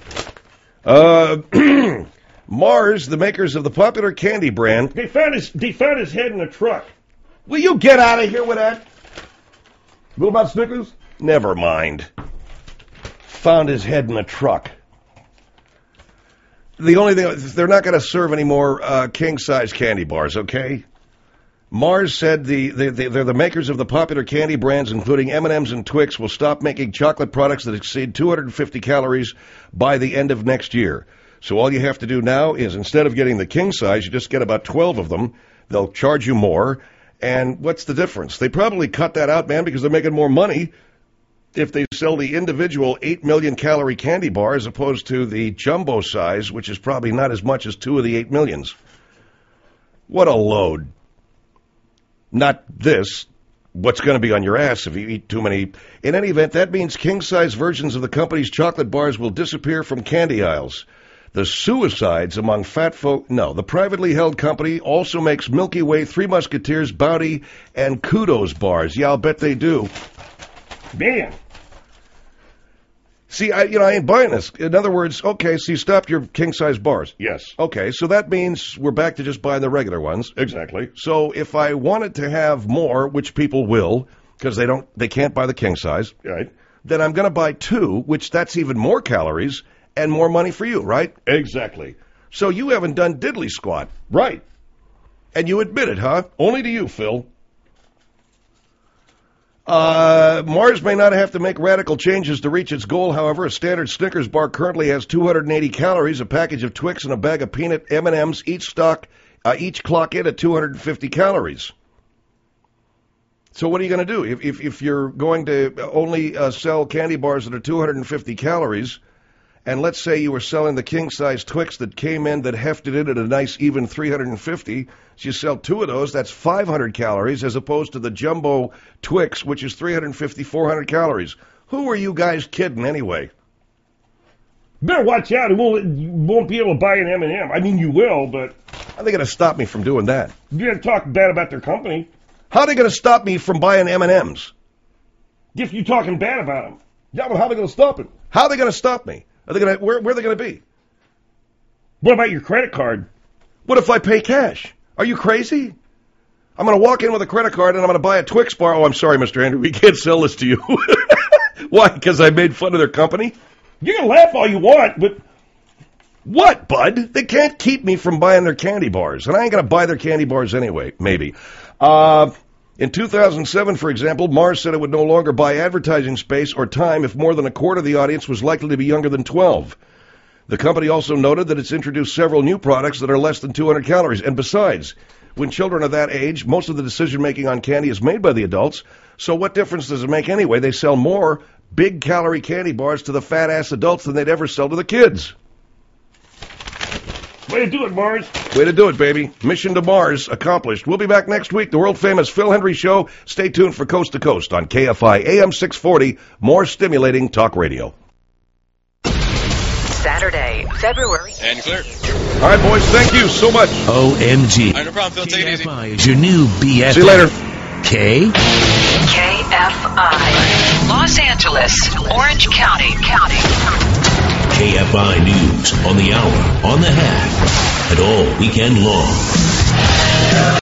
that. Mars, the makers of the popular candy brand... They found his head in a truck. Will you get out of here with that? What about Snickers? Never mind. Found his head in a truck. The only thing... They're not going to serve any more king-size candy bars, okay? Mars said they're the makers of the popular candy brands, including M&M's and Twix, will stop making chocolate products that exceed 250 calories by the end of next year. So all you have to do now is, instead of getting the king size, you just get about 12 of them. They'll charge you more. And what's the difference? They probably cut that out, man, because they're making more money if they sell the individual 8 million calorie candy bar as opposed to the jumbo size, which is probably not as much as 2 of the 8 millions. What a load. Not this. What's going to be on your ass if you eat too many. In any event, that means king-size versions of the company's chocolate bars will disappear from candy aisles. The suicides among fat folk... No, the privately held company also makes Milky Way, Three Musketeers, Bounty, and Kudos bars. Yeah, I'll bet they do. Man. See, I ain't buying this. In other words, okay, so you stopped your king-size bars. Yes. Okay, so that means we're back to just buying the regular ones. Exactly. So if I wanted to have more, which people will, because they can't buy the king size, right? Then I'm going to buy 2, which that's even more calories and more money for you, right? Exactly. So you haven't done diddly squat. Right. And you admit it, huh? Only to you, Phil. Mars may not have to make radical changes to reach its goal. However, a standard Snickers bar currently has 280 calories. A package of Twix and a bag of peanut M&Ms each clock in at 250 calories. So what are you going to do? If you're going to only sell candy bars that are 250 calories, and let's say you were selling the king-size Twix that came in that hefted in at a nice even 350, so you sell 2 of those, that's 500 calories, as opposed to the jumbo Twix, which is 350, 400 calories. Who are you guys kidding anyway? Better watch out. You won't be able to buy an M&M. I mean, you will, but... How are they going to stop me from doing that? You're going to talk bad about their company. How are they going to stop me from buying M&Ms? If you're talking bad about them. Yeah, but how are they going to stop it? How are they going to stop me? Are they going to? Where are they going to be? What about your credit card? What if I pay cash? Are you crazy? I'm going to walk in with a credit card and I'm going to buy a Twix bar. Oh, I'm sorry, Mr. Andrew. We can't sell this to you. Why? Because I made fun of their company? You can laugh all you want, but What, bud? They can't keep me from buying their candy bars, and I ain't going to buy their candy bars anyway, maybe. In 2007, for example, Mars said it would no longer buy advertising space or time if more than a quarter of the audience was likely to be younger than 12. The company also noted that it's introduced several new products that are less than 200 calories. And besides, when children are that age, most of the decision-making on candy is made by the adults, so what difference does it make anyway? They sell more big-calorie candy bars to the fat-ass adults than they'd ever sell to the kids. Way to do it, Mars. Way to do it, baby. Mission to Mars accomplished. We'll be back next week, the world-famous Phil Hendry Show. Stay tuned for Coast to Coast on KFI AM 640, more stimulating talk radio. Saturday, February. And clear. All right, boys, thank you so much. OMG. All right, no problem, Phil. Take it easy. KFI is your new BFF. See you later. KFI. Los Angeles, Orange County. KFI News on the hour, on the half, and all weekend long.